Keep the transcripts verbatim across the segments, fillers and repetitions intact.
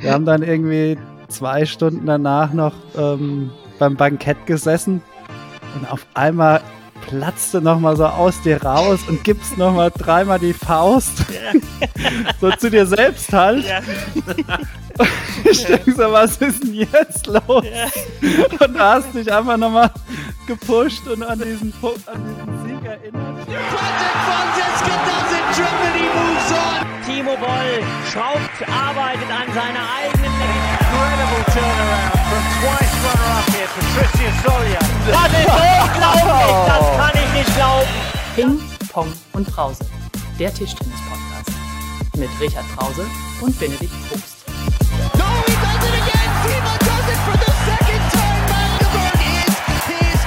Wir haben dann irgendwie zwei Stunden danach noch ähm, beim Bankett gesessen und auf einmal platzte nochmal so aus dir raus und gibst nochmal dreimal die Faust. So zu dir selbst halt. Ja. Ich denke so, was ist denn jetzt los? Ja. Und da hast dich einfach nochmal gepusht und an diesen, an diesen Sieg erinnert. Timo Boll schraubt, arbeitet an seiner eigenen Incredible turnaround from twice runner-up here, Patricia Soria. Das ist unglaublich, das kann ich nicht glauben. Ping, Pong und Brause, der Tischtennis-Podcast mit Richard Brause und Benedikt Probst. No, he does it again! Timo does it for the second time! Magdeburg is his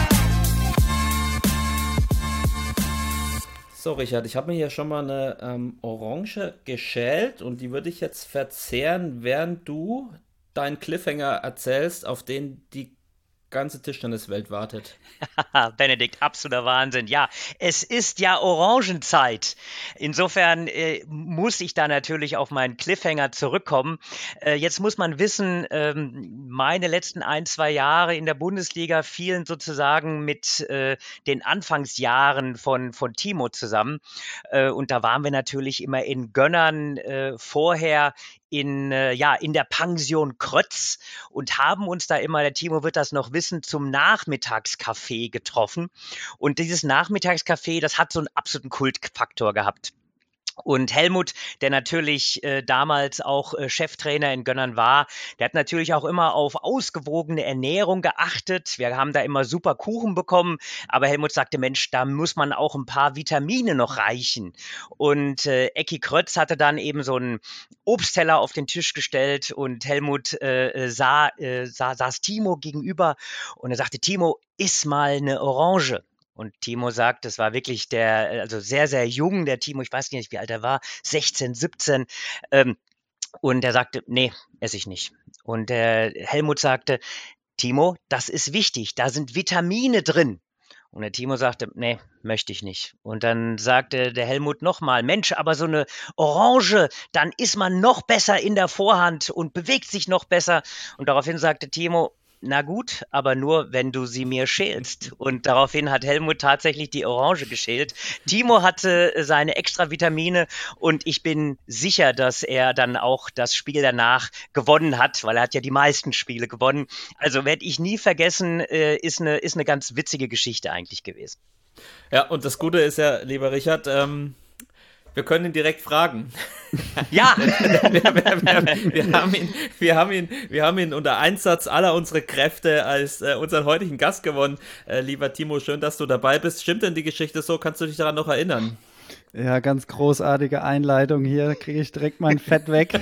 So, Richard, ich habe mir hier schon mal eine ähm, Orange geschält und die würde ich jetzt verzehren, während du deinen Cliffhanger erzählst, auf den die ganze Tischtenniswelt wartet. Benedikt, absoluter Wahnsinn. Ja, es ist ja Orangenzeit. Insofern äh, muss ich da natürlich auf meinen Cliffhanger zurückkommen. Äh, jetzt muss man wissen, ähm, meine letzten ein, zwei Jahre in der Bundesliga fielen sozusagen mit äh, den Anfangsjahren von, von Timo zusammen. Äh, und da waren wir natürlich immer in Gönnern äh, vorher in, äh, ja, in der Pension Krötz und haben uns da immer, der Timo wird das noch wissen, zum Nachmittagscafé getroffen. Und dieses Nachmittagscafé, das hat so einen absoluten Kultfaktor gehabt. Und Helmut, der natürlich äh, damals auch äh, Cheftrainer in Gönnern war, der hat natürlich auch immer auf ausgewogene Ernährung geachtet. Wir haben da immer super Kuchen bekommen, aber Helmut sagte, Mensch, da muss man auch ein paar Vitamine noch reichen. Und äh, Ecki Krötz hatte dann eben so einen Obstteller auf den Tisch gestellt und Helmut äh, sah, äh, sah, saß Timo gegenüber und er sagte, Timo, iss mal eine Orange. Und Timo sagt, das war wirklich der, also sehr, sehr jung, der Timo, ich weiß nicht, wie alt er war, sechzehn, siebzehn. Ähm, und er sagte, nee, esse ich nicht. Und der Helmut sagte, Timo, das ist wichtig, da sind Vitamine drin. Und der Timo sagte, nee, möchte ich nicht. Und dann sagte der Helmut nochmal, Mensch, aber so eine Orange, dann ist man noch besser in der Vorhand und bewegt sich noch besser. Und daraufhin sagte Timo, na gut, aber nur, wenn du sie mir schälst. Und daraufhin hat Helmut tatsächlich die Orange geschält. Timo hatte seine extra Vitamine und ich bin sicher, dass er dann auch das Spiel danach gewonnen hat, weil er hat ja die meisten Spiele gewonnen. Also werde ich nie vergessen, ist eine, ist eine ganz witzige Geschichte eigentlich gewesen. Ja, und das Gute ist ja, lieber Richard, ähm, wir können ihn direkt fragen. Ja! wir, wir, wir, wir, haben ihn, wir, haben ihn, wir haben ihn unter Einsatz aller unserer Kräfte als äh, unseren heutigen Gast gewonnen. Äh, lieber Timo, schön, dass du dabei bist. Stimmt denn die Geschichte so? Kannst du dich daran noch erinnern? Ja, ganz großartige Einleitung hier. Da kriege ich direkt mein Fett weg.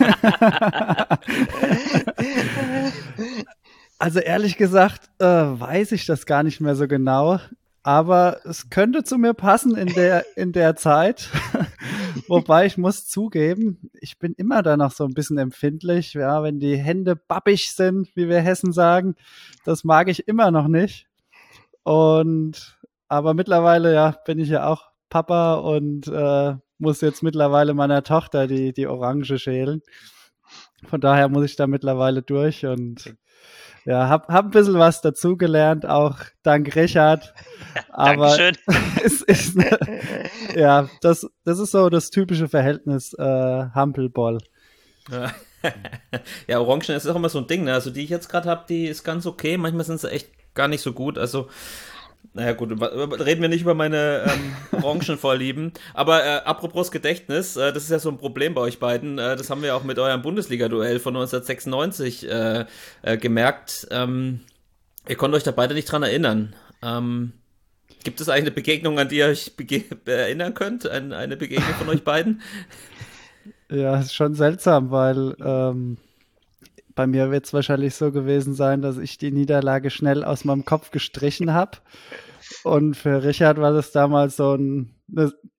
Also ehrlich gesagt äh, weiß ich das gar nicht mehr so genau. Aber es könnte zu mir passen in der, in der Zeit. Wobei ich muss zugeben, ich bin immer da noch so ein bisschen empfindlich. Ja, wenn die Hände babbig sind, wie wir Hessen sagen, das mag ich immer noch nicht. Und, aber mittlerweile, ja, bin ich ja auch Papa und äh, muss jetzt mittlerweile meiner Tochter die, die Orange schälen. Von daher muss ich da mittlerweile durch und ja, hab, hab ein bisschen was dazugelernt, auch dank Richard. Aber Dankeschön. es ist eine, ja, das, das ist so das typische Verhältnis äh, Hampelboll. Ja. Ja, Orangen ist auch immer so ein Ding, ne? Also die ich jetzt gerade habe, die ist ganz okay. Manchmal sind sie echt gar nicht so gut. Also naja gut, reden wir nicht über meine ähm, Orangenvorlieben. Aber äh, apropos Gedächtnis, äh, das ist ja so ein Problem bei euch beiden. Äh, das haben wir auch mit eurem Bundesliga-Duell von neunzehnhundertsechsundneunzig äh, äh, gemerkt. Ähm, ihr konnt euch da beide nicht dran erinnern. Ähm, gibt es eigentlich eine Begegnung, an die ihr euch bege- erinnern könnt? Ein, eine Begegnung von euch beiden? Ja, ist schon seltsam, weil ähm, bei mir wird es wahrscheinlich so gewesen sein, dass ich die Niederlage schnell aus meinem Kopf gestrichen habe. Und für Richard war das damals so ein, eine,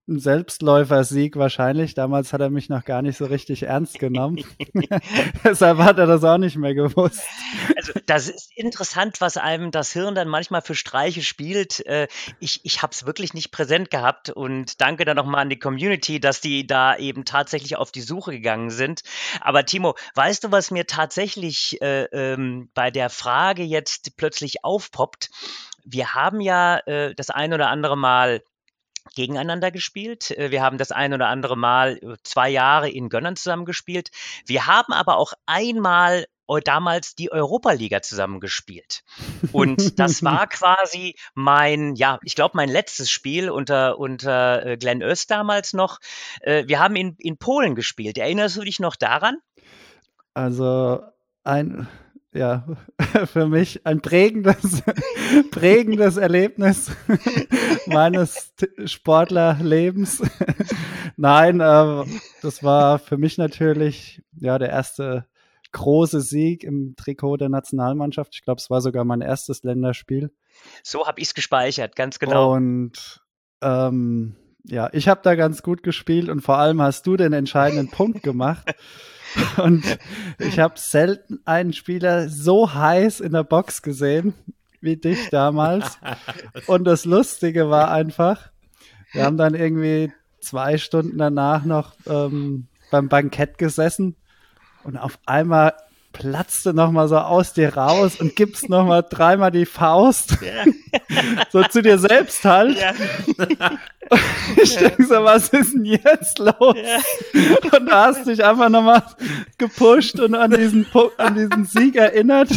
ein Selbstläufersieg wahrscheinlich. Damals hat er mich noch gar nicht so richtig ernst genommen. Deshalb hat er das auch nicht mehr gewusst. Also das ist interessant, was einem das Hirn dann manchmal für Streiche spielt. Äh, Ich, ich habe es wirklich nicht präsent gehabt und danke dann nochmal an die Community, dass die da eben tatsächlich auf die Suche gegangen sind. Aber Timo, weißt du, was mir tatsächlich äh, ähm, bei der Frage jetzt plötzlich aufpoppt? Wir haben ja äh, das ein oder andere Mal gegeneinander gespielt. Äh, Wir haben das ein oder andere Mal äh, zwei Jahre in Gönnern zusammen gespielt. Wir haben aber auch einmal eu- damals die Europa-Liga zusammen gespielt. Und das war quasi mein, ja, ich glaube, mein letztes Spiel unter, unter äh, Glenn Oest damals noch. Äh, Wir haben in, in Polen gespielt. Erinnerst du dich noch daran? Also ein, ja, für mich ein prägendes, prägendes Erlebnis meines T- Sportlerlebens. Nein, äh, das war für mich natürlich ja der erste große Sieg im Trikot der Nationalmannschaft. Ich glaube, es war sogar mein erstes Länderspiel. So habe ich es gespeichert, ganz genau. Und ähm, ja, ich habe da ganz gut gespielt und vor allem hast du den entscheidenden Punkt gemacht. Und ich habe selten einen Spieler so heiß in der Box gesehen wie dich damals. Und das Lustige war einfach, wir haben dann irgendwie zwei Stunden danach noch ähm, beim Bankett gesessen und auf einmal platzte noch mal so aus dir raus und gibst noch mal dreimal die Faust. Ja. So zu dir selbst halt. Ja. Ich denke so, was ist denn jetzt los? Ja. Und da hast du dich einfach noch mal gepusht und an diesen, Pu- an diesen Sieg erinnert.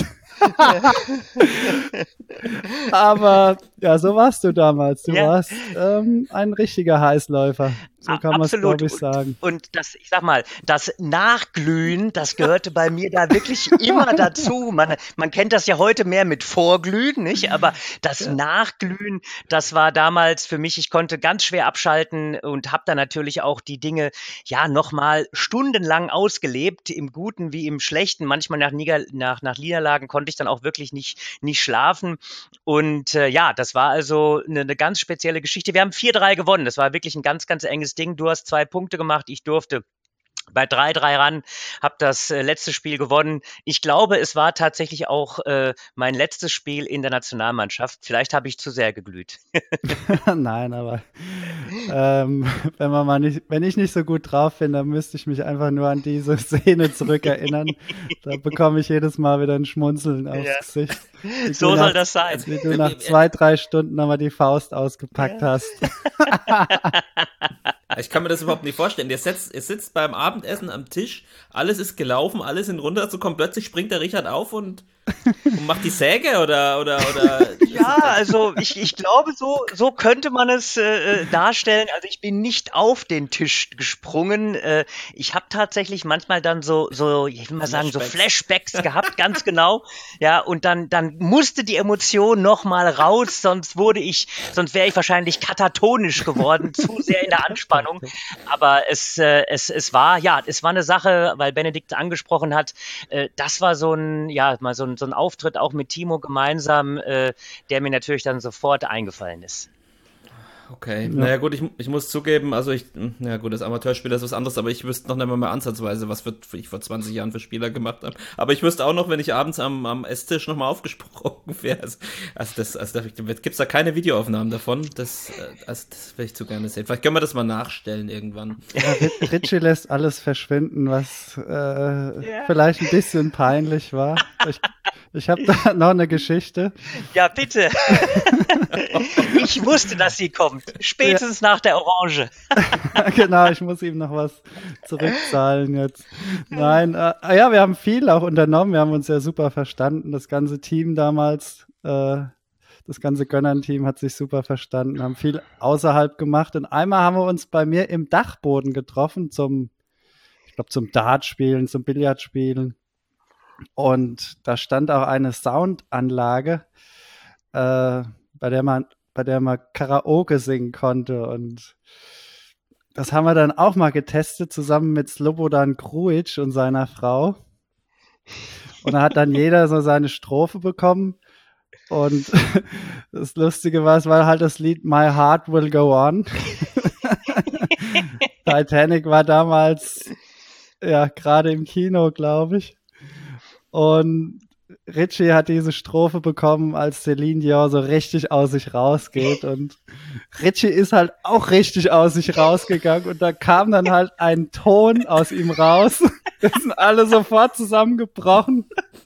Aber ja, so warst du damals. Du Ja. warst ähm, ein richtiger Heißläufer. So A- kann man es, absolut. glaube ich, sagen. Und, und das, ich sag mal, das Nachglühen, das gehörte bei mir da wirklich immer dazu. Man, man kennt das ja heute mehr mit Vorglühen, nicht? Aber das Nachglühen, das war damals für mich, ich konnte ganz schwer abschalten und habe dann natürlich auch die Dinge ja nochmal stundenlang ausgelebt, im Guten wie im Schlechten. Manchmal nach, Nieder nach, nach Niederlagen konnte ich dann auch wirklich nicht, nicht schlafen. Und äh, ja, das war also eine, eine ganz spezielle Geschichte. Wir haben vier drei gewonnen. Das war wirklich ein ganz, ganz enges Ding. Du hast zwei Punkte gemacht, ich durfte bei drei drei ran, habe das äh, letzte Spiel gewonnen. Ich glaube, es war tatsächlich auch äh, mein letztes Spiel in der Nationalmannschaft. Vielleicht habe ich zu sehr geglüht. Nein, aber ähm, wenn man mal nicht, wenn ich nicht so gut drauf bin, dann müsste ich mich einfach nur an diese Szene zurückerinnern. Da bekomme ich jedes Mal wieder ein Schmunzeln aufs Ja. Gesicht. Wie So du soll nach, das sein. Wie du nach zwei, drei Stunden nochmal die Faust ausgepackt hast. Ich kann mir das überhaupt nicht vorstellen. Ihr sitzt, ihr sitzt beim Abendessen am Tisch, alles ist gelaufen, alles sind runterzukommen, plötzlich springt der Richard auf und, und macht die Säge oder oder oder. Ja, also ich, ich glaube, so, so könnte man es äh, darstellen. Also ich bin nicht auf den Tisch gesprungen. Äh, ich habe tatsächlich manchmal dann so, so, ich will mal sagen, so Flashbacks gehabt, ganz genau. Ja, und dann, dann musste die Emotion noch mal raus, sonst wurde ich, sonst wäre ich wahrscheinlich katatonisch geworden, zu sehr in der Anspannung. Aber es, äh, es, es war, ja, es war eine Sache, weil Benedikt angesprochen hat, äh, das war so ein, ja, mal so ein, so ein Auftritt auch mit Timo gemeinsam, äh, der mir natürlich dann sofort eingefallen ist. Okay, ja. Naja gut, ich, ich muss zugeben, also ich, na gut, das Amateurspieler ist was anderes, aber ich wüsste noch nicht mal mehr ansatzweise, was für, ich vor zwanzig Jahren für Spieler gemacht habe. Aber ich wüsste auch noch, wenn ich abends am, am Esstisch nochmal aufgesprungen wäre. Also, also das, also da gibt's da keine Videoaufnahmen davon. Das, also das will ich zu gerne sehen. Vielleicht können wir das mal nachstellen irgendwann. Ja, Richie lässt alles verschwinden, was äh, ja. vielleicht ein bisschen peinlich war. Ich, ich habe da noch eine Geschichte. Ja, bitte. Ich wusste, dass sie kommt. Spätestens ja. nach der Orange. Genau, ich muss ihm noch was zurückzahlen jetzt. Nein, äh, ja, wir haben viel auch unternommen. Wir haben uns ja super verstanden. Das ganze Team damals, äh, das ganze Gönnern-Team hat sich super verstanden, haben viel außerhalb gemacht. Und einmal haben wir uns bei mir im Dachboden getroffen zum, ich glaube, zum Dartspielen, zum Billardspielen. Und da stand auch eine Soundanlage, äh, bei der man bei der man Karaoke singen konnte. Und das haben wir dann auch mal getestet, zusammen mit Slobodan Krujic und seiner Frau. Und da hat dann jeder so seine Strophe bekommen. Und das Lustige war, es war halt das Lied My Heart Will Go On. Titanic war damals ja gerade im Kino, glaube ich. Und Richie hat diese Strophe bekommen, als Celine Dion so richtig aus sich rausgeht. Und Richie ist halt auch richtig aus sich rausgegangen. Und da kam dann halt ein Ton aus ihm raus. Wir sind alle sofort zusammengebrochen.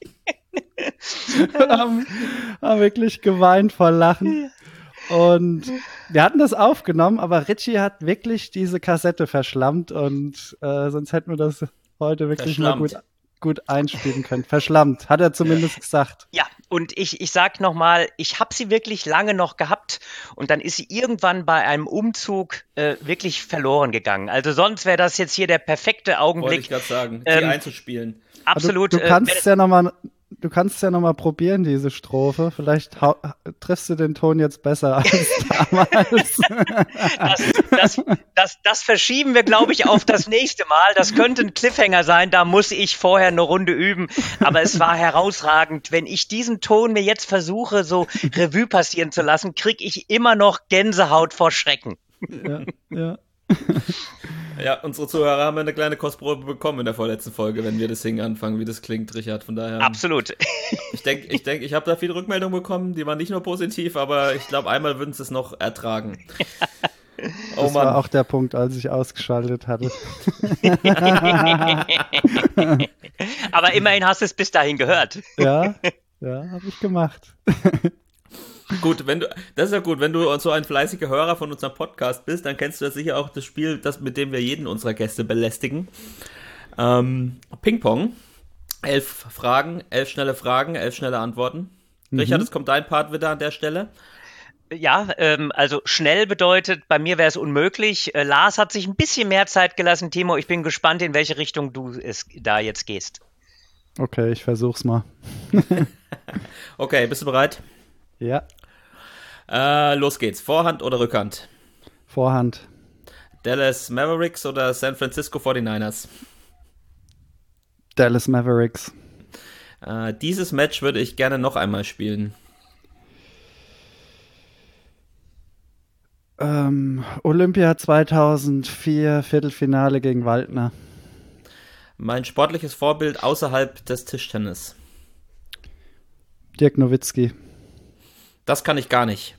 Und haben, haben wirklich geweint vor Lachen. Und wir hatten das aufgenommen, aber Richie hat wirklich diese Kassette verschlammt. Und äh, sonst hätten wir das heute wirklich mal gut gut einspielen können. Verschlammt, hat er zumindest gesagt. Ja, und ich, ich sag nochmal, ich habe sie wirklich lange noch gehabt und dann ist sie irgendwann bei einem Umzug äh, wirklich verloren gegangen. Also sonst wäre das jetzt hier der perfekte Augenblick. Wollte ich gerade sagen, die ähm, einzuspielen. Absolut. Du, du kannst äh, ja nochmal Du kannst ja nochmal probieren, diese Strophe. Vielleicht hau- triffst du den Ton jetzt besser als damals. das, das, das, das verschieben wir, glaube ich, auf das nächste Mal. Das könnte ein Cliffhanger sein, da muss ich vorher eine Runde üben. Aber es war herausragend. Wenn ich diesen Ton mir jetzt versuche, so Revue passieren zu lassen, kriege ich immer noch Gänsehaut vor Schrecken. Ja, ja. Ja, unsere Zuhörer haben eine kleine Kostprobe bekommen in der vorletzten Folge, wenn wir das Singen anfangen, wie das klingt, Richard. Von daher. Absolut. Ich denke, ich, denk, ich habe da viele Rückmeldungen bekommen, die waren nicht nur positiv, aber ich glaube, einmal würden sie es noch ertragen. Oh das Mann. War auch der Punkt, als ich ausgeschaltet hatte. Aber immerhin hast du es bis dahin gehört. Ja, ja, habe ich gemacht. Gut, wenn du, das ist ja gut, wenn du so ein fleißiger Hörer von unserem Podcast bist, dann kennst du ja sicher auch das Spiel, das, mit dem wir jeden unserer Gäste belästigen. Ähm, Ping-Pong. Elf Fragen, elf schnelle Fragen, elf schnelle Antworten. Mhm. Richard, es kommt dein Part wieder an der Stelle. Ja, ähm, also schnell bedeutet, bei mir wäre es unmöglich. Äh, Lars hat sich ein bisschen mehr Zeit gelassen. Timo, ich bin gespannt, in welche Richtung du es da jetzt gehst. Okay, ich versuch's mal. Okay, bist du bereit? Ja. Äh, los geht's. Vorhand oder Rückhand? Vorhand. Dallas Mavericks oder San Francisco forty-niners? Dallas Mavericks. Äh, dieses Match würde ich gerne noch einmal spielen. Ähm, Olympia zweitausendvier, Viertelfinale gegen Waldner. Mein sportliches Vorbild außerhalb des Tischtennis? Dirk Nowitzki. Das kann ich gar nicht.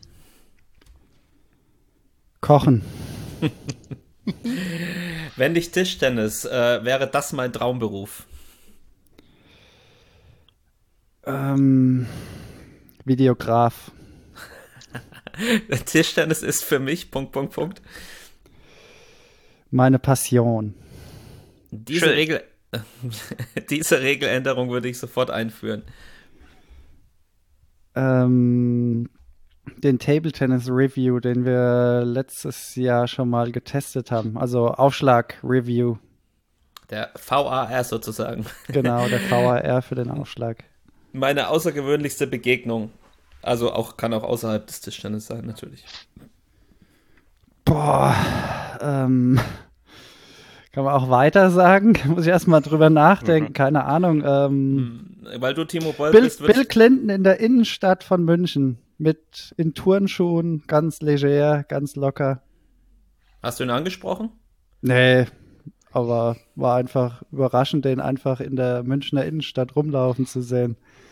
Kochen. Wenn nicht Tischtennis, äh, wäre das mein Traumberuf? Ähm, Videograf. Tischtennis ist für mich, Punkt, Punkt, Punkt. Meine Passion. Diese, Regel, diese Regeländerung würde ich sofort einführen. Ähm, den Table Tennis Review, den wir letztes Jahr schon mal getestet haben. Also Aufschlag Review. Der V A R sozusagen. Genau, der V A R für den Aufschlag. Meine außergewöhnlichste Begegnung. Also auch kann auch außerhalb des Tischtennis sein, natürlich. Boah, ähm, kann man auch weiter sagen? Muss ich erstmal drüber nachdenken, mhm. keine Ahnung. Ähm, Weil du Timo Boll Bill, bist. Bill Clinton in der Innenstadt von München mit in Turnschuhen, ganz leger, ganz locker. Hast du ihn angesprochen? Nee, aber war einfach überraschend, den einfach in der Münchner Innenstadt rumlaufen zu sehen.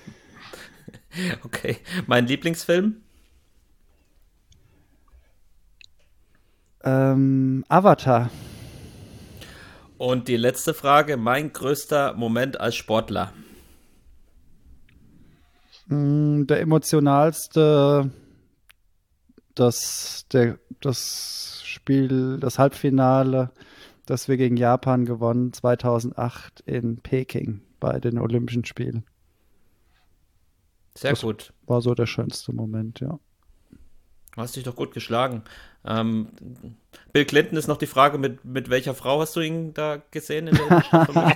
Okay, mein Lieblingsfilm? Ähm, Avatar. Und die letzte Frage, mein größter Moment als Sportler? Der emotionalste, das, der, das Spiel, das Halbfinale, das wir gegen Japan gewonnen, zweitausendacht in Peking bei den Olympischen Spielen. Sehr das gut. War so der schönste Moment, ja. Du hast dich doch gut geschlagen. Ähm, Bill Clinton ist noch die Frage, mit, mit welcher Frau hast du ihn da gesehen? In der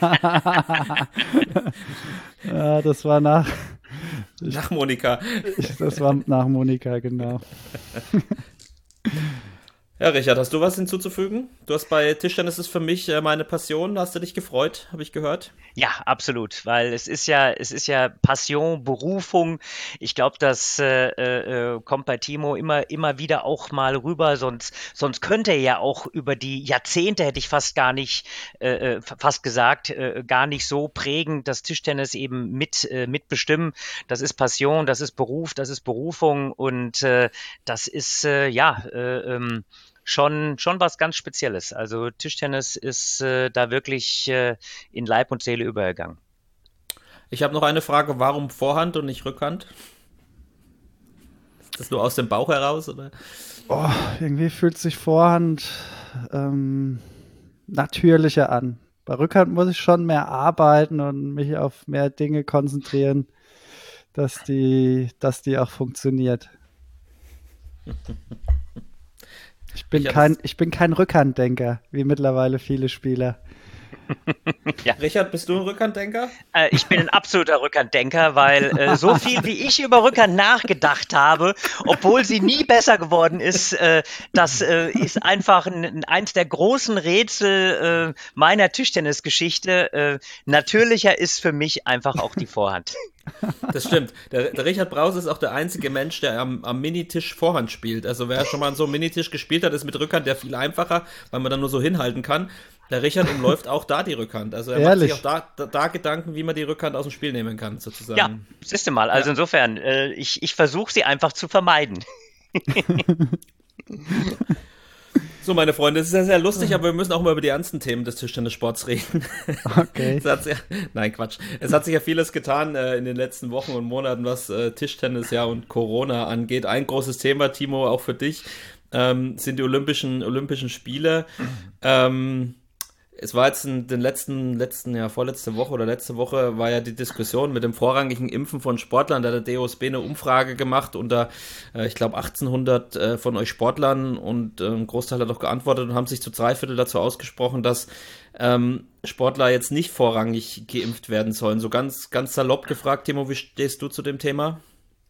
Ja, das war nach... Nach Monika. Ich, das war nach Monika, genau. Ja, Richard, hast du was hinzuzufügen? Du hast bei Tischtennis ist für mich äh, meine Passion. Hast du dich gefreut, habe ich gehört? Ja, absolut, weil es ist ja, es ist ja Passion, Berufung. Ich glaube, das äh, äh, kommt bei Timo immer, immer wieder auch mal rüber. Sonst, sonst könnte er ja auch über die Jahrzehnte, hätte ich fast gar nicht, äh, äh, fast gesagt, äh, gar nicht so prägen, das Tischtennis eben mit äh, mitbestimmen. Das ist Passion, das ist Beruf, das ist Berufung und äh, das ist äh, ja. Äh, ähm, Schon, schon was ganz Spezielles. Also Tischtennis ist äh, da wirklich äh, in Leib und Seele übergegangen. Ich habe noch eine Frage, warum Vorhand und nicht Rückhand? Ist das nur aus dem Bauch heraus, oder? Oh, irgendwie fühlt sich Vorhand ähm, natürlicher an. Bei Rückhand muss ich schon mehr arbeiten und mich auf mehr Dinge konzentrieren, dass die, dass die auch funktioniert. Ich bin, Richard, kein, ich bin kein Rückhanddenker, wie mittlerweile viele Spieler. Ja. Richard, bist du ein Rückhanddenker? Äh, ich bin ein absoluter Rückhanddenker, weil äh, so viel wie ich über Rückhand nachgedacht habe, obwohl sie nie besser geworden ist, äh, das äh, ist einfach ein, eins der großen Rätsel äh, meiner Tischtennisgeschichte. Äh, natürlicher ist für mich einfach auch die Vorhand. Das stimmt. Der, der Richard Brause ist auch der einzige Mensch, der am, am Minitisch Vorhand spielt. Also wer schon mal an so einem Minitisch gespielt hat, ist mit Rückhand ja viel einfacher, weil man dann nur so hinhalten kann. Der Richard umläuft auch da die Rückhand. Also er Ehrlich? macht sich auch da, da, da Gedanken, wie man die Rückhand aus dem Spiel nehmen kann, sozusagen. Ja, siehst du mal. Also Ja. insofern, äh, ich, ich versuche sie einfach zu vermeiden. So, meine Freunde, es ist ja sehr lustig, aber wir müssen auch mal über die ernsten Themen des Tischtennissports reden. Okay. Es hat sich, nein, Quatsch. Es hat sich ja vieles getan äh, in den letzten Wochen und Monaten, was äh, Tischtennis ja und Corona angeht. Ein großes Thema, Timo, auch für dich, ähm, sind die Olympischen, Olympischen Spiele. Ähm, es war jetzt in den letzten, letzten, ja, vorletzte Woche oder letzte Woche war ja die Diskussion mit dem vorrangigen Impfen von Sportlern. Da hat der D O S B eine Umfrage gemacht unter, äh, ich glaube, achtzehnhundert äh, von euch Sportlern und äh, ein Großteil hat auch geantwortet und haben sich zu drei Viertel dazu ausgesprochen, dass ähm, Sportler jetzt nicht vorrangig geimpft werden sollen. So ganz, ganz salopp gefragt, Timo, wie stehst du zu dem Thema?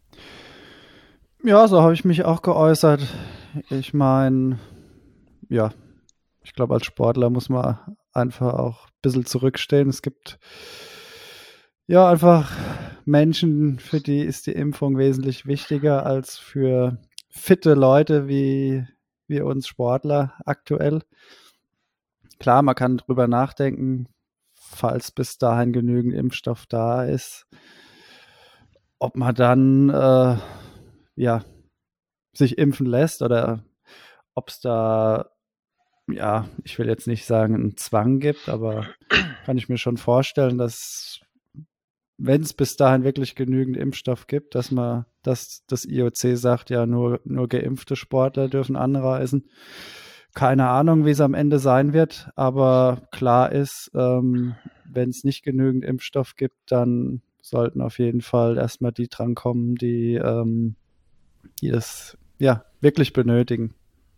Ja, so habe ich mich auch geäußert. Ich meine, ja, ich glaube, als Sportler muss man einfach auch ein bisschen zurückstehen. Es gibt ja einfach Menschen, für die ist die Impfung wesentlich wichtiger als für fitte Leute wie wir uns Sportler aktuell. Klar, man kann drüber nachdenken, falls bis dahin genügend Impfstoff da ist, ob man dann äh, ja, sich impfen lässt oder ob es da, ja, ich will jetzt nicht sagen, einen Zwang gibt, aber kann ich mir schon vorstellen, dass, wenn es bis dahin wirklich genügend Impfstoff gibt, dass man, dass das I O C sagt, ja, nur, nur geimpfte Sportler dürfen anreisen. Keine Ahnung, wie es am Ende sein wird, aber klar ist, ähm, wenn es nicht genügend Impfstoff gibt, dann sollten auf jeden Fall erstmal die drankommen, die, ähm, die das ja wirklich benötigen.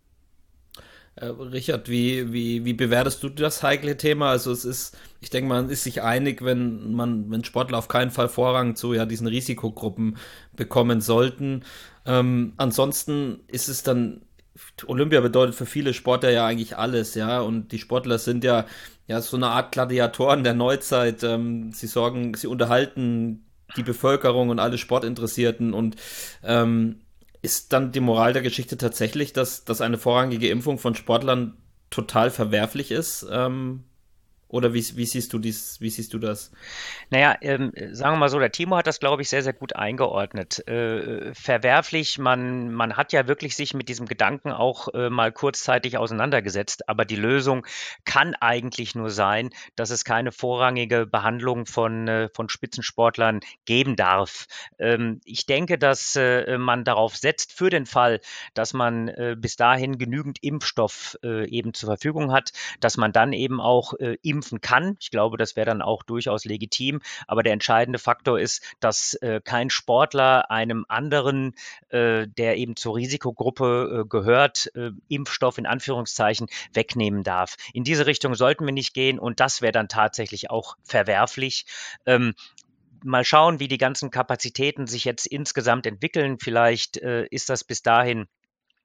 Äh, Richard, wie, wie, wie bewertest du das heikle Thema? Also es ist, ich denke, man ist sich einig, wenn man, wenn Sportler auf keinen Fall Vorrang zu ja diesen Risikogruppen bekommen sollten. Ähm, ansonsten ist es dann, Olympia bedeutet für viele Sportler ja eigentlich alles, ja, und die Sportler sind ja, ja so eine Art Gladiatoren der Neuzeit. Ähm, sie sorgen, sie unterhalten die Bevölkerung und alle Sportinteressierten und ähm, ist dann die Moral der Geschichte tatsächlich, dass, dass eine vorrangige Impfung von Sportlern total verwerflich ist? Ähm, oder wie, wie, siehst du dies, wie siehst du das? Naja, ähm, sagen wir mal so, der Timo hat das, glaube ich, sehr, sehr gut eingeordnet. Äh, verwerflich, man, man hat ja wirklich sich mit diesem Gedanken auch äh, mal kurzzeitig auseinandergesetzt, aber die Lösung kann eigentlich nur sein, dass es keine vorrangige Behandlung von, äh, von Spitzensportlern geben darf. Ähm, ich denke, dass äh, man darauf setzt, für den Fall, dass man äh, bis dahin genügend Impfstoff äh, eben zur Verfügung hat, dass man dann eben auch äh, impfen kann. Ich glaube, das wäre dann auch durchaus legitim. Aber der entscheidende Faktor ist, dass äh, kein Sportler einem anderen, äh, der eben zur Risikogruppe äh, gehört, äh, Impfstoff in Anführungszeichen wegnehmen darf. In diese Richtung sollten wir nicht gehen und das wäre dann tatsächlich auch verwerflich. Ähm, Mal schauen, wie die ganzen Kapazitäten sich jetzt insgesamt entwickeln. Vielleicht äh, ist das bis dahin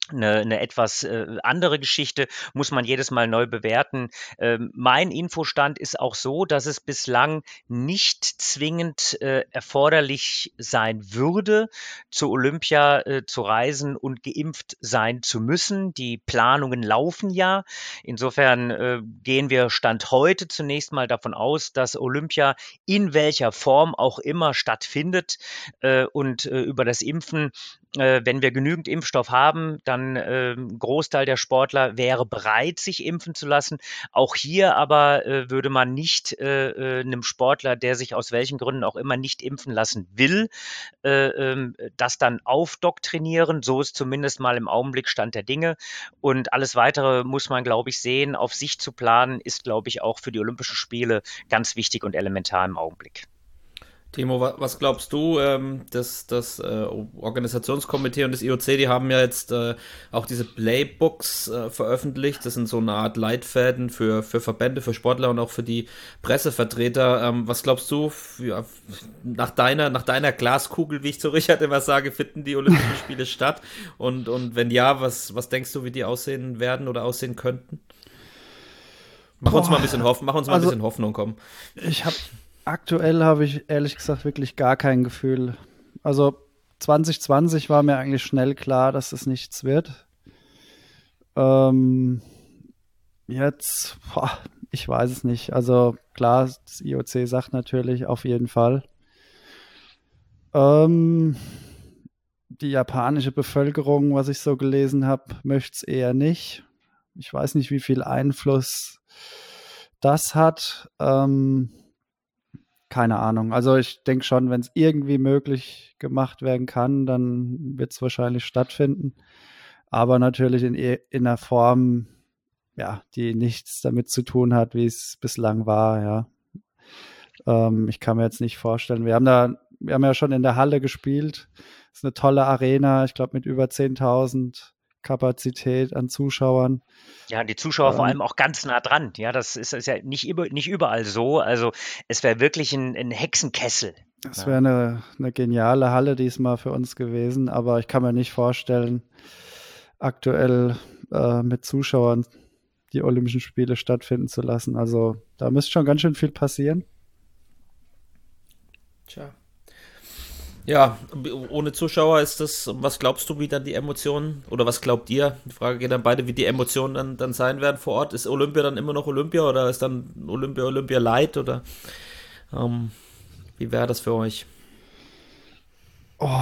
eine, eine etwas äh, andere Geschichte, muss man jedes Mal neu bewerten. Ähm, mein Infostand ist auch so, dass es bislang nicht zwingend äh, erforderlich sein würde, zu Olympia äh, zu reisen und geimpft sein zu müssen. Die Planungen laufen ja. Insofern äh, gehen wir Stand heute zunächst mal davon aus, dass Olympia in welcher Form auch immer stattfindet äh, und äh, über das Impfen, äh, wenn wir genügend Impfstoff haben, dann äh, ein Großteil der Sportler wäre bereit, sich impfen zu lassen. Auch hier aber äh, würde man nicht äh, äh, einem Sportler, der sich aus welchen Gründen auch immer nicht impfen lassen will, äh, ähm, das dann aufdoktrinieren. So ist zumindest mal im Augenblick Stand der Dinge. Und alles Weitere muss man, glaube ich, sehen. Auf sich zu planen, ist, glaube ich, auch für die Olympischen Spiele ganz wichtig und elementar im Augenblick. Timo, was glaubst du, ähm, das, das äh, Organisationskomitee und das I O C, die haben ja jetzt äh, auch diese Playbooks äh, veröffentlicht, das sind so eine Art Leitfäden für, für Verbände, für Sportler und auch für die Pressevertreter. Ähm, was glaubst du, für, nach, deiner, nach deiner Glaskugel, wie ich zu Richard immer sage, finden die Olympischen Spiele statt? Und, und wenn ja, was, was denkst du, wie die aussehen werden oder aussehen könnten? Mach Boah. uns mal ein bisschen Hoffnung, mach uns mal also, ein bisschen Hoffnung, komm. Ich habe Aktuell habe ich ehrlich gesagt wirklich gar kein Gefühl. Also zwanzig zwanzig war mir eigentlich schnell klar, dass es nichts wird. Ähm, jetzt, boah, ich weiß es nicht. Also klar, das I O C sagt natürlich auf jeden Fall. Ähm, die japanische Bevölkerung, was ich so gelesen habe, möchte es eher nicht. Ich weiß nicht, wie viel Einfluss das hat. Ähm, Keine Ahnung. Also ich denke schon, wenn es irgendwie möglich gemacht werden kann, dann wird es wahrscheinlich stattfinden. Aber natürlich in, in einer Form, ja, die nichts damit zu tun hat, wie es bislang war, ja. Ähm, ich kann mir jetzt nicht vorstellen. Wir haben da, wir haben ja schon in der Halle gespielt. Das ist eine tolle Arena, ich glaube mit über zehntausend Kapazität an Zuschauern. Ja, die Zuschauer ähm, vor allem auch ganz nah dran. Ja, das ist, ist ja nicht, über, nicht überall so. Also es wäre wirklich ein, ein Hexenkessel. Es wäre eine, eine geniale Halle diesmal für uns gewesen, aber ich kann mir nicht vorstellen, aktuell äh, mit Zuschauern die Olympischen Spiele stattfinden zu lassen. Also da müsste schon ganz schön viel passieren. Tja. Ja, ohne Zuschauer ist das, was glaubst du, wie dann die Emotionen, oder was glaubt ihr, die Frage geht an beide, wie die Emotionen dann, dann sein werden vor Ort? Ist Olympia dann immer noch Olympia oder ist dann Olympia Olympia Light oder ähm, wie wäre das für euch? Oh.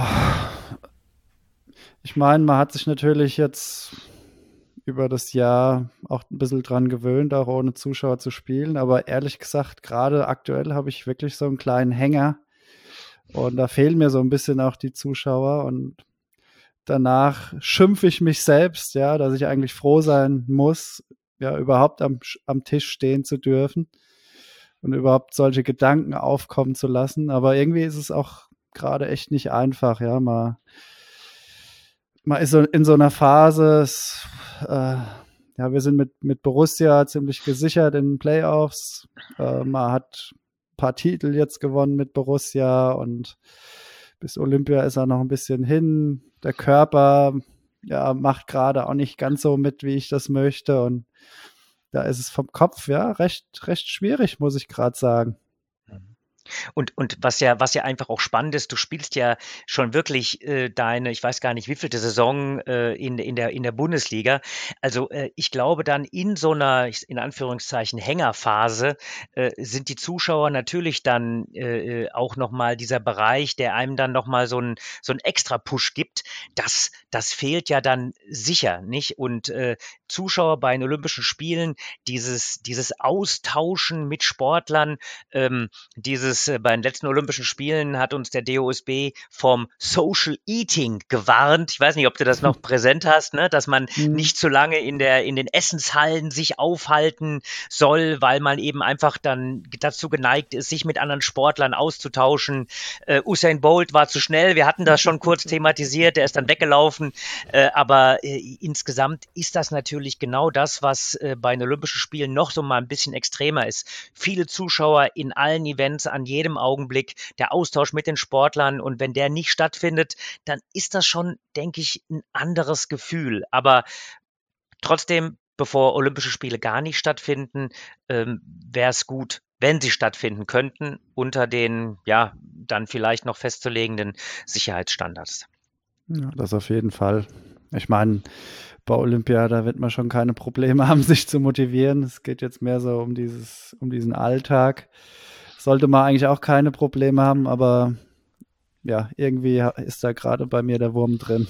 Ich meine, man hat sich natürlich jetzt über das Jahr auch ein bisschen dran gewöhnt, auch ohne Zuschauer zu spielen, aber ehrlich gesagt, gerade aktuell habe ich wirklich so einen kleinen Hänger. Und da fehlen mir so ein bisschen auch die Zuschauer und danach schimpfe ich mich selbst, ja, dass ich eigentlich froh sein muss, ja, überhaupt am, am Tisch stehen zu dürfen und überhaupt solche Gedanken aufkommen zu lassen. Aber irgendwie ist es auch gerade echt nicht einfach, ja, man, man ist so in so einer Phase, es, äh, ja, wir sind mit, mit Borussia ziemlich gesichert in den Playoffs, äh, man hat paar Titel jetzt gewonnen mit Borussia und bis Olympia ist er noch ein bisschen hin. Der Körper ja, macht gerade auch nicht ganz so mit, wie ich das möchte und da ist es vom Kopf ja recht, recht schwierig, muss ich gerade sagen. Und, und was ja, was ja einfach auch spannend ist, du spielst ja schon wirklich äh, deine, ich weiß gar nicht, wievielte Saison äh, in, in, der, in der Bundesliga. Also äh, ich glaube dann in so einer, in Anführungszeichen, Hängerphase äh, sind die Zuschauer natürlich dann äh, auch nochmal dieser Bereich, der einem dann nochmal so einen so einen extra Push gibt. Das, das fehlt ja dann sicher, nicht? Und äh, Zuschauer bei den Olympischen Spielen, dieses, dieses Austauschen mit Sportlern, ähm, dieses bei den letzten Olympischen Spielen hat uns der D O S B vom Social Eating gewarnt. Ich weiß nicht, ob du das noch präsent hast, ne? Dass man mhm. nicht zu lange in der in den Essenshallen sich aufhalten soll, weil man eben einfach dann dazu geneigt ist, sich mit anderen Sportlern auszutauschen. Äh, Usain Bolt war zu schnell. Wir hatten das schon kurz thematisiert. Der ist dann weggelaufen. Äh, aber äh, insgesamt ist das natürlich natürlich genau das, was äh, bei den Olympischen Spielen noch so mal ein bisschen extremer ist. Viele Zuschauer in allen Events, an jedem Augenblick, der Austausch mit den Sportlern, und wenn der nicht stattfindet, dann ist das schon, denke ich, ein anderes Gefühl. Aber trotzdem, bevor Olympische Spiele gar nicht stattfinden, ähm, wäre es gut, wenn sie stattfinden könnten, unter den, ja, dann vielleicht noch festzulegenden Sicherheitsstandards. Ja, das auf jeden Fall. Ich meine, bei Olympia, da wird man schon keine Probleme haben, sich zu motivieren. Es geht jetzt mehr so um dieses, um diesen Alltag. Sollte man eigentlich auch keine Probleme haben, aber ja, irgendwie ist da gerade bei mir der Wurm drin.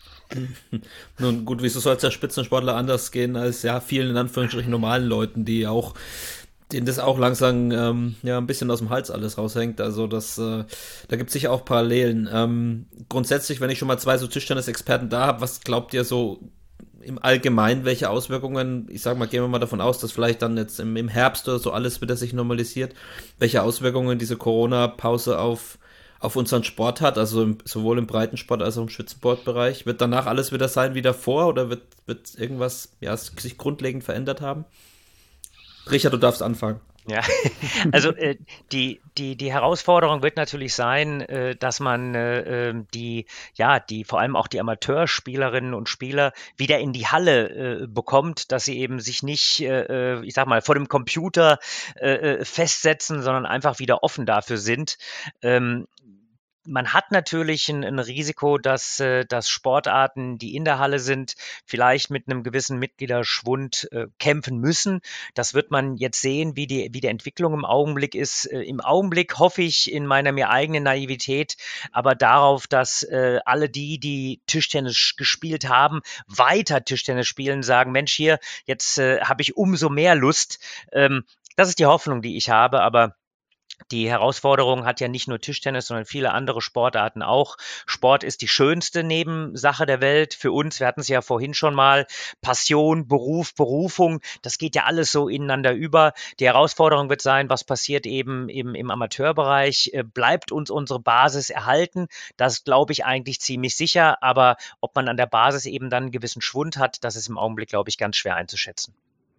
Nun gut, wieso soll es der Spitzensportler anders gehen als ja vielen in Anführungsstrichen normalen Leuten, die auch denen das auch langsam ähm, ja ein bisschen aus dem Hals alles raushängt. Also das, äh, da gibt es sicher auch Parallelen. Ähm, grundsätzlich, wenn ich schon mal zwei so Tischtennis-Experten da habe, was glaubt ihr so im Allgemeinen, welche Auswirkungen, ich sag mal, gehen wir mal davon aus, dass vielleicht dann jetzt im, im Herbst oder so alles wieder sich normalisiert, welche Auswirkungen diese Corona-Pause auf auf unseren Sport hat, also im, sowohl im Breitensport als auch im Spitzensportbereich. Wird danach alles wieder sein wie davor oder wird, wird irgendwas ja, sich grundlegend verändert haben? Richard, du darfst anfangen. Ja, also äh, die, die, die Herausforderung wird natürlich sein, äh, dass man äh, die, ja, die, vor allem auch die Amateurspielerinnen und Spieler wieder in die Halle äh, bekommt, dass sie eben sich nicht, äh, ich sag mal, vor dem Computer äh, festsetzen, sondern einfach wieder offen dafür sind. Ähm, Man hat natürlich ein, ein Risiko, dass, äh, dass Sportarten, die in der Halle sind, vielleicht mit einem gewissen Mitgliederschwund äh, kämpfen müssen. Das wird man jetzt sehen, wie die, wie die Entwicklung im Augenblick ist. Äh, Im Augenblick hoffe ich in meiner mir eigenen Naivität aber darauf, dass äh, alle die, die Tischtennis gespielt haben, weiter Tischtennis spielen, sagen, Mensch, hier, jetzt äh, habe ich umso mehr Lust. Ähm, das ist die Hoffnung, die ich habe, aber die Herausforderung hat ja nicht nur Tischtennis, sondern viele andere Sportarten auch. Sport ist die schönste Nebensache der Welt für uns. Wir hatten es ja vorhin schon mal. Passion, Beruf, Berufung, das geht ja alles so ineinander über. Die Herausforderung wird sein, was passiert eben im, im Amateurbereich? Bleibt uns unsere Basis erhalten? Das glaube ich eigentlich ziemlich sicher. Aber ob man an der Basis eben dann einen gewissen Schwund hat, das ist im Augenblick, glaube ich, ganz schwer einzuschätzen.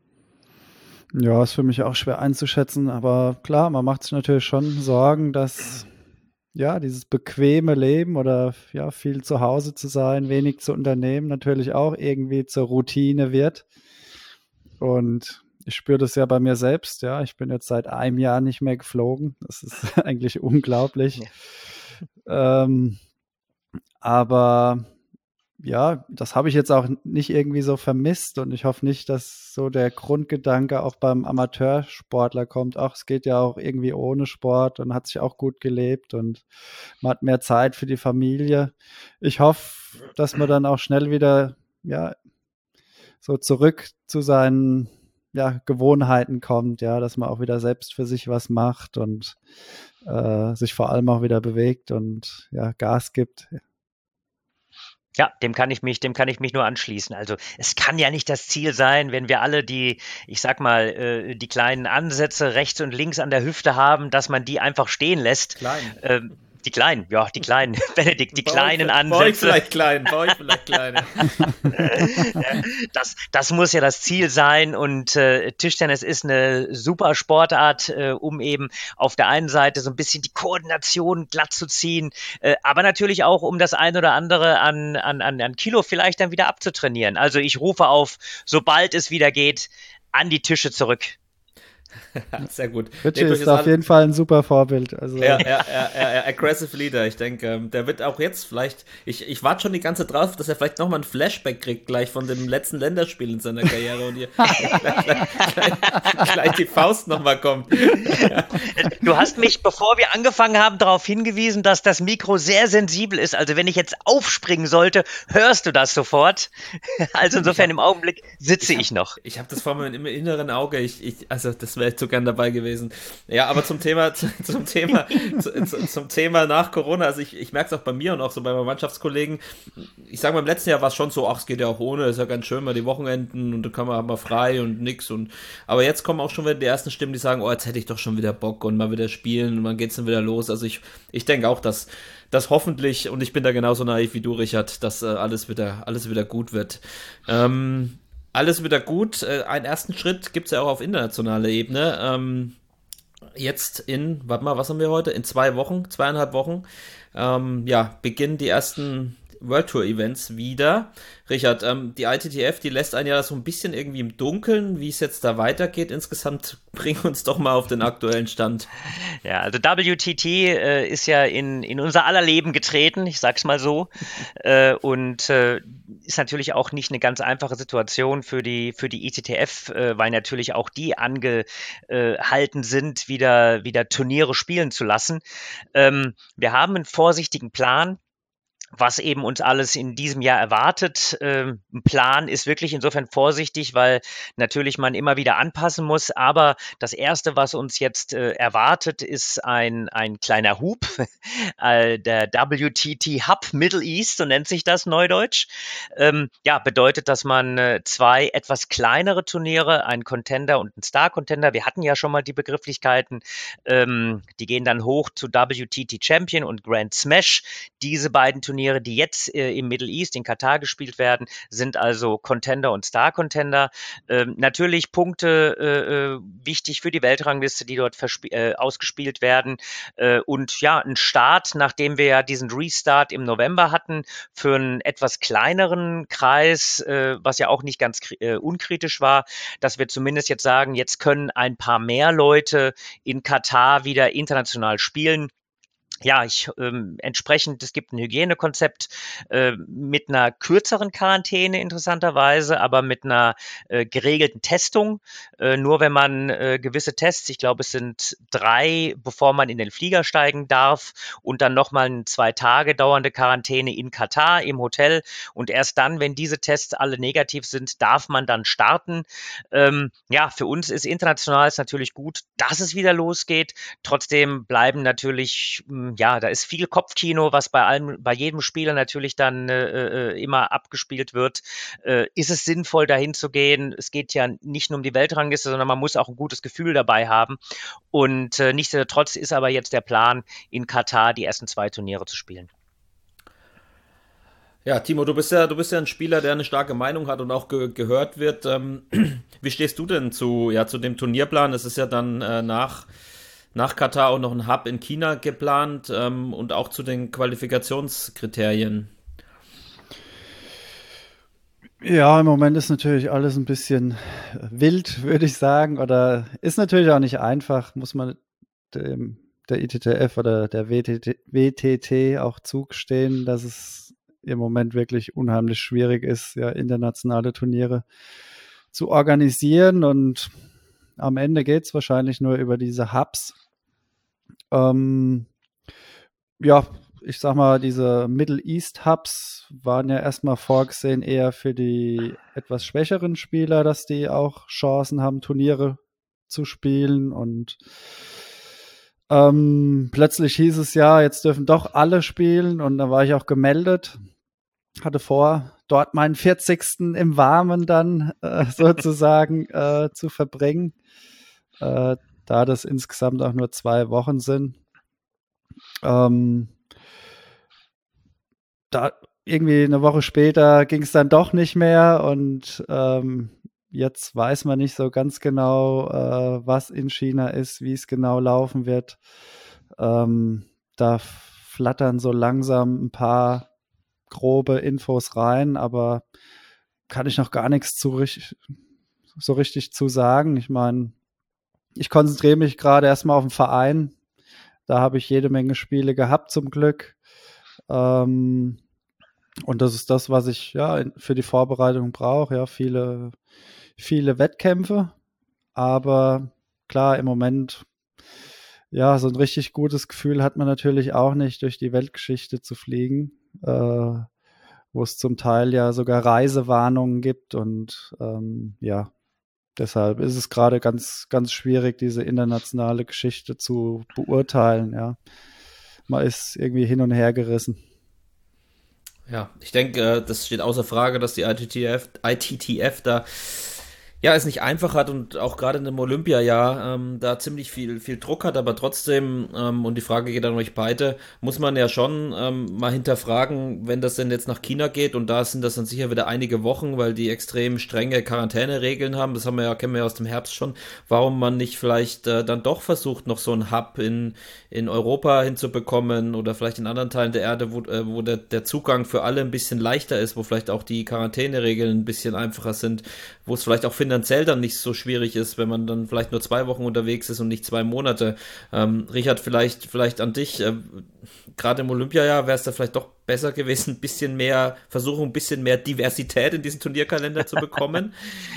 Ja, ist für mich auch schwer einzuschätzen, aber klar, man macht sich natürlich schon Sorgen, dass ja dieses bequeme Leben oder ja viel zu Hause zu sein, wenig zu unternehmen, natürlich auch irgendwie zur Routine wird. Und ich spüre das ja bei mir selbst, ja, ich bin jetzt seit einem Jahr nicht mehr geflogen. Das ist eigentlich unglaublich. Ja. Ähm, aber ja, das habe ich jetzt auch nicht irgendwie so vermisst und ich hoffe nicht, dass so der Grundgedanke auch beim Amateursportler kommt, ach, es geht ja auch irgendwie ohne Sport und hat sich auch gut gelebt und man hat mehr Zeit für die Familie. Ich hoffe, dass man dann auch schnell wieder, ja, so zurück zu seinen, ja, Gewohnheiten kommt, ja, dass man auch wieder selbst für sich was macht und äh, sich vor allem auch wieder bewegt und ja, Gas gibt. Ja, dem kann ich mich, dem kann ich mich nur anschließen. Also es kann ja nicht das Ziel sein, wenn wir alle die, ich sag mal, äh, die kleinen Ansätze rechts und links an der Hüfte haben, dass man die einfach stehen lässt. Klein. Ähm, die kleinen, ja, die kleinen, Benedikt, die bei kleinen euch, Ansätze. Bei euch vielleicht klein, bei euch vielleicht kleine. das, das muss ja das Ziel sein und äh, Tischtennis ist eine super Sportart, äh, um eben auf der einen Seite so ein bisschen die Koordination glatt zu ziehen, äh, aber natürlich auch, um das ein oder andere an, an, an, an Kilo vielleicht dann wieder abzutrainieren. Also ich rufe auf, sobald es wieder geht, an die Tische zurück. Sehr gut. Richie ist auf jeden Fall ein super Vorbild. Also. Ja, ja, ja, ja, ja, aggressive Leader. Ich denke, der wird auch jetzt vielleicht, ich, ich warte schon die ganze Zeit drauf, dass er vielleicht nochmal ein Flashback kriegt, gleich von dem letzten Länderspiel in seiner Karriere und hier gleich, gleich, gleich, gleich die Faust nochmal kommt. Du hast mich, bevor wir angefangen haben, darauf hingewiesen, dass das Mikro sehr sensibel ist. Also wenn ich jetzt aufspringen sollte, hörst du das sofort. Also insofern im Augenblick sitze ich, hab, ich noch. Ich habe das vor mir im inneren Auge. Ich, ich, also das wäre so gern dabei gewesen. Ja, aber zum Thema, zum Thema, zu, zum Thema nach Corona, also ich, ich merke es auch bei mir und auch so bei meinen Mannschaftskollegen. Ich sage mal, im letzten Jahr war es schon so, ach, es geht ja auch ohne, ist ja ganz schön, mal die Wochenenden und dann kann man mal frei und nix und, aber jetzt kommen auch schon wieder die ersten Stimmen, die sagen, oh, jetzt hätte ich doch schon wieder Bock und mal wieder spielen und dann geht's dann wieder los. Also ich, ich denke auch, dass, dass hoffentlich, und ich bin da genauso naiv wie du, Richard, dass äh, alles wieder, alles wieder gut wird. Ähm, alles wieder gut. Äh, einen ersten Schritt gibt es ja auch auf internationaler Ebene. Ähm, jetzt in, warte mal, was haben wir heute? In zwei Wochen, zweieinhalb Wochen, ähm, ja, beginnen die ersten World Tour Events wieder. Richard, ähm, die I T T F, die lässt einen ja so ein bisschen irgendwie im Dunkeln, wie es jetzt da weitergeht. Insgesamt bring uns doch mal auf den aktuellen Stand. Ja, also W T T äh, ist ja in, in unser aller Leben getreten, ich sag's mal so, äh, und äh, ist natürlich auch nicht eine ganz einfache Situation für die, für die I T T F, äh, weil natürlich auch die angehalten sind, wieder, wieder Turniere spielen zu lassen. Ähm, wir haben einen vorsichtigen Plan, was eben uns alles in diesem Jahr erwartet. Ähm, ein Plan ist wirklich insofern vorsichtig, weil natürlich man immer wieder anpassen muss. Aber das Erste, was uns jetzt äh, erwartet, ist ein, ein kleiner Hub, äh, der W T T Hub Middle East, so nennt sich das neudeutsch. Ähm, ja, bedeutet, dass man äh, zwei etwas kleinere Turniere, einen Contender und einen Star-Contender, wir hatten ja schon mal die Begrifflichkeiten, ähm, die gehen dann hoch zu W T T Champion und Grand Smash. Diese beiden Turniere, die jetzt äh, im Middle East in Katar gespielt werden, sind also Contender und Star-Contender. Ähm, natürlich Punkte äh, wichtig für die Weltrangliste, die dort äh, ausgespielt werden. Äh, und ja, ein Start, nachdem wir ja diesen Restart im November hatten, für einen etwas kleineren Kreis, äh, was ja auch nicht ganz äh, unkritisch war, dass wir zumindest jetzt sagen, jetzt können ein paar mehr Leute in Katar wieder international spielen. Ja, ich ähm, entsprechend, es gibt ein Hygienekonzept äh, mit einer kürzeren Quarantäne interessanterweise, aber mit einer äh, geregelten Testung. Äh, nur wenn man äh, gewisse Tests, ich glaube es sind drei, bevor man in den Flieger steigen darf und dann nochmal eine zwei Tage dauernde Quarantäne in Katar im Hotel und erst dann, wenn diese Tests alle negativ sind, darf man dann starten. Ähm, ja, für uns ist international es natürlich gut, dass es wieder losgeht. Trotzdem bleiben natürlich ja, da ist viel Kopfkino, was bei allem, bei jedem Spieler natürlich dann äh, immer abgespielt wird. Äh, ist es sinnvoll, dahin zu gehen? Es geht ja nicht nur um die Weltrangliste, sondern man muss auch ein gutes Gefühl dabei haben. Und äh, nichtsdestotrotz ist aber jetzt der Plan, in Katar die ersten zwei Turniere zu spielen. Ja, Timo, du bist ja, du bist ja ein Spieler, der eine starke Meinung hat und auch ge- gehört wird. Ähm, wie stehst du denn zu, ja, zu dem Turnierplan? Es ist ja dann äh, nach Nach Katar auch noch ein Hub in China geplant ähm, und auch zu den Qualifikationskriterien. Ja, im Moment ist natürlich alles ein bisschen wild, würde ich sagen. Oder ist natürlich auch nicht einfach, muss man dem, der I T T F oder der W T T, W T T auch zugestehen, dass es im Moment wirklich unheimlich schwierig ist, ja, internationale Turniere zu organisieren. Und am Ende geht es wahrscheinlich nur über diese Hubs. Ähm, ja, ich sag mal, diese Middle East Hubs waren ja erstmal vorgesehen eher für die etwas schwächeren Spieler, dass die auch Chancen haben, Turniere zu spielen. Und ähm, plötzlich hieß es ja, jetzt dürfen doch alle spielen. Und da war ich auch gemeldet, hatte vor, dort meinen vierzigsten im Warmen dann äh, sozusagen äh, zu verbringen. Äh, da das insgesamt auch nur zwei Wochen sind. Ähm, da irgendwie eine Woche später ging es dann doch nicht mehr und ähm, jetzt weiß man nicht so ganz genau, äh, was in China ist, wie es genau laufen wird. Ähm, da flattern so langsam ein paar grobe Infos rein, aber kann ich noch gar nichts zu, so richtig zu sagen. Ich meine, ich konzentriere mich gerade erstmal auf den Verein. Da habe ich jede Menge Spiele gehabt, zum Glück. Ähm, und das ist das, was ich ja für die Vorbereitung brauche. Ja, viele, viele Wettkämpfe. Aber klar, im Moment, ja, so ein richtig gutes Gefühl hat man natürlich auch nicht, durch die Weltgeschichte zu fliegen, äh, wo es zum Teil ja sogar Reisewarnungen gibt. Und ähm, ja, deshalb ist es gerade ganz, ganz schwierig, diese internationale Geschichte zu beurteilen, ja. Man ist irgendwie hin und her gerissen. Ja, ich denke, das steht außer Frage, dass die I T T F, I T T F da ja, es nicht einfach hat und auch gerade in einem Olympiajahr ähm, da ziemlich viel, viel Druck hat, aber trotzdem, ähm, und die Frage geht an euch beide, muss man ja schon ähm, mal hinterfragen, wenn das denn jetzt nach China geht, und da sind das dann sicher wieder einige Wochen, weil die extrem strenge Quarantäneregeln haben, das haben wir ja, kennen wir ja aus dem Herbst schon, warum man nicht vielleicht äh, dann doch versucht, noch so einen Hub in, in Europa hinzubekommen oder vielleicht in anderen Teilen der Erde, wo, äh, wo der, der Zugang für alle ein bisschen leichter ist, wo vielleicht auch die Quarantäneregeln ein bisschen einfacher sind, wo es vielleicht auch finanziell dann nicht so schwierig ist, wenn man dann vielleicht nur zwei Wochen unterwegs ist und nicht zwei Monate. Ähm, Richard, vielleicht, vielleicht an dich, äh, gerade im Olympiajahr wäre es da vielleicht doch besser gewesen, ein bisschen mehr, versuchen ein bisschen mehr Diversität in diesen Turnierkalender zu bekommen.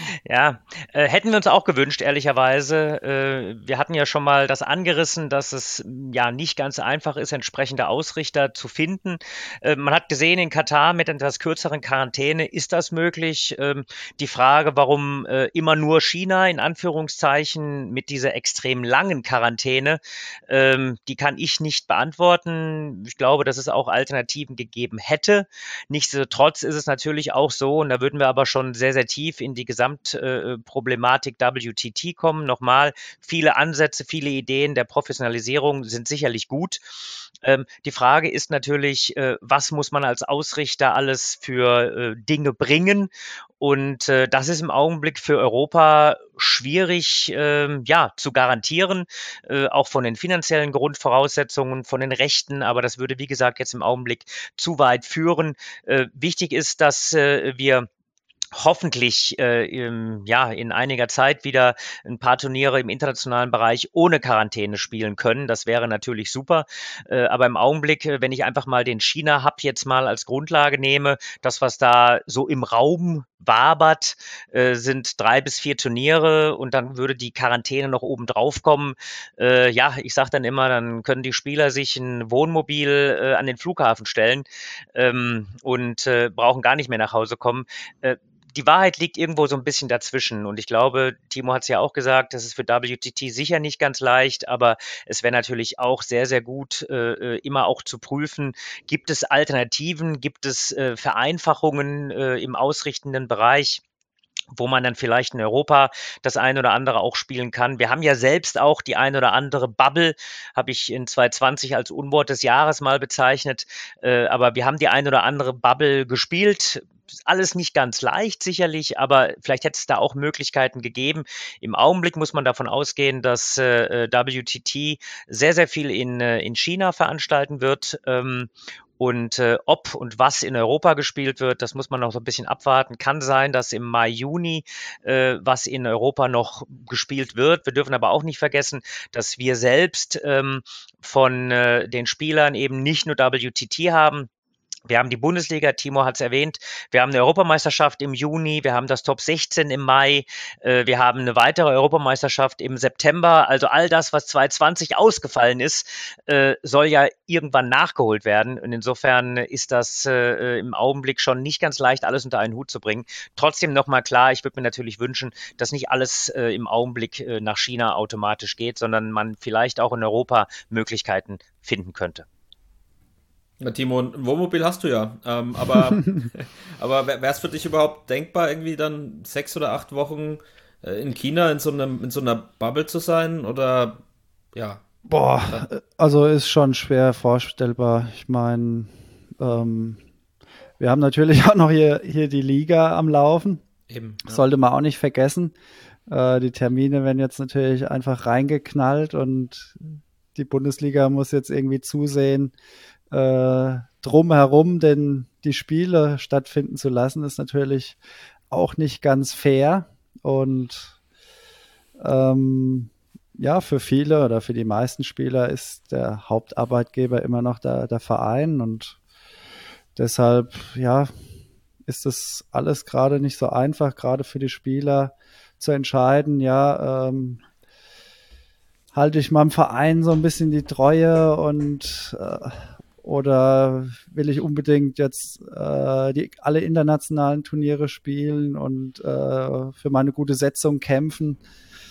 Ja, äh, hätten wir uns auch gewünscht, ehrlicherweise. Äh, wir hatten ja schon mal das angerissen, dass es ja nicht ganz einfach ist, entsprechende Ausrichter zu finden. Äh, man hat gesehen, in Katar mit etwas kürzeren Quarantäne ist das möglich. Ähm, die Frage, warum äh, immer nur China in Anführungszeichen mit dieser extrem langen Quarantäne, ähm, die kann ich nicht beantworten. Ich glaube, dass es auch Alternativen gegeben hätte. Nichtsdestotrotz ist es natürlich auch so, und da würden wir aber schon sehr, sehr tief in die Gesamtproblematik äh, W T T kommen. Nochmal, viele Ansätze, viele Ideen der Professionalisierung sind sicherlich gut. Ähm, die Frage ist natürlich, äh, was muss man als Ausrichter alles für äh, Dinge bringen? Und äh, das ist im Augenblick für Europa schwierig äh, ja, zu garantieren, äh, auch von den finanziellen Grundvoraussetzungen, von den Rechten. Aber das würde, wie gesagt, jetzt im Augenblick zu weit führen. Äh, wichtig ist, dass äh, wir hoffentlich äh, im, ja, in einiger Zeit wieder ein paar Turniere im internationalen Bereich ohne Quarantäne spielen können. Das wäre natürlich super. Äh, aber im Augenblick, äh, wenn ich einfach mal den China-Hub jetzt mal als Grundlage nehme, das, was da so im Raum wabert, äh, sind drei bis vier Turniere, und dann würde die Quarantäne noch oben drauf kommen. Äh, ja, ich sage dann immer, dann können die Spieler sich ein Wohnmobil äh, an den Flughafen stellen ähm, und äh, brauchen gar nicht mehr nach Hause kommen. Äh, Die Wahrheit liegt irgendwo so ein bisschen dazwischen, und ich glaube, Timo hat es ja auch gesagt, das ist für W T T sicher nicht ganz leicht, aber es wäre natürlich auch sehr, sehr gut, äh, immer auch zu prüfen, gibt es Alternativen, gibt es äh, Vereinfachungen äh, im ausrichtenden Bereich, wo man dann vielleicht in Europa das ein oder andere auch spielen kann. Wir haben ja selbst auch die ein oder andere Bubble, habe ich in zwanzig zwanzig als Unwort des Jahres mal bezeichnet, äh, aber wir haben die ein oder andere Bubble gespielt. Alles nicht ganz leicht sicherlich, aber vielleicht hätte es da auch Möglichkeiten gegeben. Im Augenblick muss man davon ausgehen, dass äh, W T T sehr, sehr viel in, äh, in China veranstalten wird. Ähm, Und äh, ob und was in Europa gespielt wird, das muss man noch so ein bisschen abwarten. Kann sein, dass im Mai, Juni äh, was in Europa noch gespielt wird. Wir dürfen aber auch nicht vergessen, dass wir selbst ähm, von äh, den Spielern eben nicht nur W T T haben. Wir haben die Bundesliga, Timo hat es erwähnt, wir haben eine Europameisterschaft im Juni, wir haben das Top sechzehn im Mai, äh, wir haben eine weitere Europameisterschaft im September. Also all das, was zwanzig zwanzig ausgefallen ist, äh, soll ja irgendwann nachgeholt werden. Und insofern ist das äh, im Augenblick schon nicht ganz leicht, alles unter einen Hut zu bringen. Trotzdem nochmal klar, ich würde mir natürlich wünschen, dass nicht alles äh, im Augenblick äh, nach China automatisch geht, sondern man vielleicht auch in Europa Möglichkeiten finden könnte. Ja, Timo, ein Wohnmobil hast du ja, ähm, aber, aber wäre es für dich überhaupt denkbar, irgendwie dann sechs oder acht Wochen äh, in China in so, einem, in so einer Bubble zu sein, oder ja? Boah, also ist schon schwer vorstellbar. Ich meine, ähm, wir haben natürlich auch noch hier, hier die Liga am Laufen. Eben, ja. Sollte man auch nicht vergessen. Äh, die Termine werden jetzt natürlich einfach reingeknallt, und die Bundesliga muss jetzt irgendwie zusehen, äh, drumherum denn die Spiele stattfinden zu lassen, ist natürlich auch nicht ganz fair. Und ähm, ja, für viele oder für die meisten Spieler ist der Hauptarbeitgeber immer noch der, der Verein, und deshalb, ja, ist das alles gerade nicht so einfach, gerade für die Spieler zu entscheiden, ja, ähm, halte ich meinem Verein so ein bisschen die Treue, und äh, oder will ich unbedingt jetzt äh, die, alle internationalen Turniere spielen und äh, für meine gute Setzung kämpfen.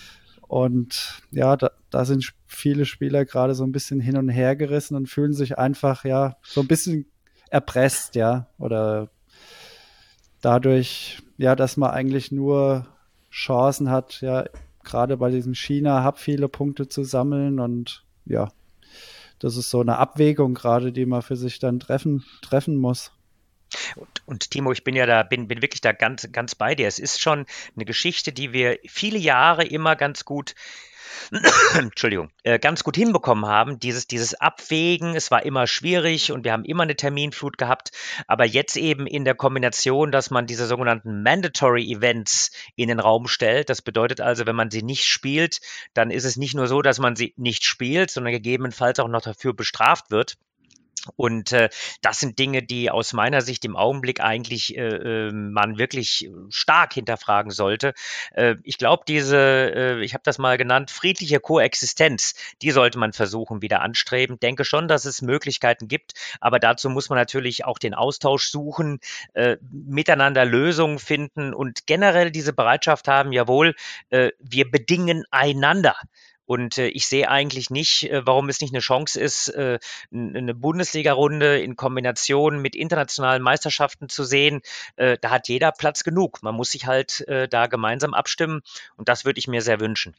Und ja, da, da sind viele Spieler gerade so ein bisschen hin und her gerissen und fühlen sich einfach ja so ein bisschen erpresst, ja, oder dadurch, ja, dass man eigentlich nur Chancen hat, ja, gerade bei diesem China-Hub viele Punkte zu sammeln. Und ja, das ist so eine Abwägung gerade, die man für sich dann treffen, treffen muss. Und, und Timo, ich bin ja da, bin, bin wirklich da ganz, ganz bei dir. Es ist schon eine Geschichte, die wir viele Jahre immer ganz gut Entschuldigung, äh, ganz gut hinbekommen haben, dieses, dieses Abwägen. Es war immer schwierig und wir haben immer eine Terminflut gehabt, aber jetzt eben in der Kombination, dass man diese sogenannten Mandatory Events in den Raum stellt. Das bedeutet also, wenn man sie nicht spielt, dann ist es nicht nur so, dass man sie nicht spielt, sondern gegebenenfalls auch noch dafür bestraft wird. Und äh, das sind Dinge, die aus meiner Sicht im Augenblick eigentlich äh, man wirklich stark hinterfragen sollte. Äh, ich glaube, diese, äh, ich habe das mal genannt, friedliche Koexistenz, die sollte man versuchen wieder anstreben. Denke schon, dass es Möglichkeiten gibt, aber dazu muss man natürlich auch den Austausch suchen, äh, miteinander Lösungen finden und generell diese Bereitschaft haben, jawohl, äh, wir bedingen einander. Und äh, ich sehe eigentlich nicht, äh, warum es nicht eine Chance ist, äh, eine Bundesliga-Runde in Kombination mit internationalen Meisterschaften zu sehen. Äh, da hat jeder Platz genug. Man muss sich halt äh, da gemeinsam abstimmen und das würde ich mir sehr wünschen.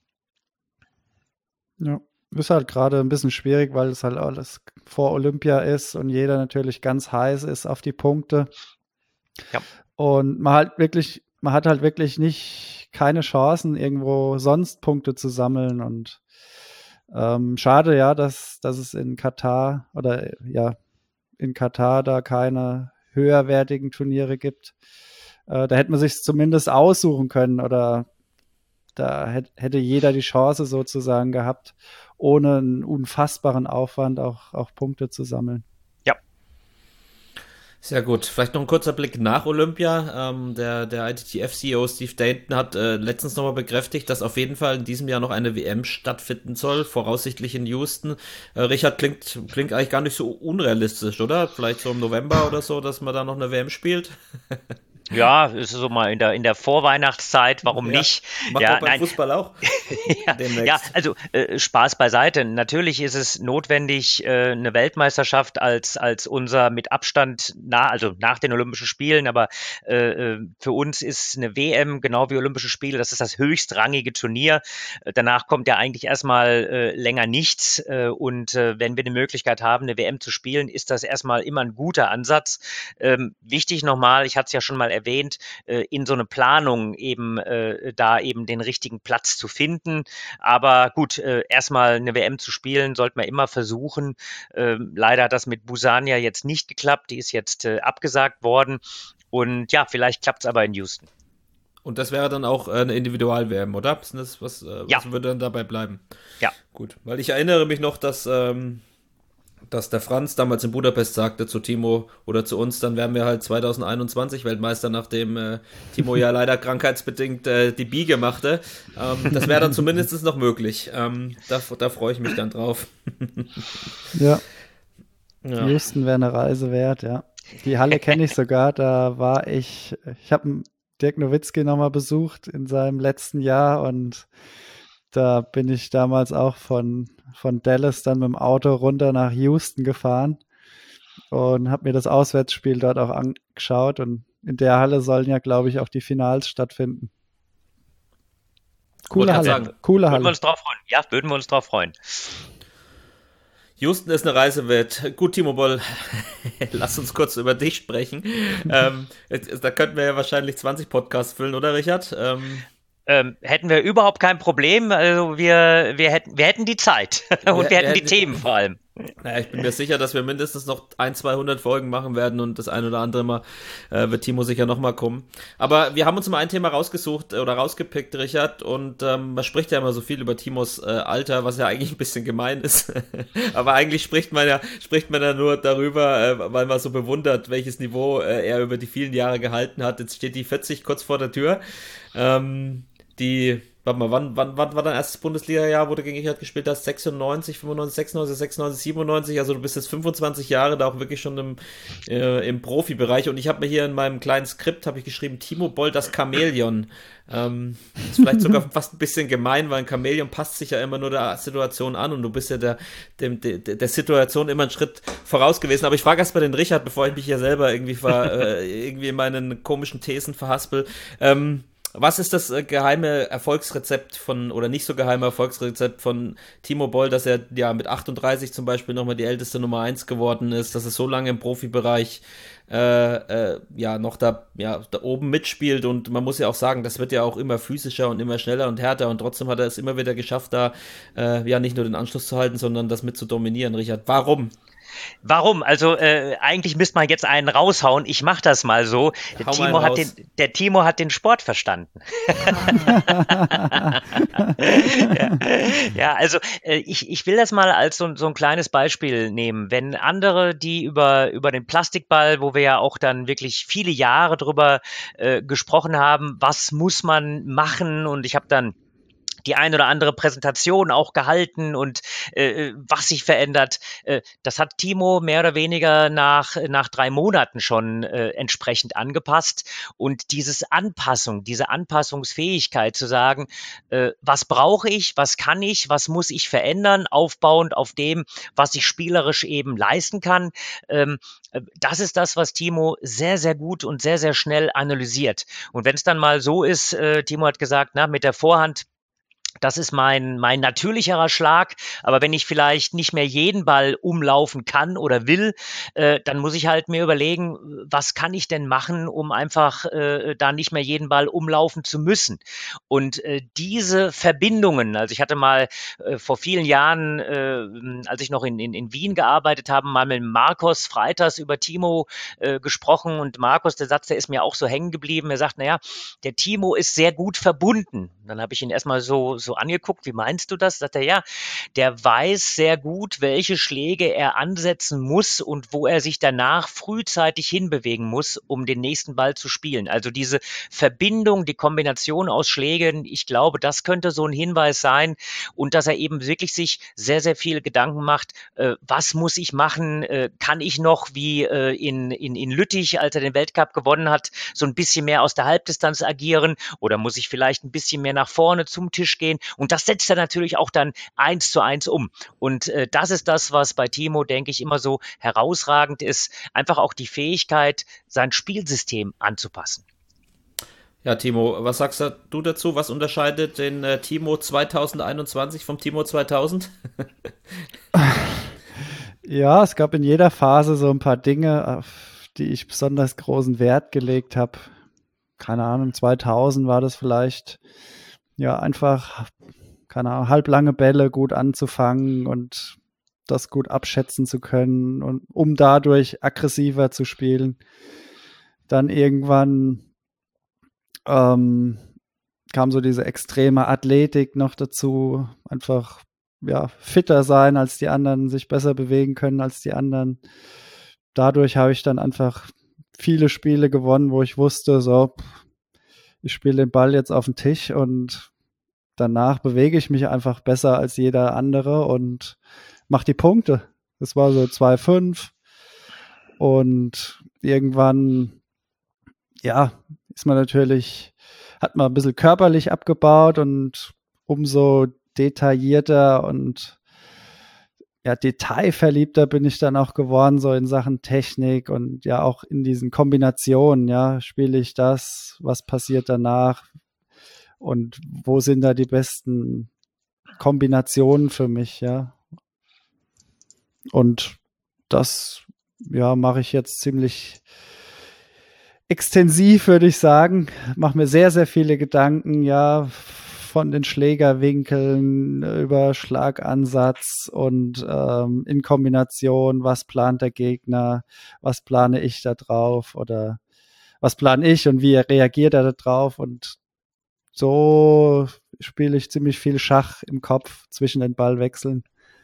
Ja, ist halt gerade ein bisschen schwierig, weil es halt alles vor Olympia ist und jeder natürlich ganz heiß ist auf die Punkte. Ja. Und man halt wirklich, man hat halt wirklich nicht keine Chancen, irgendwo sonst Punkte zu sammeln. Und ähm, schade, ja, dass, dass es in Katar oder ja, in Katar da keine höherwertigen Turniere gibt. Äh, da hätte man sich zumindest aussuchen können oder da hätte, hätte jeder die Chance sozusagen gehabt, ohne einen unfassbaren Aufwand auch, auch Punkte zu sammeln. Sehr gut. Vielleicht noch ein kurzer Blick nach Olympia. Ähm, der, der I T T F-C E O Steve Dainton hat äh, letztens nochmal bekräftigt, dass auf jeden Fall in diesem Jahr noch eine W M stattfinden soll, voraussichtlich in Houston. Äh, Richard, klingt, klingt eigentlich gar nicht so unrealistisch, oder? Vielleicht so im November oder so, dass man da noch eine W M spielt? Ja, ist so mal in der, in der Vorweihnachtszeit, warum ja, nicht? Macht ja, man beim nein. Fußball auch. ja, ja, also äh, Spaß beiseite. Natürlich ist es notwendig, äh, eine Weltmeisterschaft als, als unser mit Abstand, nah, also nach den Olympischen Spielen, aber äh, für uns ist eine W M, genau wie Olympische Spiele, das ist das höchstrangige Turnier. Äh, danach kommt ja eigentlich erstmal äh, länger nichts äh, und äh, wenn wir die Möglichkeit haben, eine W M zu spielen, ist das erstmal immer ein guter Ansatz. Ähm, wichtig nochmal, ich hatte es ja schon mal erwähnt, in so eine Planung eben äh, da eben den richtigen Platz zu finden. Aber gut, äh, erstmal eine W M zu spielen, sollte man immer versuchen. Ähm, leider hat das mit Busan ja jetzt nicht geklappt. Die ist jetzt äh, abgesagt worden. Und ja, vielleicht klappt es aber in Houston. Und das wäre dann auch eine Individual-W M, oder? Ist das, was, äh, ja. was würde dann dabei bleiben? Ja. Gut, weil ich erinnere mich noch, dass ähm, dass der Franz damals in Budapest sagte zu Timo oder zu uns, dann wären wir halt zwanzig einundzwanzig Weltmeister, nachdem äh, Timo ja leider krankheitsbedingt äh, die Biege machte. Ähm, das wäre dann zumindest noch möglich. Ähm, da, da freue ich mich dann drauf. ja. ja. Houston wäre eine Reise wert, ja. Die Halle kenne ich sogar, da war ich, ich habe Dirk Nowitzki nochmal besucht in seinem letzten Jahr und da bin ich damals auch von, von Dallas dann mit dem Auto runter nach Houston gefahren und habe mir das Auswärtsspiel dort auch angeschaut. Und in der Halle sollen ja, glaube ich, auch die Finals stattfinden. Coole Halle. Sagen, Coole Halle. Würden wir uns drauf freuen. Ja, würden wir uns drauf freuen. Houston ist eine Reise wert. Gut, Timo Boll, lass uns kurz über dich sprechen. ähm, da könnten wir ja wahrscheinlich zwanzig Podcasts füllen, oder Richard? Ähm, Ähm, hätten wir überhaupt kein Problem. Also wir, wir, hätten, wir hätten die Zeit und wir, wir hätten die Themen vor allem. Naja, ich bin mir sicher, dass wir mindestens noch ein, zweihundert Folgen machen werden und das ein oder andere Mal äh, wird Timo sicher nochmal kommen. Aber wir haben uns mal ein Thema rausgesucht oder rausgepickt, Richard, und ähm, man spricht ja immer so viel über Timos äh, Alter, was ja eigentlich ein bisschen gemein ist. Aber eigentlich spricht man ja spricht man ja nur darüber, äh, weil man so bewundert, welches Niveau äh, er über die vielen Jahre gehalten hat. Jetzt steht die vierzig kurz vor der Tür. Ähm, die Warte mal, wann, wann, wann war dein erstes Bundesliga-Jahr, wo du gegen Richard gespielt hast? sechsundneunzig, fünfundneunzig, sechsundneunzig, sechsundneunzig, siebenundneunzig, also du bist jetzt fünfundzwanzig Jahre da auch wirklich schon im, äh, im Profibereich und ich habe mir hier in meinem kleinen Skript, habe ich geschrieben, Timo Boll, das Chamäleon. Ähm, ist vielleicht sogar fast ein bisschen gemein, weil ein Chamäleon passt sich ja immer nur der Situation an und du bist ja der, dem, der, der Situation immer einen Schritt voraus gewesen. Aber ich frage erst mal den Richard, bevor ich mich hier selber irgendwie, ver, äh, irgendwie in meinen komischen Thesen verhaspel. Ähm, Was ist das äh, geheime Erfolgsrezept von, oder nicht so geheime Erfolgsrezept von Timo Boll, dass er ja mit achtunddreißig zum Beispiel nochmal die älteste Nummer eins geworden ist, dass er so lange im Profibereich äh, äh, ja noch da, ja, da oben mitspielt, und man muss ja auch sagen, das wird ja auch immer physischer und immer schneller und härter, und trotzdem hat er es immer wieder geschafft, da äh, ja nicht nur den Anschluss zu halten, sondern das mit zu dominieren. Richard, warum? Warum? Also äh, eigentlich müsste man jetzt einen raushauen. Ich mache das mal so. Der Timo, hat den, der Timo hat den Sport verstanden. ja. ja, also äh, ich, ich will das mal als so, so ein kleines Beispiel nehmen. Wenn andere, die über, über den Plastikball, wo wir ja auch dann wirklich viele Jahre drüber äh, gesprochen haben, was muss man machen, und ich habe dann die ein oder andere Präsentation auch gehalten und äh, was sich verändert. Äh, das hat Timo mehr oder weniger nach, nach drei Monaten schon äh, entsprechend angepasst. Und dieses Anpassung, diese Anpassungsfähigkeit zu sagen, äh, was brauche ich, was kann ich, was muss ich verändern, aufbauend auf dem, was ich spielerisch eben leisten kann. Ähm, das ist das, was Timo sehr, sehr gut und sehr, sehr schnell analysiert. Und wenn es dann mal so ist, äh, Timo hat gesagt, na, mit der Vorhand, das ist mein, mein natürlicherer Schlag, aber wenn ich vielleicht nicht mehr jeden Ball umlaufen kann oder will, äh, dann muss ich halt mir überlegen, was kann ich denn machen, um einfach äh, da nicht mehr jeden Ball umlaufen zu müssen. Und äh, diese Verbindungen, also ich hatte mal äh, vor vielen Jahren, äh, als ich noch in, in, in Wien gearbeitet habe, mal mit Marcos Freitas über Timo äh, gesprochen, und Marcos, der Satz, der ist mir auch so hängen geblieben, er sagt, naja, der Timo ist sehr gut verbunden. Dann habe ich ihn erstmal so so angeguckt, wie meinst du das? Sagt er, ja, der weiß sehr gut, welche Schläge er ansetzen muss und wo er sich danach frühzeitig hinbewegen muss, um den nächsten Ball zu spielen. Also diese Verbindung, die Kombination aus Schlägen, ich glaube, das könnte so ein Hinweis sein, und dass er eben wirklich sich sehr, sehr viele Gedanken macht, äh, was muss ich machen, äh, kann ich noch wie äh, in, in, in Lüttich, als er den Weltcup gewonnen hat, so ein bisschen mehr aus der Halbdistanz agieren, oder muss ich vielleicht ein bisschen mehr nach vorne zum Tisch gehen? Und das setzt er natürlich auch dann eins zu eins um. Und äh, das ist das, was bei Timo, denke ich, immer so herausragend ist, einfach auch die Fähigkeit, sein Spielsystem anzupassen. Ja, Timo, was sagst du dazu? Was unterscheidet den äh, Timo zwanzig einundzwanzig vom Timo zweitausend? Ja, es gab in jeder Phase so ein paar Dinge, auf die ich besonders großen Wert gelegt habe. Keine Ahnung, zweitausend war das vielleicht, ja, einfach, keine Ahnung, halblange Bälle gut anzufangen und das gut abschätzen zu können, und um dadurch aggressiver zu spielen. Dann irgendwann ähm, kam so diese extreme Athletik noch dazu, einfach ja fitter sein als die anderen, sich besser bewegen können als die anderen. Dadurch habe ich dann einfach viele Spiele gewonnen, wo ich wusste, so, ich spiele den Ball jetzt auf den Tisch und danach bewege ich mich einfach besser als jeder andere und mache die Punkte. Das war so zwei fünf, und irgendwann, ja, ist man natürlich, hat man ein bisschen körperlich abgebaut, und umso detaillierter und ja, detailverliebter bin ich dann auch geworden, so in Sachen Technik und ja auch in diesen Kombinationen, ja, spiele ich das, was passiert danach und wo sind da die besten Kombinationen für mich, ja. Und das, ja, mache ich jetzt ziemlich extensiv, würde ich sagen. Mache mir sehr, sehr viele Gedanken, ja, von den Schlägerwinkeln über Schlagansatz und ähm, in Kombination, was plant der Gegner, was plane ich da drauf oder was plane ich und wie reagiert er da drauf, und so spiele ich ziemlich viel Schach im Kopf zwischen den Ballwechseln.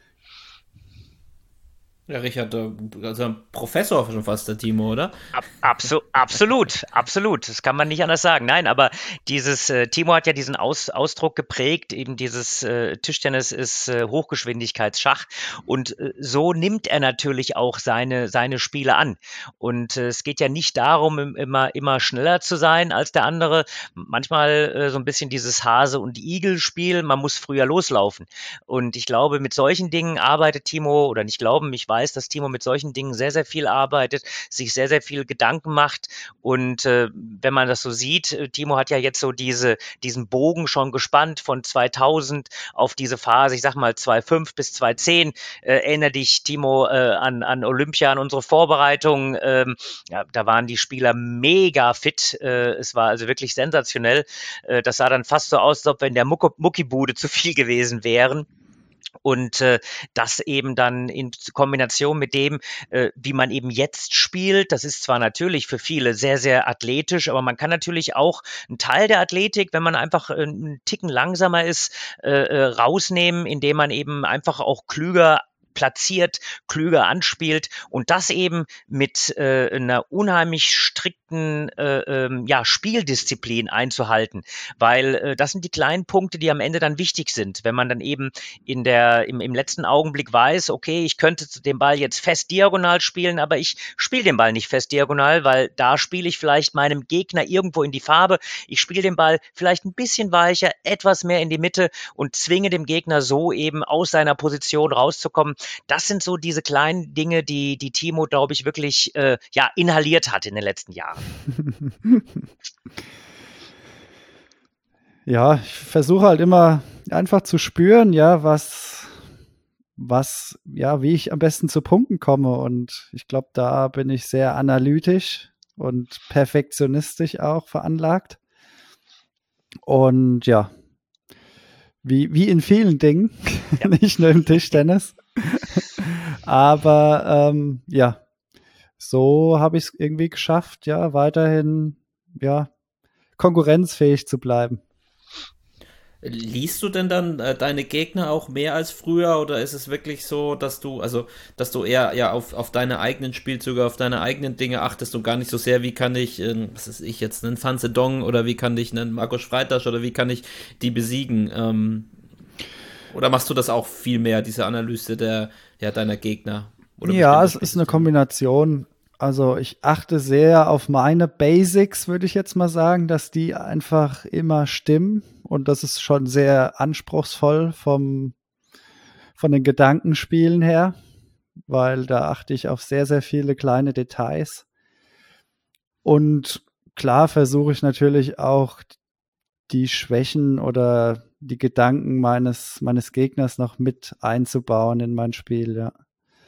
Ja, Richard, also ein Professor schon fast, der Timo, oder? Absu- absolut, absolut. Das kann man nicht anders sagen. Nein, aber dieses, äh, Timo hat ja diesen Aus, Ausdruck geprägt, eben dieses äh, Tischtennis ist äh, Hochgeschwindigkeitsschach, und äh, so nimmt er natürlich auch seine, seine Spiele an. Und äh, es geht ja nicht darum, immer, immer schneller zu sein als der andere. Manchmal äh, so ein bisschen dieses Hase- und Igel-Spiel, man muss früher loslaufen. Und ich glaube, mit solchen Dingen arbeitet Timo, oder nicht glauben, ich weiß, weiß, dass Timo mit solchen Dingen sehr, sehr viel arbeitet, sich sehr, sehr viel Gedanken macht. Und äh, wenn man das so sieht, äh, Timo hat ja jetzt so diese, diesen Bogen schon gespannt von zweitausend auf diese Phase, ich sag mal zweitausendfünf bis zweitausendzehn. Äh, erinnere dich, Timo, äh, an, an Olympia, an unsere Vorbereitung. Ähm, ja, da waren die Spieler mega fit. Äh, es war also wirklich sensationell. Äh, das sah dann fast so aus, als ob wir in der Muck- Muckibude zu viel gewesen wären. Und äh, das eben dann in Kombination mit dem, äh, wie man eben jetzt spielt, das ist zwar natürlich für viele sehr, sehr athletisch, aber man kann natürlich auch einen Teil der Athletik, wenn man einfach äh, einen Ticken langsamer ist, äh, äh, rausnehmen, indem man eben einfach auch klüger platziert, klüger anspielt und das eben mit äh, einer unheimlich strikten äh, ähm, ja, Spieldisziplin einzuhalten, weil äh, das sind die kleinen Punkte, die am Ende dann wichtig sind, wenn man dann eben in der, im, im letzten Augenblick weiß, okay, ich könnte den Ball jetzt fest diagonal spielen, aber ich spiele den Ball nicht fest diagonal, weil da spiele ich vielleicht meinem Gegner irgendwo in die Farbe, ich spiele den Ball vielleicht ein bisschen weicher, etwas mehr in die Mitte und zwinge dem Gegner so eben aus seiner Position rauszukommen. Das sind so diese kleinen Dinge, die, die Timo, glaube ich, wirklich äh, ja, inhaliert hat in den letzten Jahren. Ja, ich versuche halt immer einfach zu spüren, ja, was, was, ja, wie ich am besten zu Punkten komme. Und ich glaube, da bin ich sehr analytisch und perfektionistisch auch veranlagt. Und ja, wie, wie in vielen Dingen, ja. Nicht nur im Tischtennis. Aber ähm, ja, so habe ich es irgendwie geschafft, ja, weiterhin ja, konkurrenzfähig zu bleiben. Liest du denn dann äh, deine Gegner auch mehr als früher oder ist es wirklich so, dass du, also, dass du eher ja auf, auf deine eigenen Spielzüge, auf deine eigenen Dinge achtest und gar nicht so sehr, wie kann ich, äh, was ist ich jetzt, einen Fan Zedong oder wie kann ich einen Markus Freitasch oder wie kann ich die besiegen? Ähm, oder machst du das auch viel mehr, diese Analyse der, ja, deiner Gegner? Oder ja, es ist eine Kombination. Also ich achte sehr auf meine Basics, würde ich jetzt mal sagen, dass die einfach immer stimmen. Und das ist schon sehr anspruchsvoll vom, von den Gedankenspielen her, weil da achte ich auf sehr, sehr viele kleine Details. Und klar versuche ich natürlich auch die Schwächen oder die Gedanken meines, meines Gegners noch mit einzubauen in mein Spiel, ja.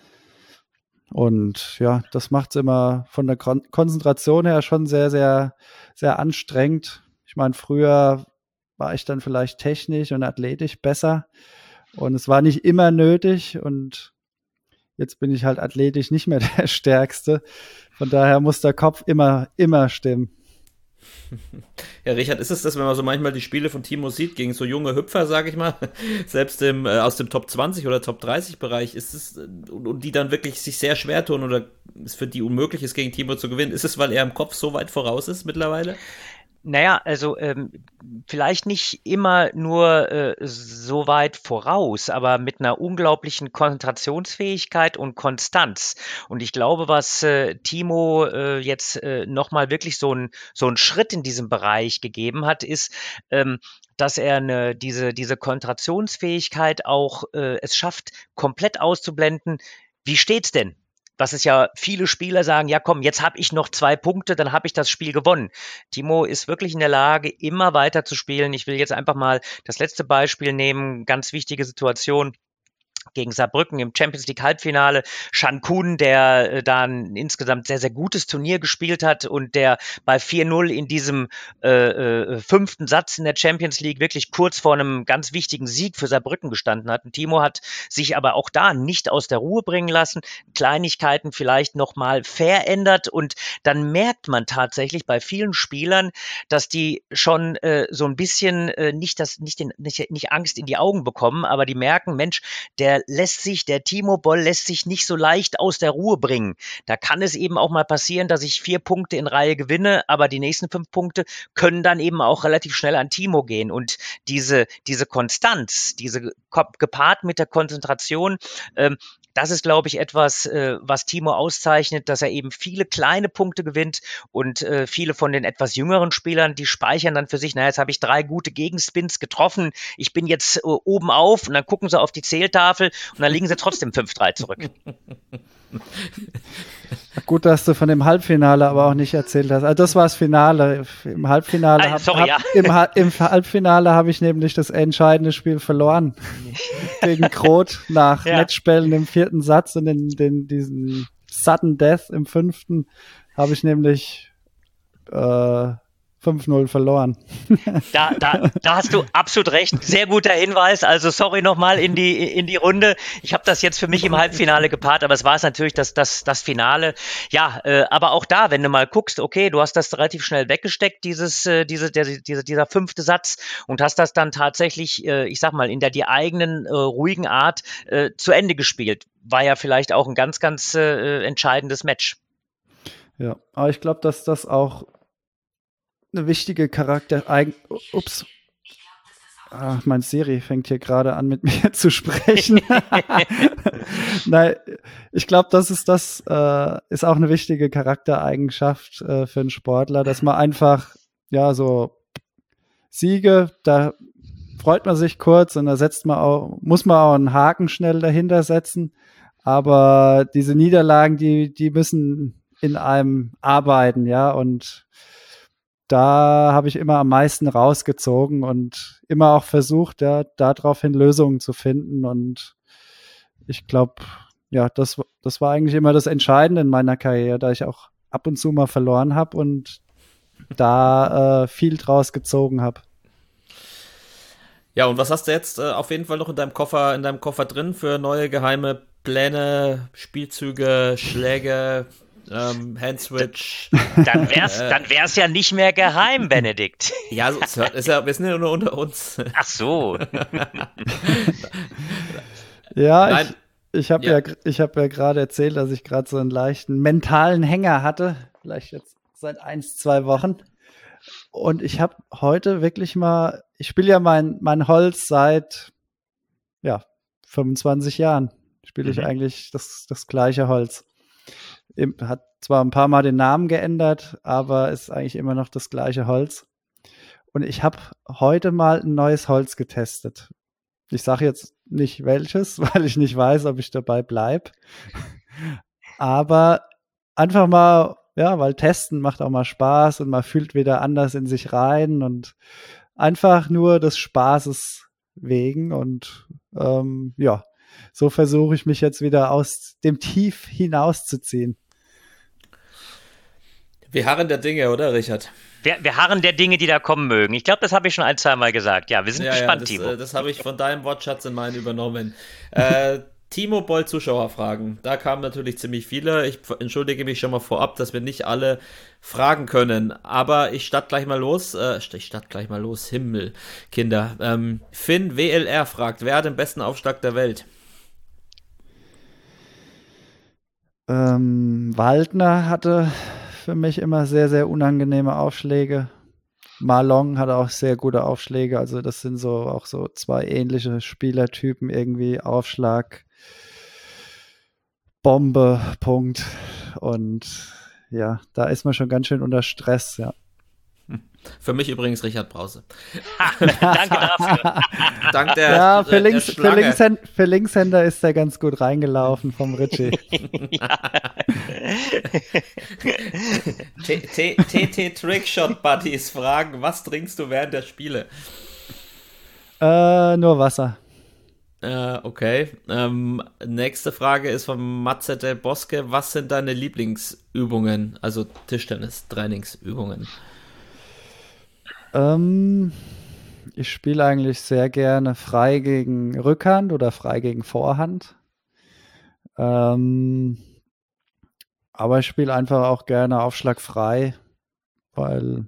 Und ja, das macht es immer von der Kon- Konzentration her schon sehr, sehr, sehr anstrengend. Ich meine, früher war ich dann vielleicht technisch und athletisch besser und es war nicht immer nötig und jetzt bin ich halt athletisch nicht mehr der Stärkste. Von daher muss der Kopf immer, immer stimmen. Ja, Richard, ist es das, wenn man so manchmal die Spiele von Timo sieht, gegen so junge Hüpfer, sage ich mal, selbst im, äh, aus dem Top zwanzig oder Top dreißig Bereich, ist es, und, und die dann wirklich sich sehr schwer tun oder es für die unmöglich ist, gegen Timo zu gewinnen, ist es, weil er im Kopf so weit voraus ist mittlerweile? Naja, also ähm, vielleicht nicht immer nur äh, so weit voraus, aber mit einer unglaublichen Konzentrationsfähigkeit und Konstanz. Und ich glaube, was äh, Timo äh, jetzt äh, nochmal wirklich so ein so einen Schritt in diesem Bereich gegeben hat, ist, ähm, dass er eine, diese, diese Konzentrationsfähigkeit auch äh, es schafft, komplett auszublenden. Wie steht's denn? Was es ja viele Spieler sagen, ja komm, jetzt habe ich noch zwei Punkte, dann habe ich das Spiel gewonnen. Timo ist wirklich in der Lage, immer weiter zu spielen. Ich will jetzt einfach mal das letzte Beispiel nehmen, ganz wichtige Situation. Gegen Saarbrücken im Champions League Halbfinale. Shan Kun, der äh, da ein insgesamt sehr, sehr gutes Turnier gespielt hat und der bei vier null in diesem äh, äh, fünften Satz in der Champions League wirklich kurz vor einem ganz wichtigen Sieg für Saarbrücken gestanden hat. Und Timo hat sich aber auch da nicht aus der Ruhe bringen lassen, Kleinigkeiten vielleicht nochmal verändert und dann merkt man tatsächlich bei vielen Spielern, dass die schon äh, so ein bisschen äh, nicht, das, nicht, den, nicht, nicht Angst in die Augen bekommen, aber die merken, Mensch, der lässt sich, der Timo Boll lässt sich nicht so leicht aus der Ruhe bringen. Da kann es eben auch mal passieren, dass ich vier Punkte in Reihe gewinne, aber die nächsten fünf Punkte können dann eben auch relativ schnell an Timo gehen. Und diese, diese Konstanz, diese gepaart mit der Konzentration, ähm, das ist, glaube ich, etwas, äh, was Timo auszeichnet, dass er eben viele kleine Punkte gewinnt und äh, viele von den etwas jüngeren Spielern, die speichern dann für sich, naja, jetzt habe ich drei gute Gegenspins getroffen, ich bin jetzt äh, oben auf und dann gucken sie auf die Zähltafel und dann liegen sie trotzdem fünf drei zurück. Gut, dass du von dem Halbfinale aber auch nicht erzählt hast. Also das war das Finale. Im Halbfinale Ah, habe sorry, hab, ja. im, Ha- im Halbfinale habe ich nämlich das entscheidende Spiel verloren gegen Groth nach Ja. Matchbällen im vierten Satz und in den diesen Sudden Death im fünften habe ich nämlich äh, fünf null verloren. Da, da, da hast du absolut recht. Sehr guter Hinweis. Also sorry nochmal in die, in die Runde. Ich habe das jetzt für mich im Halbfinale gepaart, aber es war es natürlich das, das, das Finale. Ja, äh, aber auch da, wenn du mal guckst, okay, du hast das relativ schnell weggesteckt, dieses, äh, diese, der, diese, dieser fünfte Satz und hast das dann tatsächlich, äh, ich sag mal, in der die eigenen äh, ruhigen Art äh, zu Ende gespielt. War ja vielleicht auch ein ganz, ganz äh, entscheidendes Match. Ja, aber ich glaube, dass das auch eine wichtige Charakter... Eigen Ups. Ach, mein Siri fängt hier gerade an, mit mir zu sprechen. Nein, ich glaube, das ist das äh, ist auch eine wichtige Charaktereigenschaft äh, für einen Sportler, dass man einfach, ja, so Siege, da freut man sich kurz und da setzt man auch, muss man auch einen Haken schnell dahinter setzen. Aber diese Niederlagen, die, die müssen in einem arbeiten, ja, und da habe ich immer am meisten rausgezogen und immer auch versucht, ja, daraufhin Lösungen zu finden. Und ich glaube, ja, das, das war eigentlich immer das Entscheidende in meiner Karriere, da ich auch ab und zu mal verloren habe und da äh, viel draus gezogen habe. Ja, und was hast du jetzt äh, auf jeden Fall noch in deinem Koffer, in deinem Koffer drin für neue geheime Pläne, Spielzüge, Schläge, ähm, Handswitch? Dann wär's, Äh. dann wär's ja nicht mehr geheim, Benedikt. Ja, so, es hört- ist ja, wir sind ja nur unter uns. Ach so. Ja, Nein. ich, ich habe Ja. ja, gr- ich hab ja gerade erzählt, dass ich gerade so einen leichten mentalen Hänger hatte. Vielleicht jetzt seit eins, zwei Wochen. Und ich habe heute wirklich mal, ich spiele ja mein, mein Holz seit, ja, fünfundzwanzig Jahren. Spiele ich Mhm. eigentlich das, das gleiche Holz. Im- Hat zwar ein paar Mal den Namen geändert, aber ist eigentlich immer noch das gleiche Holz. Und ich habe heute mal ein neues Holz getestet. Ich sage jetzt nicht welches, weil ich nicht weiß, ob ich dabei bleibe. Aber einfach mal, ja, weil testen macht auch mal Spaß und man fühlt wieder anders in sich rein und einfach nur des Spaßes wegen. Und ähm, ja, so versuche ich mich jetzt wieder aus dem Tief hinauszuziehen. Wir harren der Dinge, oder, Richard? Wir, wir harren der Dinge, die da kommen mögen. Ich glaube, das habe ich schon ein, zwei Mal gesagt. Ja, wir sind Ja, gespannt, ja, das, Timo. äh, das habe ich von deinem Wortschatz in meinen übernommen. Äh, Timo Boll Zuschauerfragen. Da kamen natürlich ziemlich viele. Ich f- entschuldige mich schon mal vorab, dass wir nicht alle fragen können. Aber ich starte gleich mal los. Äh, ich starte gleich mal los. Himmel, Kinder. Ähm, Finn W L R fragt, wer hat den besten Aufschlag der Welt? Ähm, Waldner hatte für mich immer sehr, sehr unangenehme Aufschläge. Marlon hatte auch sehr gute Aufschläge. Also das sind so auch so zwei ähnliche Spielertypen irgendwie. Aufschlag, Bombe, Punkt. Und ja, da ist man schon ganz schön unter Stress, ja. Für mich übrigens Richard Brause. Danke dafür. Dank der, Ja, für, der, der Links, für, Schlange. Linkshänd, für Linkshänder ist der ganz gut reingelaufen vom Richie. T T Trickshot Buddies fragen, was trinkst du während der Spiele? äh, nur Wasser. Äh, okay. Ähm, nächste Frage ist von Matze del Bosque. Was sind deine Lieblingsübungen? Also Tischtennis-Trainingsübungen. Ähm, ich spiele eigentlich sehr gerne frei gegen Rückhand oder frei gegen Vorhand. Ähm, aber ich spiele einfach auch gerne Aufschlag frei, weil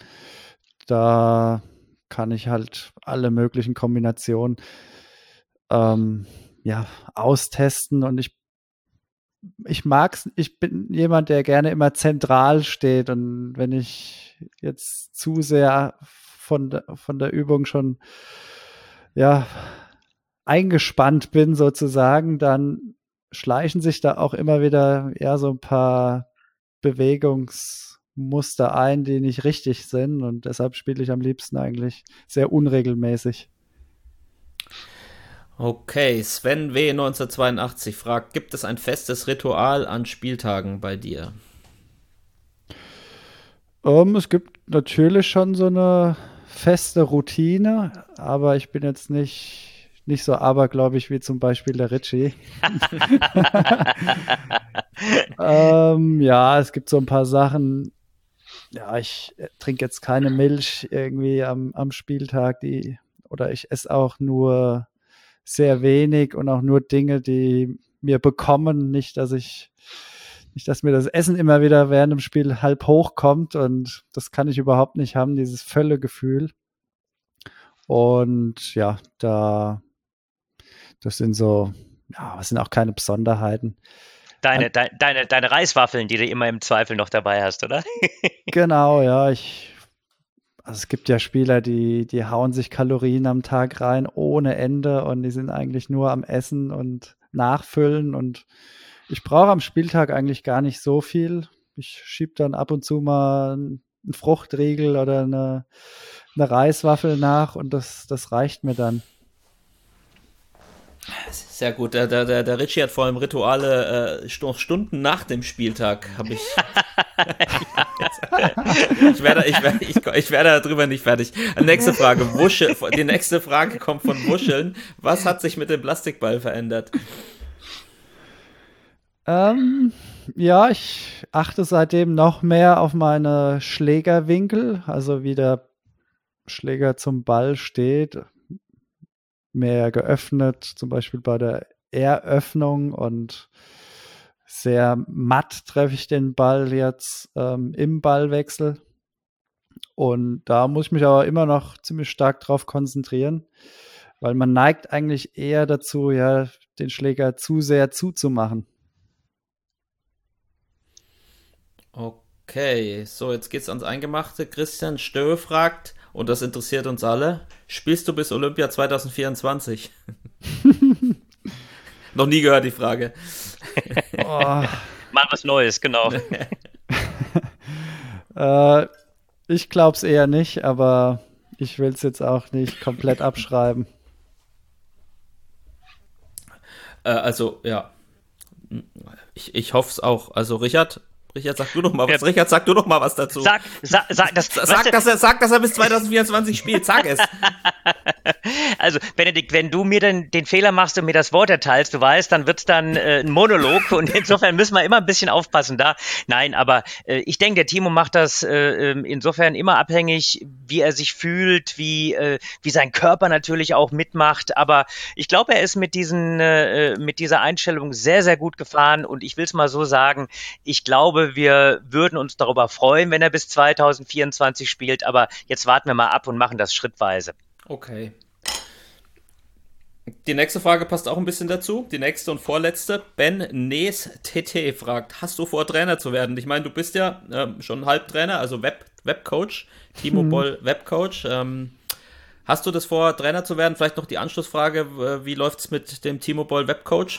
da kann ich halt alle möglichen Kombinationen ähm, ja, austesten und ich ich mag's, ich bin jemand, der gerne immer zentral steht und wenn ich jetzt zu sehr von der, von der Übung schon ja eingespannt bin sozusagen, dann schleichen sich da auch immer wieder ja so ein paar Bewegungsmuster ein, die nicht richtig sind und deshalb spiele ich am liebsten eigentlich sehr unregelmäßig. Okay, Sven W. neunzehnhundertzweiundachtzig fragt, gibt es ein festes Ritual an Spieltagen bei dir? Um, es gibt natürlich schon so eine feste Routine, aber ich bin jetzt nicht, nicht so abergläubig wie zum Beispiel der Richie. ähm, ja, es gibt so ein paar Sachen. Ja, ich trinke jetzt keine Milch irgendwie am, am Spieltag, die, oder ich esse auch nur sehr wenig und auch nur Dinge, die mir bekommen, nicht, dass ich, nicht, dass mir das Essen immer wieder während dem Spiel halb hoch kommt und das kann ich überhaupt nicht haben, dieses Völlegefühl. Und ja, da, das sind so, ja, das sind auch keine Besonderheiten. Deine, de, deine, deine Reiswaffeln, die du immer im Zweifel noch dabei hast, oder? Genau, ja, ich, also es gibt ja Spieler, die, die hauen sich Kalorien am Tag rein ohne Ende und die sind eigentlich nur am Essen und Nachfüllen und ich brauche am Spieltag eigentlich gar nicht so viel. Ich schiebe dann ab und zu mal einen Fruchtriegel oder eine, eine Reiswaffel nach und das, das reicht mir dann. Sehr gut, der, der, der Richie hat vor allem Rituale äh, noch Stunden nach dem Spieltag, habe ich. ich werde ich werde, ich, ich werde darüber nicht fertig. Nächste Frage, Wuschel, die nächste Frage kommt von Wuscheln. Was hat sich mit dem Plastikball verändert? Ähm, ja, ich achte seitdem noch mehr auf meine Schlägerwinkel, also wie der Schläger zum Ball steht. Mehr geöffnet, zum Beispiel bei der Eröffnung und sehr matt treffe ich den Ball jetzt ähm, im Ballwechsel und da muss ich mich aber immer noch ziemlich stark drauf konzentrieren, weil man neigt eigentlich eher dazu, ja, den Schläger zu sehr zuzumachen. Okay, so jetzt geht's ans Eingemachte. Christian Stöhe fragt, und das interessiert uns alle, spielst du bis Olympia zwanzig vierundzwanzig? Noch nie gehört die Frage. Oh. Mal was Neues, genau. äh, ich glaube es eher nicht, aber ich will es jetzt auch nicht komplett abschreiben. Äh, also, ja. Ich, ich hoffe es auch. Also, Richard... Richard, sag du noch mal was. Ja. Richard, sag du noch mal was dazu. Sag, sag, sag, das, sag, dass er, sag, dass er bis zwanzig vierundzwanzig spielt. Sag es. Also, Benedikt, wenn du mir den, den Fehler machst und mir das Wort erteilst, du weißt, dann wird's dann äh, ein Monolog und insofern müssen wir immer ein bisschen aufpassen da. Nein, aber äh, ich denke, der Timo macht das äh, insofern immer abhängig, wie er sich fühlt, wie, äh, wie sein Körper natürlich auch mitmacht. Aber ich glaube, er ist mit diesen, äh, mit dieser Einstellung sehr, sehr gut gefahren und ich will's mal so sagen, ich glaube, wir würden uns darüber freuen, wenn er bis zwanzig vierundzwanzig spielt, aber jetzt warten wir mal ab und machen das schrittweise. Okay. Die nächste Frage passt auch ein bisschen dazu. Die nächste und vorletzte. Ben Nees T T fragt, hast du vor, Trainer zu werden? Ich meine, du bist ja ähm, schon Halbtrainer, also Web, Webcoach, Timo hm. Boll Webcoach. Ähm, hast du das vor, Trainer zu werden? Vielleicht noch die Anschlussfrage, wie läuft es mit dem Timo Boll Webcoach?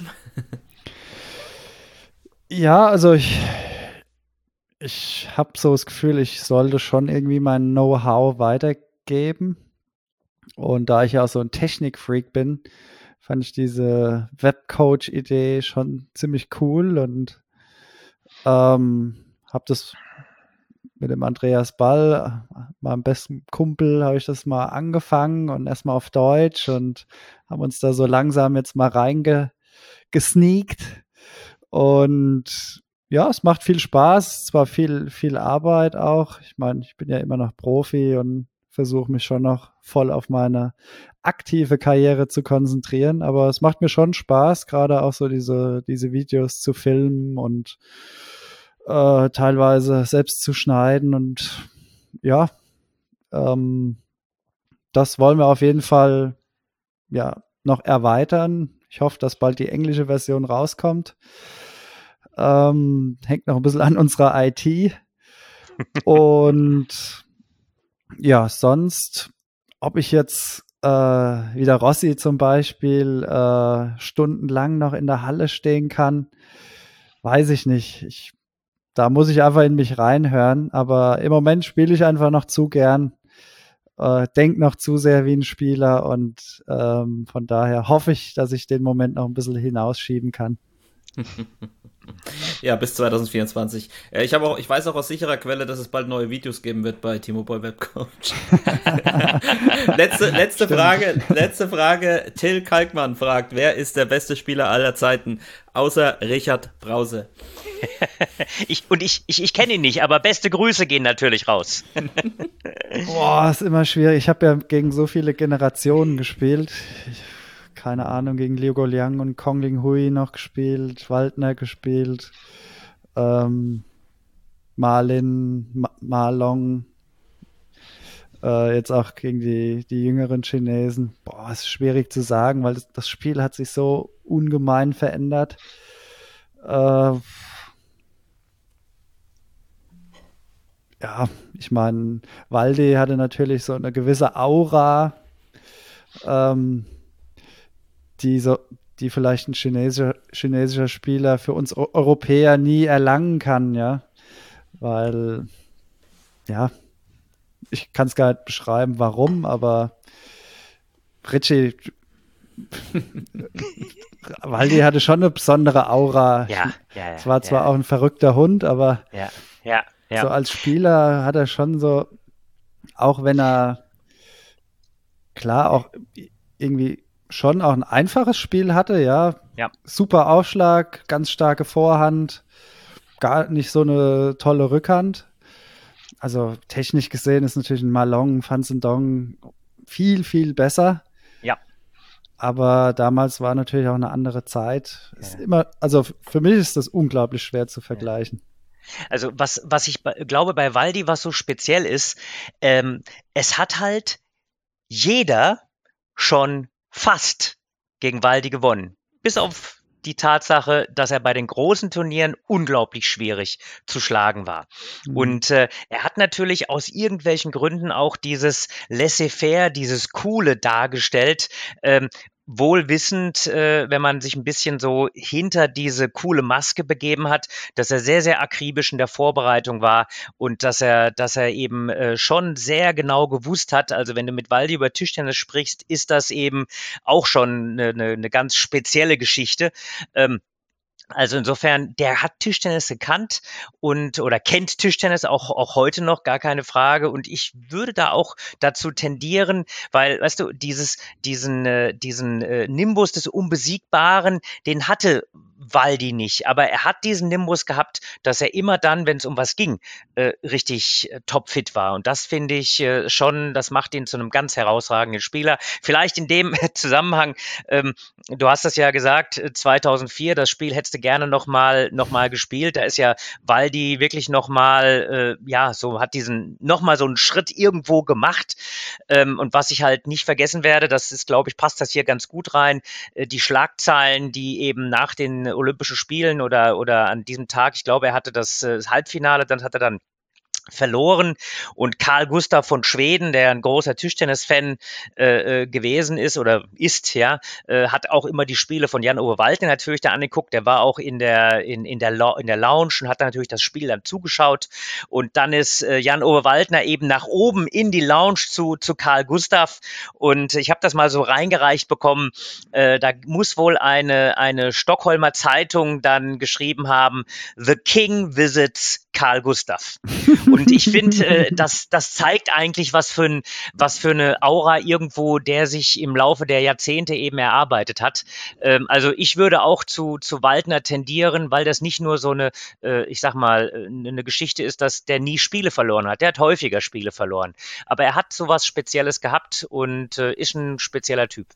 Ja, also ich Ich habe so das Gefühl, ich sollte schon irgendwie mein Know-how weitergeben. Und da ich ja auch so ein Technik-Freak bin, fand ich diese Webcoach-Idee schon ziemlich cool und ähm, habe das mit dem Andreas Ball, meinem besten Kumpel, habe ich das mal angefangen und erstmal auf Deutsch und haben uns da so langsam jetzt mal reingesneakt. Und ja, es macht viel Spaß, zwar viel, viel Arbeit auch. Ich meine, ich bin ja immer noch Profi und versuche mich schon noch voll auf meine aktive Karriere zu konzentrieren, aber es macht mir schon Spaß, gerade auch so diese, diese Videos zu filmen und äh, teilweise selbst zu schneiden und ja, ähm, das wollen wir auf jeden Fall ja noch erweitern. Ich hoffe, dass bald die englische Version rauskommt. Ähm, hängt noch ein bisschen an unserer I T. Und ja, sonst, ob ich jetzt äh, wie der Rossi zum Beispiel äh, stundenlang noch in der Halle stehen kann, weiß ich nicht. Ich, da muss ich einfach in mich reinhören, aber im Moment spiele ich einfach noch zu gern, äh, denke noch zu sehr wie ein Spieler und ähm, von daher hoffe ich, dass ich den Moment noch ein bisschen hinausschieben kann. Ja, bis zwanzig vierundzwanzig. Ich habe auch, ich weiß auch aus sicherer Quelle, dass es bald neue Videos geben wird bei T-Mobile Webcoach. letzte letzte Frage, letzte Frage. Till Kalkmann fragt, wer ist der beste Spieler aller Zeiten, außer Richard Brause? ich, und ich, ich, ich kenne ihn nicht, aber beste Grüße gehen natürlich raus. Boah, ist immer schwierig. Ich habe ja gegen so viele Generationen gespielt. Ich keine Ahnung, gegen Liu Guoliang und Kong Ling Hui noch gespielt, Waldner gespielt, ähm, Marlin, Ma- Marlong, äh, jetzt auch gegen die, die jüngeren Chinesen. Boah, ist schwierig zu sagen, weil das, das Spiel hat sich so ungemein verändert. Äh, ja, ich meine, Waldi hatte natürlich so eine gewisse Aura, ähm, die, so, die vielleicht ein chinesischer, chinesischer Spieler für uns Eu- Europäer nie erlangen kann, ja. Weil, ja, ich kann es gar nicht beschreiben, warum, aber Richie, Waldi hatte schon eine besondere Aura. Ja, ja, ja. Es war zwar ja, auch ein verrückter Hund, aber ja, ja, ja. so als Spieler hat er schon so, auch wenn er klar auch irgendwie schon auch ein einfaches Spiel hatte, ja. Ja. Super Aufschlag, ganz starke Vorhand, gar nicht so eine tolle Rückhand. Also technisch gesehen ist natürlich ein Malong, Fan Zhendong viel, viel besser. Ja. Aber damals war natürlich auch eine andere Zeit. Ja. Ist immer, also für mich ist das unglaublich schwer zu vergleichen. Also was, was ich bei, glaube bei Waldi, was so speziell ist, ähm, es hat halt jeder schon fast gegen Waldi gewonnen. Bis auf die Tatsache, dass er bei den großen Turnieren unglaublich schwierig zu schlagen war. Mhm. Und äh, er hat natürlich aus irgendwelchen Gründen auch dieses Laissez-faire, dieses Coole dargestellt, ähm, wohl wissend, äh, wenn man sich ein bisschen so hinter diese coole Maske begeben hat, dass er sehr, sehr akribisch in der Vorbereitung war und dass er, dass er eben äh, schon sehr genau gewusst hat, also wenn du mit Waldi über Tischtennis sprichst, ist das eben auch schon eine, eine, eine ganz spezielle Geschichte. Ähm, Also insofern, der hat Tischtennis gekannt und oder kennt Tischtennis auch auch heute noch, gar keine Frage. Und ich würde da auch dazu tendieren, weil, weißt du, dieses diesen äh, diesen äh, Nimbus des Unbesiegbaren, den hatte Waldi nicht. Aber er hat diesen Nimbus gehabt, dass er immer dann, wenn es um was ging, äh, richtig äh, topfit war. Und das finde ich äh, schon, das macht ihn zu einem ganz herausragenden Spieler. Vielleicht in dem Zusammenhang, ähm, du hast das ja gesagt, zweitausendvier, das Spiel hättest du gerne nochmal noch mal gespielt. Da ist ja Waldi wirklich nochmal, äh, ja, so hat diesen, nochmal so einen Schritt irgendwo gemacht. Ähm, und was ich halt nicht vergessen werde, das ist, glaube ich, passt das hier ganz gut rein, äh, die Schlagzeilen, die eben nach den Olympischen Spielen oder, oder an diesem Tag, ich glaube, er hatte das, äh, das Halbfinale, dann hat er dann verloren und Carl Gustaf von Schweden, der ein großer Tischtennis-Fan äh, gewesen ist oder ist, ja, äh, hat auch immer die Spiele von Jan-Ove Waldner natürlich da angeguckt. Der war auch in der in in der in der Lounge und hat dann natürlich das Spiel dann zugeschaut. Und dann ist äh, Jan-Ove Waldner eben nach oben in die Lounge zu zu Carl Gustaf und ich habe das mal so reingereicht bekommen. Äh, da muss wohl eine eine Stockholmer Zeitung dann geschrieben haben: The King visits Carl Gustaf. Und ich finde, äh, das, das zeigt eigentlich, was für, ein, was für eine Aura irgendwo der sich im Laufe der Jahrzehnte eben erarbeitet hat. Ähm, also ich würde auch zu, zu Waldner tendieren, weil das nicht nur so eine, äh, ich sag mal, eine Geschichte ist, dass der nie Spiele verloren hat. Der hat häufiger Spiele verloren. Aber er hat sowas Spezielles gehabt und äh, ist ein spezieller Typ.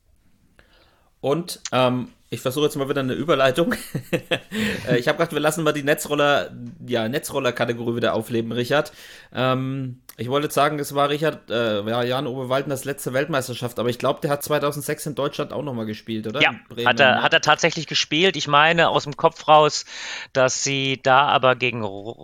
Und ähm, ich versuche jetzt mal wieder eine Überleitung. Ich habe gedacht, wir lassen mal die Netzroller, ja, Netzroller-Kategorie wieder aufleben, Richard. Ähm, ich wollte sagen, es war Richard, äh, ja, Jan-Ove Waldners letzte Weltmeisterschaft, aber ich glaube, der hat zweitausendsechs in Deutschland auch nochmal gespielt, oder? Ja, Bremen, hat, er, ja, hat er tatsächlich gespielt. Ich meine aus dem Kopf raus, dass sie da aber gegen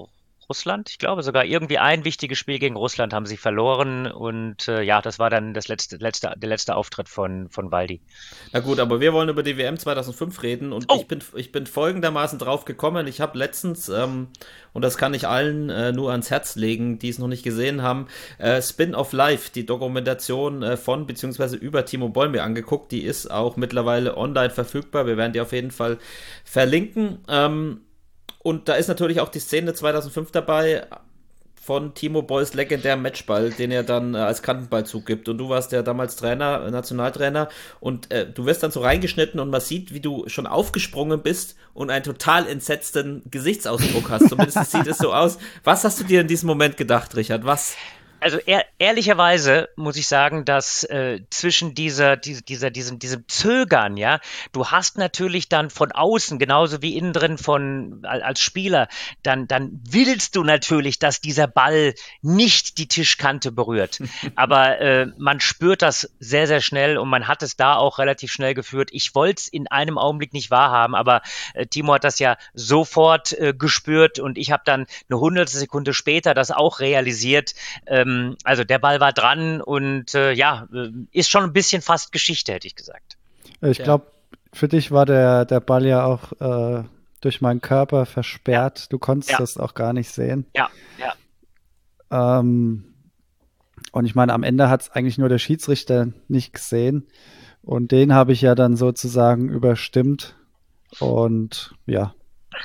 Russland, ich glaube sogar irgendwie ein wichtiges Spiel gegen Russland haben sie verloren und äh, ja, das war dann das letzte, letzte, der letzte Auftritt von, von Waldi. Na gut, aber wir wollen über die W M zweitausendfünf reden und oh. ich bin ich bin folgendermaßen drauf gekommen. Ich habe letztens, ähm, und das kann ich allen äh, nur ans Herz legen, die es noch nicht gesehen haben, äh, Spin of Life, die Dokumentation äh, von bzw. über Timo Boll mir angeguckt. Die ist auch mittlerweile online verfügbar. Wir werden die auf jeden Fall verlinken. Ähm, Und da ist natürlich auch die Szene zweitausendfünf dabei von Timo Bolls legendärem Matchball, den er dann äh, als Kantenball zugibt. Und du warst ja damals Trainer, Nationaltrainer, und äh, du wirst dann so reingeschnitten und man sieht, wie du schon aufgesprungen bist und einen total entsetzten Gesichtsausdruck hast. Zumindest sieht es so aus. Was hast du dir in diesem Moment gedacht, Richard? Was? Also ehr, ehrlicherweise muss ich sagen, dass äh, zwischen dieser, dieser, dieser, diesem, diesem Zögern, ja, du hast natürlich dann von außen, genauso wie innen drin von als Spieler, dann, dann willst du natürlich, dass dieser Ball nicht die Tischkante berührt. Aber äh, man spürt das sehr, sehr schnell und man hat es da auch relativ schnell geführt. Ich wollte es in einem Augenblick nicht wahrhaben, aber äh, Timo hat das ja sofort äh, gespürt und ich habe dann eine hundertstel Sekunde später das auch realisiert. Ähm, Also der Ball war dran und äh, ja, ist schon ein bisschen fast Geschichte, hätte ich gesagt. Ich Ja. glaube, für dich war der, der Ball ja auch äh, durch meinen Körper versperrt. Du konntest Ja. das auch gar nicht sehen. Ja, ja. Ähm, und ich meine, am Ende hat es eigentlich nur der Schiedsrichter nicht gesehen. Und den habe ich ja dann sozusagen überstimmt. Und ja.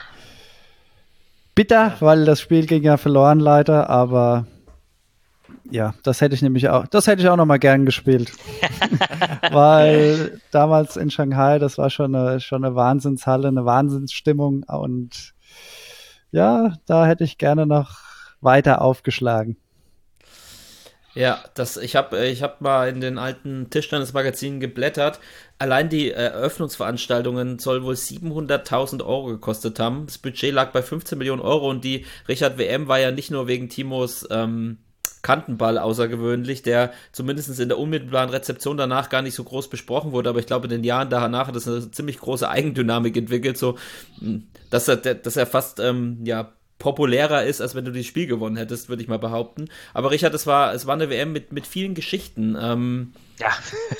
Bitter, weil das Spiel ging ja verloren leider, aber ja, das hätte ich nämlich auch, das hätte ich auch noch mal gern gespielt. Weil damals in Shanghai, das war schon eine, schon eine Wahnsinnshalle, eine Wahnsinnsstimmung und ja, da hätte ich gerne noch weiter aufgeschlagen. Ja, das, ich habe ich hab mal in den alten Tischtennis-Magazinen geblättert. Allein die Eröffnungsveranstaltungen soll wohl siebenhunderttausend Euro gekostet haben. Das Budget lag bei fünfzehn Millionen Euro und die Richard W M war ja nicht nur wegen Timos ähm, Kantenball außergewöhnlich, der zumindest in der unmittelbaren Rezeption danach gar nicht so groß besprochen wurde, aber ich glaube, in den Jahren danach hat das eine ziemlich große Eigendynamik entwickelt, so dass er, dass er fast ähm, ja populärer ist, als wenn du das Spiel gewonnen hättest, würde ich mal behaupten. Aber Richard, es war, es war eine W M mit, mit vielen Geschichten. Ähm, Ja.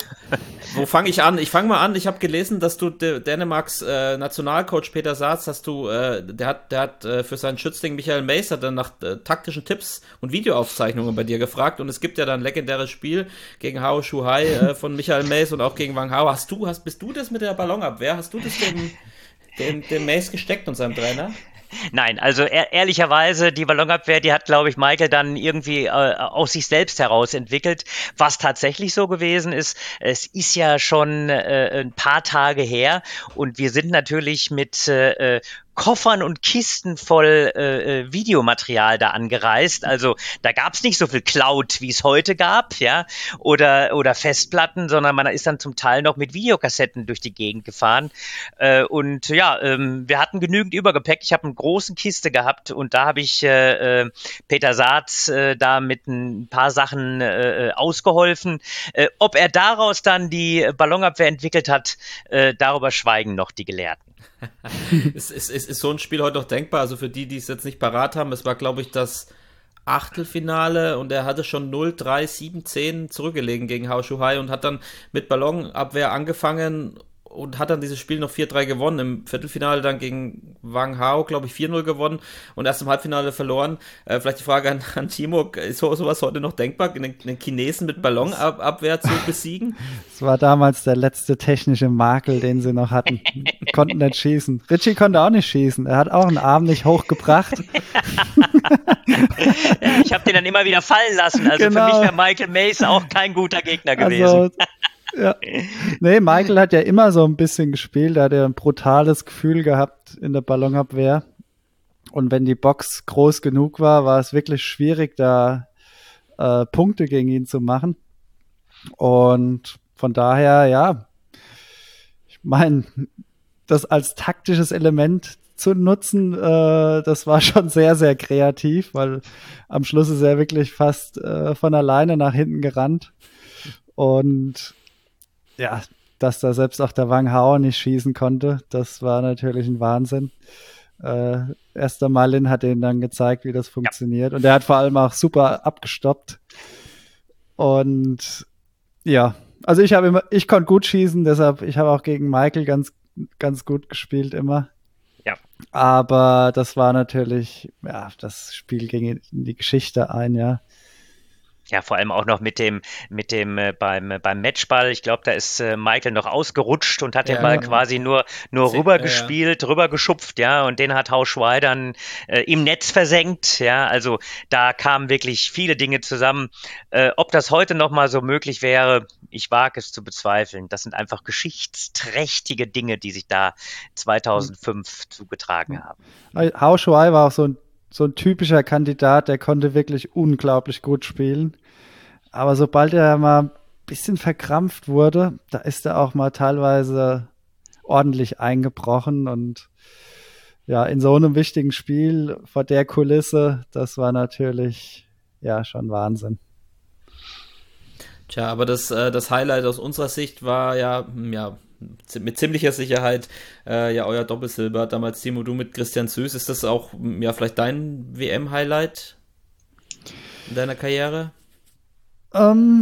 Wo fange ich an? Ich fange mal an. Ich habe gelesen, dass du D- Dänemarks äh, Nationalcoach Peter Saats, hast du, äh, der hat, der hat äh, für seinen Schützling Michael Mays dann nach äh, taktischen Tipps und Videoaufzeichnungen bei dir gefragt. Und es gibt ja dann ein legendäres Spiel gegen Hao Shuhai äh, von Michael Mays und auch gegen Wang Hao. Hast du, hast, bist du das mit der Ballonabwehr? Hast du das dem, dem, dem Mays gesteckt und seinem Trainer? Nein, also ehr- ehrlicherweise, die Ballonabwehr, die hat, glaube ich, Michael dann irgendwie äh, aus sich selbst heraus entwickelt. Was tatsächlich so gewesen ist, es ist ja schon äh, ein paar Tage her und wir sind natürlich mit äh, Koffern und Kisten voll äh, Videomaterial da angereist. Also da gab es nicht so viel Cloud, wie es heute gab, ja, oder oder Festplatten, sondern man ist dann zum Teil noch mit Videokassetten durch die Gegend gefahren. Äh, und ja, ähm, wir hatten genügend Übergepäck. Ich habe eine große Kiste gehabt und da habe ich äh, äh, Peter Saats äh, da mit ein paar Sachen äh, ausgeholfen. Äh, ob er daraus dann die Ballonabwehr entwickelt hat, äh, darüber schweigen noch die Gelehrten. ist, ist, ist, ist so ein Spiel heute noch denkbar? Also für die, die es jetzt nicht parat haben, es war, glaube ich, das Achtelfinale und er hatte schon null drei sieben zehn zurückgelegen gegen Hao Shuhai und hat dann mit Ballonabwehr angefangen und hat dann dieses Spiel noch vier drei gewonnen. Im Viertelfinale dann gegen Wang Hao, glaube ich, vier null gewonnen und erst im Halbfinale verloren. Äh, vielleicht die Frage an, an Timo, ist so, sowas heute noch denkbar, einen, einen Chinesen mit Ballonabwehr zu besiegen? Das war damals der letzte technische Makel, den sie noch hatten. Konnten nicht schießen. Richie konnte auch nicht schießen. Er hat auch einen Arm nicht hochgebracht. Ich habe den dann immer wieder fallen lassen. Also Genau. für mich wäre Michael Mays auch kein guter Gegner gewesen. Also, ja. Nee, Michael hat ja immer so ein bisschen gespielt. Er hat ja ein brutales Gefühl gehabt in der Ballonabwehr. Und wenn die Box groß genug war, war es wirklich schwierig, da äh, Punkte gegen ihn zu machen. Und von daher, ja, ich meine, das als taktisches Element zu nutzen, äh, das war schon sehr, sehr kreativ, weil am Schluss ist er wirklich fast äh, von alleine nach hinten gerannt. Und ja, dass da selbst auch der Wang Hao nicht schießen konnte, das war natürlich ein Wahnsinn. Äh, erster Malin hat denen dann gezeigt, wie das funktioniert. Ja. Und der hat vor allem auch super abgestoppt. Und ja, also ich habe immer, ich konnte gut schießen, deshalb, ich habe auch gegen Michael ganz, ganz gut gespielt immer. Ja. Aber das war natürlich, ja, das Spiel ging in die Geschichte ein, ja. Ja, vor allem auch noch mit dem, mit dem äh, beim, äh, beim Matchball. Ich glaube, da ist äh, Michael noch ausgerutscht und hat ja, den Ball genau. quasi nur, nur rübergespielt, ja, ja. rübergeschupft, ja, und den hat Hao Shuai dann äh, im Netz versenkt, ja. Also da kamen wirklich viele Dinge zusammen. Äh, ob das heute nochmal so möglich wäre, ich wage es zu bezweifeln. Das sind einfach geschichtsträchtige Dinge, die sich da zweitausendfünf mhm. zugetragen haben. Hao Shuai war auch so ein So ein typischer Kandidat, der konnte wirklich unglaublich gut spielen. Aber sobald er mal ein bisschen verkrampft wurde, da ist er auch mal teilweise ordentlich eingebrochen. Und ja, in so einem wichtigen Spiel vor der Kulisse, das war natürlich ja schon Wahnsinn. Tja, aber das, äh, das Highlight aus unserer Sicht war ja, ja mit ziemlicher Sicherheit äh, ja euer Doppelsilber. Damals, Timo, du mit Christian Süß. Ist das auch ja vielleicht dein W M-Highlight in deiner Karriere? Ähm,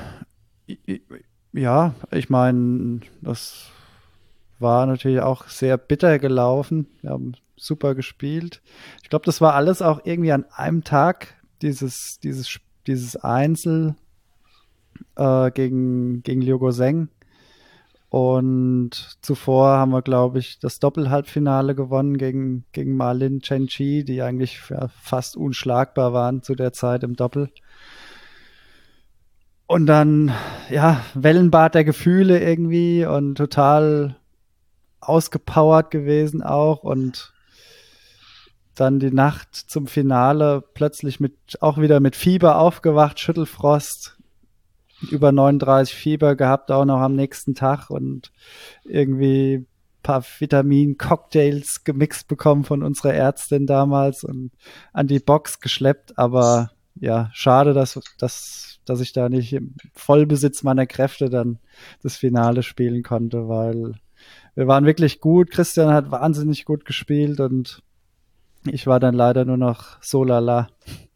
ja, ich meine, das war natürlich auch sehr bitter gelaufen. Wir haben super gespielt. Ich glaube, das war alles auch irgendwie an einem Tag, dieses, dieses, dieses Einzel äh, gegen, gegen Liu Guozheng. Und zuvor haben wir, glaube ich, das Doppelhalbfinale gewonnen gegen, gegen Ma Lin, Chen Qi, die eigentlich ja, fast unschlagbar waren zu der Zeit im Doppel. Und dann, ja, Wellenbad der Gefühle irgendwie und total ausgepowert gewesen auch. Und dann die Nacht zum Finale plötzlich mit auch wieder mit Fieber aufgewacht, Schüttelfrost. Über neununddreißig Fieber gehabt, auch noch am nächsten Tag und irgendwie ein paar Vitamin-Cocktails gemixt bekommen von unserer Ärztin damals und an die Box geschleppt. Aber ja, schade, dass, dass, dass ich da nicht im Vollbesitz meiner Kräfte dann das Finale spielen konnte, weil wir waren wirklich gut. Christian hat wahnsinnig gut gespielt und ich war dann leider nur noch so lala.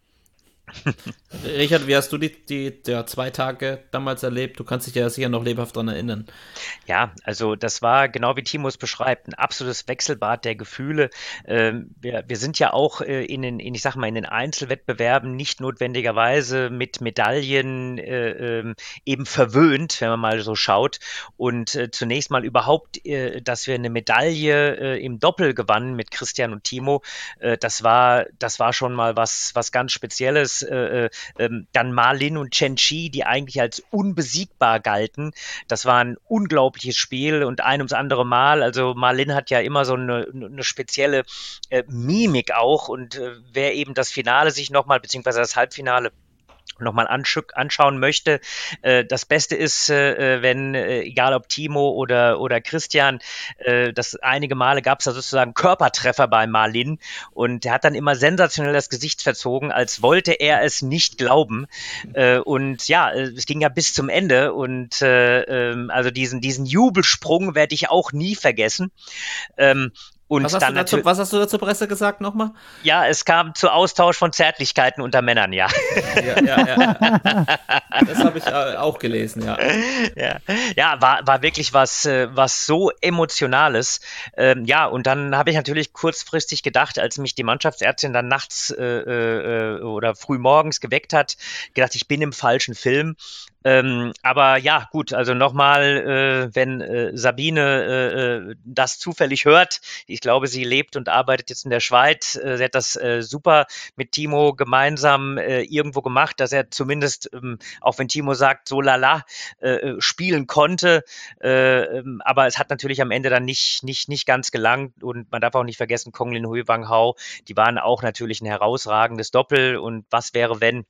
Richard, wie hast du die, die ja, zwei Tage damals erlebt? Du kannst dich ja sicher noch lebhaft daran erinnern. Ja, also das war genau wie Timo es beschreibt, ein absolutes Wechselbad der Gefühle. Ähm, wir, wir sind ja auch äh, in den, in, ich sag mal, in den Einzelwettbewerben nicht notwendigerweise mit Medaillen äh, äh, eben verwöhnt, wenn man mal so schaut. Und äh, zunächst mal überhaupt, äh, dass wir eine Medaille äh, im Doppel gewannen mit Christian und Timo, äh, das war, das war schon mal was, was ganz Spezielles. Äh, äh, dann Ma Lin und Chen Qi, die eigentlich als unbesiegbar galten. Das war ein unglaubliches Spiel und ein ums andere Mal. Also Ma Lin hat ja immer so eine, eine spezielle äh, Mimik auch und äh, wer eben das Finale sich nochmal, beziehungsweise das Halbfinale nochmal anschauen möchte. Äh, das Beste ist, äh, wenn, äh, egal ob Timo oder, oder Christian, äh, das einige Male gab es da sozusagen Körpertreffer bei Ma Lin und er hat dann immer sensationell das Gesicht verzogen, als wollte er es nicht glauben. Äh, und ja, es ging ja bis zum Ende und äh, äh, also diesen, diesen Jubelsprung werde ich auch nie vergessen. Ähm, Und was, hast dann du dazu, was hast du da zur Presse gesagt nochmal? Ja, es kam zu Austausch von Zärtlichkeiten unter Männern, ja. Ja, ja, ja. Das habe ich auch gelesen, ja. Ja, ja war, war wirklich was, was so Emotionales. Ähm, ja, und dann habe ich natürlich kurzfristig gedacht, als mich die Mannschaftsärztin dann nachts äh, äh, oder früh morgens geweckt hat, gedacht, ich bin im falschen Film. Ähm, aber ja, gut, also nochmal, äh, wenn äh, Sabine äh, das zufällig hört, ich glaube, sie lebt und arbeitet jetzt in der Schweiz, äh, sie hat das äh, super mit Timo gemeinsam äh, irgendwo gemacht, dass er zumindest, ähm, auch wenn Timo sagt, so lala, äh, spielen konnte, äh, aber es hat natürlich am Ende dann nicht, nicht, nicht ganz gelangt und man darf auch nicht vergessen, Konglin Hui Wang Hao, die waren auch natürlich ein herausragendes Doppel und was wäre, wenn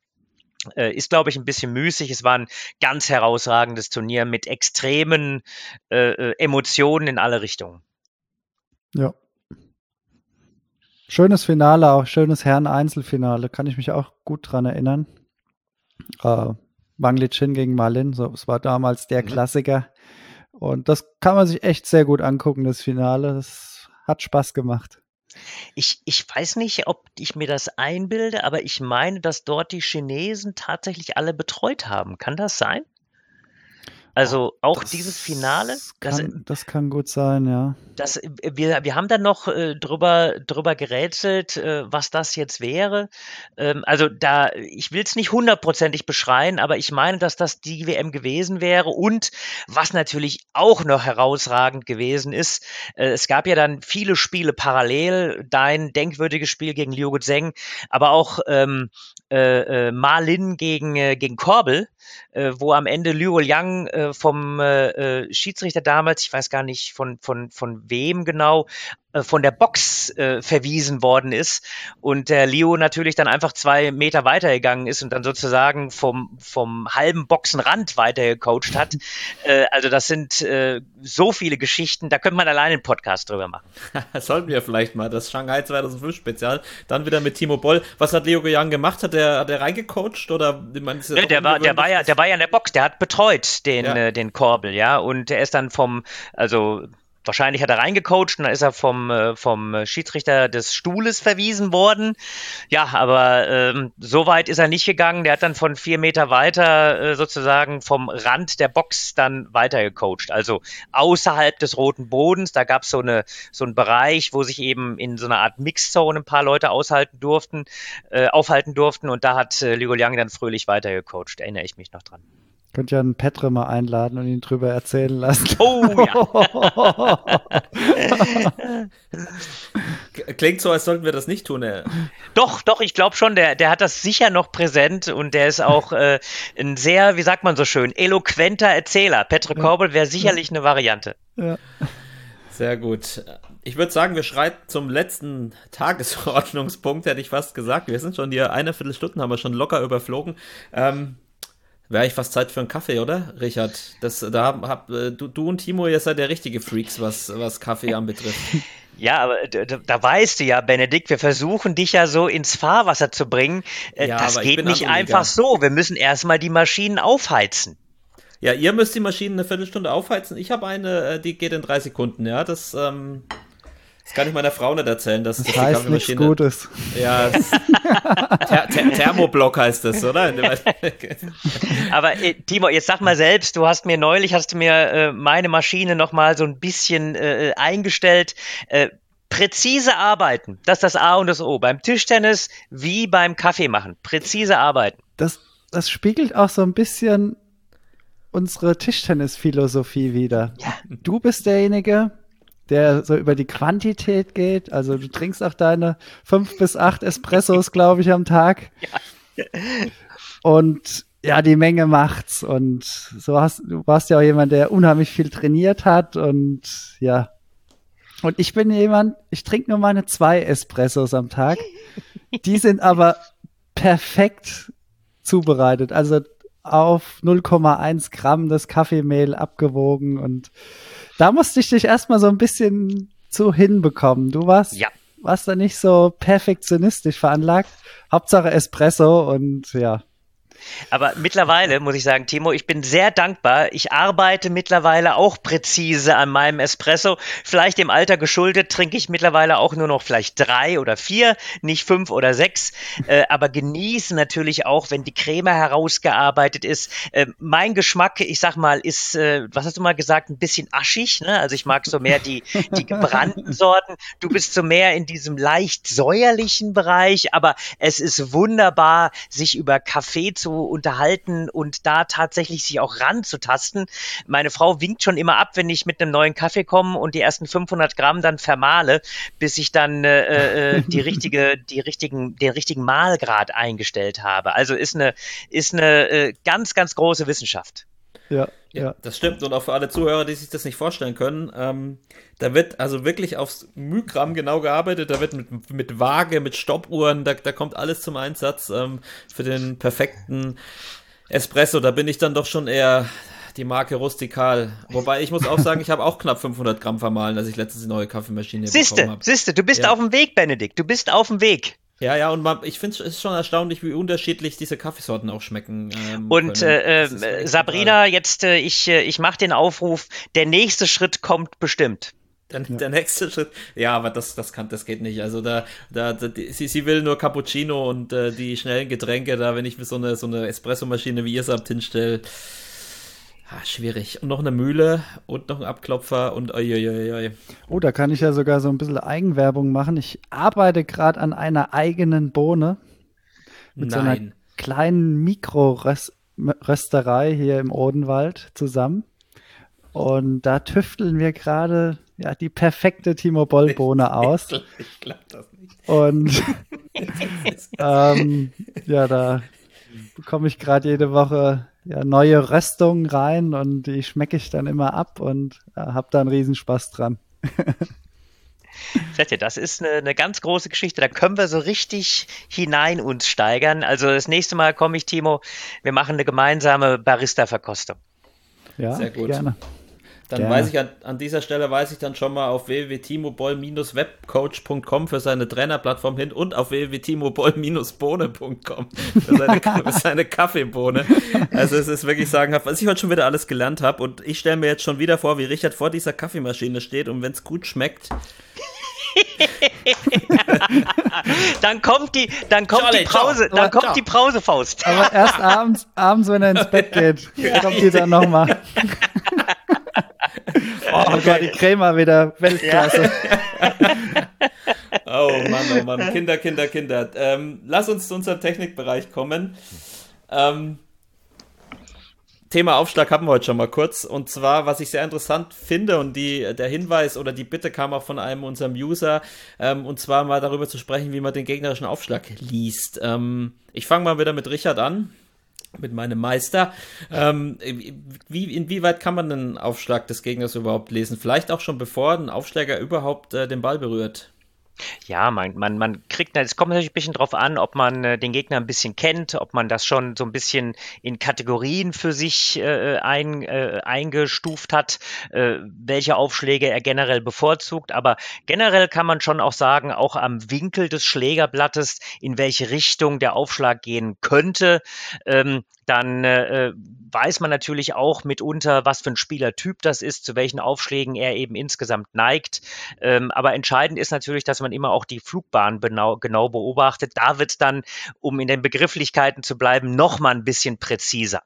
ist, glaube ich, ein bisschen müßig. Es war ein ganz herausragendes Turnier mit extremen äh, Emotionen in alle Richtungen. Ja. Schönes Finale, auch schönes Herren-Einzelfinale. Kann ich mich auch gut dran erinnern. Äh, Wang Lichin gegen Ma Lin, so, es war damals der mhm. Klassiker. Und das kann man sich echt sehr gut angucken, das Finale. Das hat Spaß gemacht. Ich, ich weiß nicht, ob ich mir das einbilde, aber ich meine, dass dort die Chinesen tatsächlich alle betreut haben. Kann das sein? Also auch Das dieses Finale, das, Kann, das kann gut sein, ja. das, wir, wir haben dann noch äh, drüber, drüber gerätselt, äh, was das jetzt wäre. Ähm, also da, ich will es nicht hundertprozentig beschreien, aber ich meine, dass das die W M gewesen wäre. Und was natürlich auch noch herausragend gewesen ist, äh, es gab ja dann viele Spiele parallel, dein denkwürdiges Spiel gegen Liu Zheng, aber auch ähm, äh, äh, Ma Lin gegen, äh, gegen Korbel, äh, wo am Ende Liu Liang äh, vom äh, Schiedsrichter damals, ich weiß gar nicht von, von, von wem genau, äh, von der Box äh, verwiesen worden ist und der Liu natürlich dann einfach zwei Meter weitergegangen ist und dann sozusagen vom, vom halben Boxenrand weitergecoacht hat. Äh, also das sind äh, so viele Geschichten, da könnte man alleine einen Podcast drüber machen. Sollten wir vielleicht mal, das Shanghai zweitausendfünf Spezial, dann wieder mit Timo Boll. Was hat Liu Liang gemacht? Hat der, hat der reingecoacht oder? Ich meine, ist ja ja, der war, der war ja, der war ja in der Box, der hat betreut den, Ja. äh, den Korbel, ja, und der ist dann vom, also wahrscheinlich hat er reingecoacht und dann ist er vom, äh, vom Schiedsrichter des Stuhles verwiesen worden. Ja, aber ähm, so weit ist er nicht gegangen. Der hat dann von vier Meter weiter äh, sozusagen vom Rand der Box dann weitergecoacht. Also außerhalb des roten Bodens. Da gab es so eine so einen Bereich, wo sich eben in so einer Art Mixzone ein paar Leute aushalten durften, äh, aufhalten durften. Und da hat äh, Liu Liang dann fröhlich weitergecoacht. Erinnere ich mich noch dran. Könnt ja einen Petre mal einladen und ihn drüber erzählen lassen. Oh ja. Klingt so, als sollten wir das nicht tun. Ey. Doch, doch, ich glaube schon, der, der hat das sicher noch präsent und der ist auch äh, ein sehr, wie sagt man so schön, eloquenter Erzähler. Petre Korbel wäre sicherlich eine Variante. Ja. Sehr gut. Ich würde sagen, wir schreiten zum letzten Tagesordnungspunkt, hätte ich fast gesagt. Wir sind schon hier eine Viertelstunde, haben wir schon locker überflogen. Ähm, Wäre ich fast Zeit für einen Kaffee, oder, Richard? Das, da hab, hab, du, du und Timo, ihr seid der richtige Freaks, was, was Kaffee anbetrifft. Ja, aber da, da weißt du ja, Benedikt, wir versuchen dich ja so ins Fahrwasser zu bringen. Äh, Ja, das aber ich geht bin nicht Anoliga. einfach so. Wir müssen erstmal die Maschinen aufheizen. Ja, ihr müsst die Maschinen eine Viertelstunde aufheizen. Ich habe eine, äh, die geht in drei Sekunden, ja. Das, ähm, das kann ich meiner Frau nicht erzählen, dass, dass Das die heißt nichts Kaffeemaschine. Gutes. Ja, das, Ther Ther Thermoblock heißt das, oder? Aber äh, Timo, jetzt sag mal selbst, du hast mir neulich, hast du mir äh, meine Maschine nochmal so ein bisschen äh, eingestellt. Äh, präzise arbeiten, das ist das A und das O. Beim Tischtennis wie beim Kaffee machen. Präzise arbeiten. Das, das spiegelt auch so ein bisschen unsere Tischtennis-Philosophie wider. Ja. Du bist derjenige, der so über die Quantität geht. Also du trinkst auch deine fünf bis acht Espressos, glaube ich, am Tag. Ja. Und ja, die Menge macht's. Und so hast du warst ja auch jemand, der unheimlich viel trainiert hat. Und ja. Und ich bin jemand, ich trinke nur meine zwei Espressos am Tag. Die sind aber perfekt zubereitet. Also auf null Komma eins Gramm das Kaffeemehl abgewogen und da musste ich dich erstmal so ein bisschen zu hinbekommen. Du warst, Ja. warst da nicht so perfektionistisch veranlagt. Hauptsache Espresso und ja. Aber mittlerweile muss ich sagen, Timo, ich bin sehr dankbar. Ich arbeite mittlerweile auch präzise an meinem Espresso. Vielleicht dem Alter geschuldet trinke ich mittlerweile auch nur noch vielleicht drei oder vier, nicht fünf oder sechs. Äh, aber genieße natürlich auch, wenn die Creme herausgearbeitet ist. Äh, mein Geschmack, ich sag mal, ist, äh, was hast du mal gesagt, ein bisschen aschig. Ne? Also ich mag so mehr die, die gebrannten Sorten. Du bist so mehr in diesem leicht säuerlichen Bereich. Aber es ist wunderbar, sich über Kaffee zu unterhalten und da tatsächlich sich auch ranzutasten. Meine Frau winkt schon immer ab, wenn ich mit einem neuen Kaffee komme und die ersten fünfhundert Gramm dann vermahle, bis ich dann äh, die richtige, die richtigen, den richtigen Mahlgrad eingestellt habe. Also ist eine, ist eine äh, ganz, ganz große Wissenschaft. Ja, Ja, ja. das stimmt. Und auch für alle Zuhörer, die sich das nicht vorstellen können, ähm, da wird also wirklich aufs Mühgramm genau gearbeitet. Da wird mit, mit Waage, mit Stoppuhren, da, da kommt alles zum Einsatz ähm, für den perfekten Espresso. Da bin ich dann doch schon eher die Marke Rustikal. Wobei ich muss auch sagen, ich habe auch knapp fünfhundert Gramm vermahlen, als ich letztens die neue Kaffeemaschine bekommen Siehste, habe. siehste, du bist Ja. auf dem Weg, Benedikt. Du bist auf dem Weg. Ja, ja, und man, ich finde es ist schon erstaunlich, wie unterschiedlich diese Kaffeesorten auch schmecken. Ähm, Und können. äh, Das ist äh, echt Sabrina, jetzt äh, ich äh, ich mache den Aufruf. Der nächste Schritt kommt bestimmt. Der, ja. der nächste Schritt, ja, aber das, das kann, das geht nicht. Also da, da, da die, sie, sie will nur Cappuccino und äh, die schnellen Getränke, da, wenn ich mir so eine, so eine Espressomaschine wie ihr es habt hinstelle, ah, schwierig. Und noch eine Mühle und noch ein Abklopfer und oi, oi, oi, oi. Oh, da kann ich ja sogar so ein bisschen Eigenwerbung machen. Ich arbeite gerade an einer eigenen Bohne mit Nein. so einer kleinen Mikrorösterei hier im Odenwald zusammen. Und da tüfteln wir gerade ja, die perfekte Timo Boll-Bohne aus. Ich, ich glaube das nicht. Und ähm, ja, da bekomme ich gerade jede Woche ja, neue Röstungen rein und die schmecke ich dann immer ab und ja, habe da einen Riesenspaß dran. Seht ihr, das ist eine, eine ganz große Geschichte. Da können wir so richtig hinein uns steigern. Also das nächste Mal komme ich, Timo, wir machen eine gemeinsame Barista-Verkostung. Ja, sehr gut. Gerne. Dann Gerne. weiß ich an, an dieser Stelle weise ich dann schon mal auf w w w punkt timo boll Bindestrich webcoach punkt com für seine Trainerplattform hin und auf w w w punkt timo boll Bindestrich bohne punkt com für seine, für seine Kaffeebohne. Also es ist wirklich sagenhaft, was ich heute schon wieder alles gelernt habe und ich stelle mir jetzt schon wieder vor, wie Richard vor dieser Kaffeemaschine steht und wenn es gut schmeckt, dann kommt die, dann kommt Charlie, die Brause, ciao. dann kommt Ciao. die Brausefaust. Aber erst abends, abends, wenn er ins Bett geht, kommt die dann nochmal. Oh Gott, die Crema wieder Weltklasse. Oh Mann, oh Mann, Kinder, Kinder, Kinder. Ähm, lass uns zu unserem Technikbereich kommen. Ähm, Thema Aufschlag hatten wir heute schon mal kurz. Und zwar, was ich sehr interessant finde und die, der Hinweis oder die Bitte kam auch von einem unserem User, ähm, und zwar mal darüber zu sprechen, wie man den gegnerischen Aufschlag liest. Ähm, ich fange mal wieder mit Richard an. Mit meinem Meister. Ähm, wie, inwieweit kann man den Aufschlag des Gegners überhaupt lesen? Vielleicht auch schon bevor ein Aufschläger überhaupt äh, den Ball berührt. Ja, man, man, man kriegt, es kommt natürlich ein bisschen drauf an, ob man äh, den Gegner ein bisschen kennt, ob man das schon so ein bisschen in Kategorien für sich äh, ein, äh, eingestuft hat, äh, welche Aufschläge er generell bevorzugt. Aber generell kann man schon auch sagen, auch am Winkel des Schlägerblattes, in welche Richtung der Aufschlag gehen könnte. Ähm, dann äh, weiß man natürlich auch mitunter, was für ein Spielertyp das ist, zu welchen Aufschlägen er eben insgesamt neigt. Ähm, aber entscheidend ist natürlich, dass man immer auch die Flugbahn genau, genau beobachtet. Da wird es dann, um in den Begrifflichkeiten zu bleiben, noch mal ein bisschen präziser.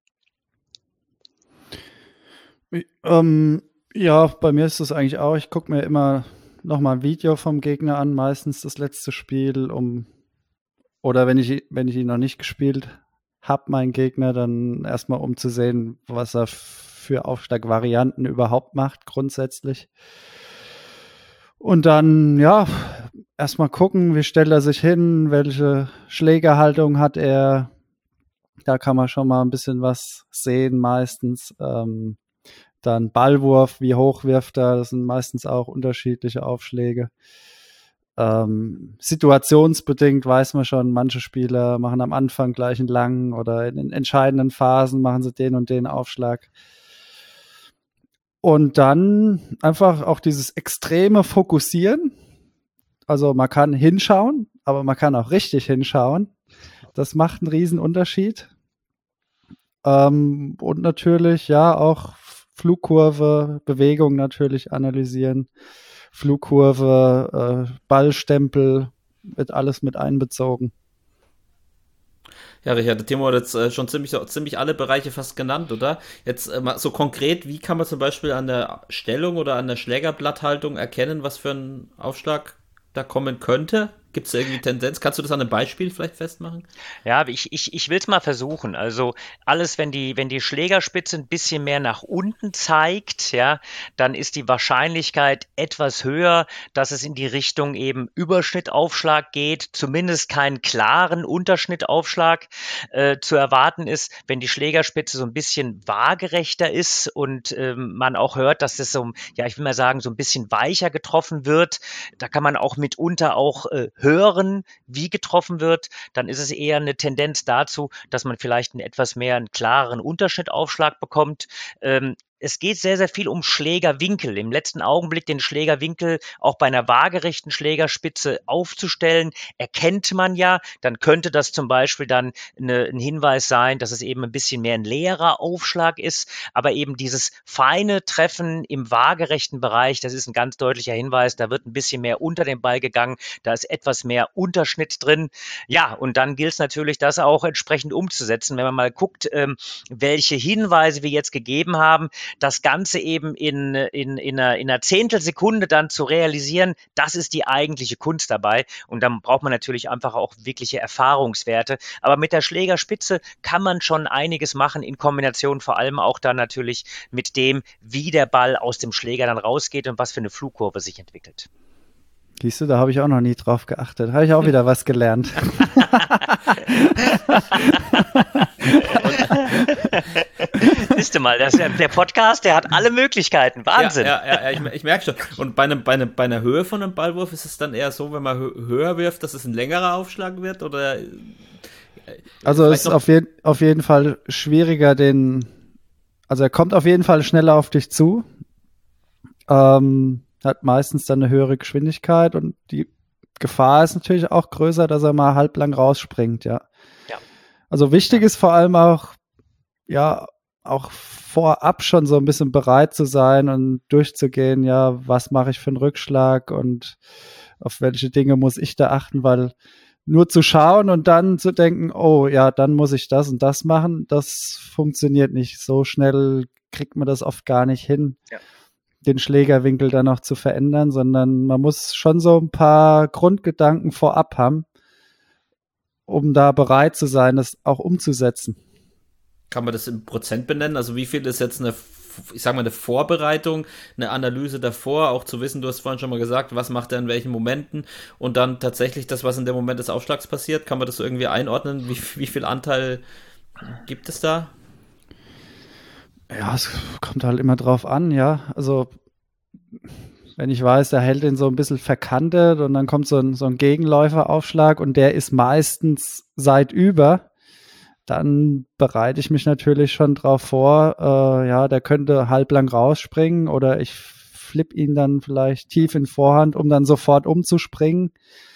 Ähm, ja, bei mir ist das eigentlich auch. Ich gucke mir immer noch mal ein Video vom Gegner an, meistens das letzte Spiel, um oder wenn ich, wenn ich ihn noch nicht gespielt habe, meinen Gegner, dann erstmal um zu sehen, was er für Aufschlagvarianten überhaupt macht, grundsätzlich. Und dann, ja, erstmal gucken, wie stellt er sich hin, welche Schlägerhaltung hat er. Da kann man schon mal ein bisschen was sehen, meistens. Ähm, dann Ballwurf, wie hoch wirft er, das sind meistens auch unterschiedliche Aufschläge. Ähm, situationsbedingt weiß man schon, manche Spieler machen am Anfang gleich einen langen oder in den entscheidenden Phasen machen sie den und den Aufschlag. Und dann einfach auch dieses extreme Fokussieren. Also man kann hinschauen, aber man kann auch richtig hinschauen. Das macht einen riesen Unterschied. Ähm, und natürlich, ja, auch Flugkurve, Bewegung natürlich analysieren. Flugkurve, äh, Ballstempel, wird alles mit einbezogen. Ja, Richard, der Timo hat jetzt äh, schon ziemlich, so, ziemlich alle Bereiche fast genannt, oder? Jetzt äh, mal so konkret, wie kann man zum Beispiel an der Stellung oder an der Schlägerblatthaltung erkennen, was für ein Aufschlag da kommen könnte? Gibt es da irgendwie Tendenz? Kannst du das an einem Beispiel vielleicht festmachen? Ja, ich, ich, ich will es mal versuchen. Also alles, wenn die, wenn die Schlägerspitze ein bisschen mehr nach unten zeigt, ja, dann ist die Wahrscheinlichkeit etwas höher, dass es in die Richtung eben Überschnittaufschlag geht, zumindest keinen klaren Unterschnittaufschlag äh, zu erwarten ist. Wenn die Schlägerspitze so ein bisschen waagerechter ist und ähm, man auch hört, dass es so, ja, ich will mal sagen, so ein bisschen weicher getroffen wird, da kann man auch mitunter auch äh, hören, wie getroffen wird, dann ist es eher eine Tendenz dazu, dass man vielleicht einen etwas mehr einen klareren Unterschnittaufschlag bekommt. Ähm, es geht sehr, sehr viel um Schlägerwinkel. Im letzten Augenblick den Schlägerwinkel auch bei einer waagerechten Schlägerspitze aufzustellen, erkennt man ja. Dann könnte das zum Beispiel dann eine, ein Hinweis sein, dass es eben ein bisschen mehr ein leerer Aufschlag ist. Aber eben dieses feine Treffen im waagerechten Bereich, das ist ein ganz deutlicher Hinweis. Da wird ein bisschen mehr unter den Ball gegangen. Da ist etwas mehr Unterschnitt drin. Ja, und dann gilt es natürlich, das auch entsprechend umzusetzen. Wenn man mal guckt, ähm, welche Hinweise wir jetzt gegeben haben, das Ganze eben in, in, in, einer, in einer Zehntelsekunde dann zu realisieren, das ist die eigentliche Kunst dabei. Und dann braucht man natürlich einfach auch wirkliche Erfahrungswerte. Aber mit der Schlägerspitze kann man schon einiges machen, in Kombination vor allem auch dann natürlich mit dem, wie der Ball aus dem Schläger dann rausgeht und was für eine Flugkurve sich entwickelt. Siehst du, da habe ich auch noch nie drauf geachtet. Habe ich auch wieder was gelernt. Siehst du mal, das ist ja, der Podcast, der hat alle Möglichkeiten. Wahnsinn. Ja, ja, ja, ich, ich merke schon. Und bei, einem, bei, einem, bei einer Höhe von einem Ballwurf ist es dann eher so, wenn man hö- höher wirft, dass es ein längerer Aufschlag wird? Oder? Also es ist auf, je- auf jeden Fall schwieriger, den, also er kommt auf jeden Fall schneller auf dich zu. Ähm, hat meistens dann eine höhere Geschwindigkeit und die Gefahr ist natürlich auch größer, dass er mal halblang rausspringt, ja. Ja. Also wichtig ist vor allem auch, ja, auch vorab schon so ein bisschen bereit zu sein und durchzugehen, ja, was mache ich für einen Rückschlag und auf welche Dinge muss ich da achten, weil nur zu schauen und dann zu denken, oh ja, dann muss ich das und das machen, das funktioniert nicht. So schnell kriegt man das oft gar nicht hin. Ja. Den Schlägerwinkel dann noch zu verändern, sondern man muss schon so ein paar Grundgedanken vorab haben, um da bereit zu sein, das auch umzusetzen. Kann man das in Prozent benennen? Also wie viel ist jetzt eine, ich sag mal, eine Vorbereitung, eine Analyse davor, auch zu wissen, du hast vorhin schon mal gesagt, was macht er in welchen Momenten und dann tatsächlich das, was in dem Moment des Aufschlags passiert, kann man das so irgendwie einordnen? Wie, wie viel Anteil gibt es da? Ja, es kommt halt immer drauf an, ja. Also, wenn ich weiß, der hält den so ein bisschen verkantet und dann kommt so ein, so ein Gegenläuferaufschlag und der ist meistens seitüber, dann bereite ich mich natürlich schon drauf vor, äh, ja, der könnte halblang rausspringen oder ich flippe ihn dann vielleicht tief in Vorhand, um dann sofort umzuspringen,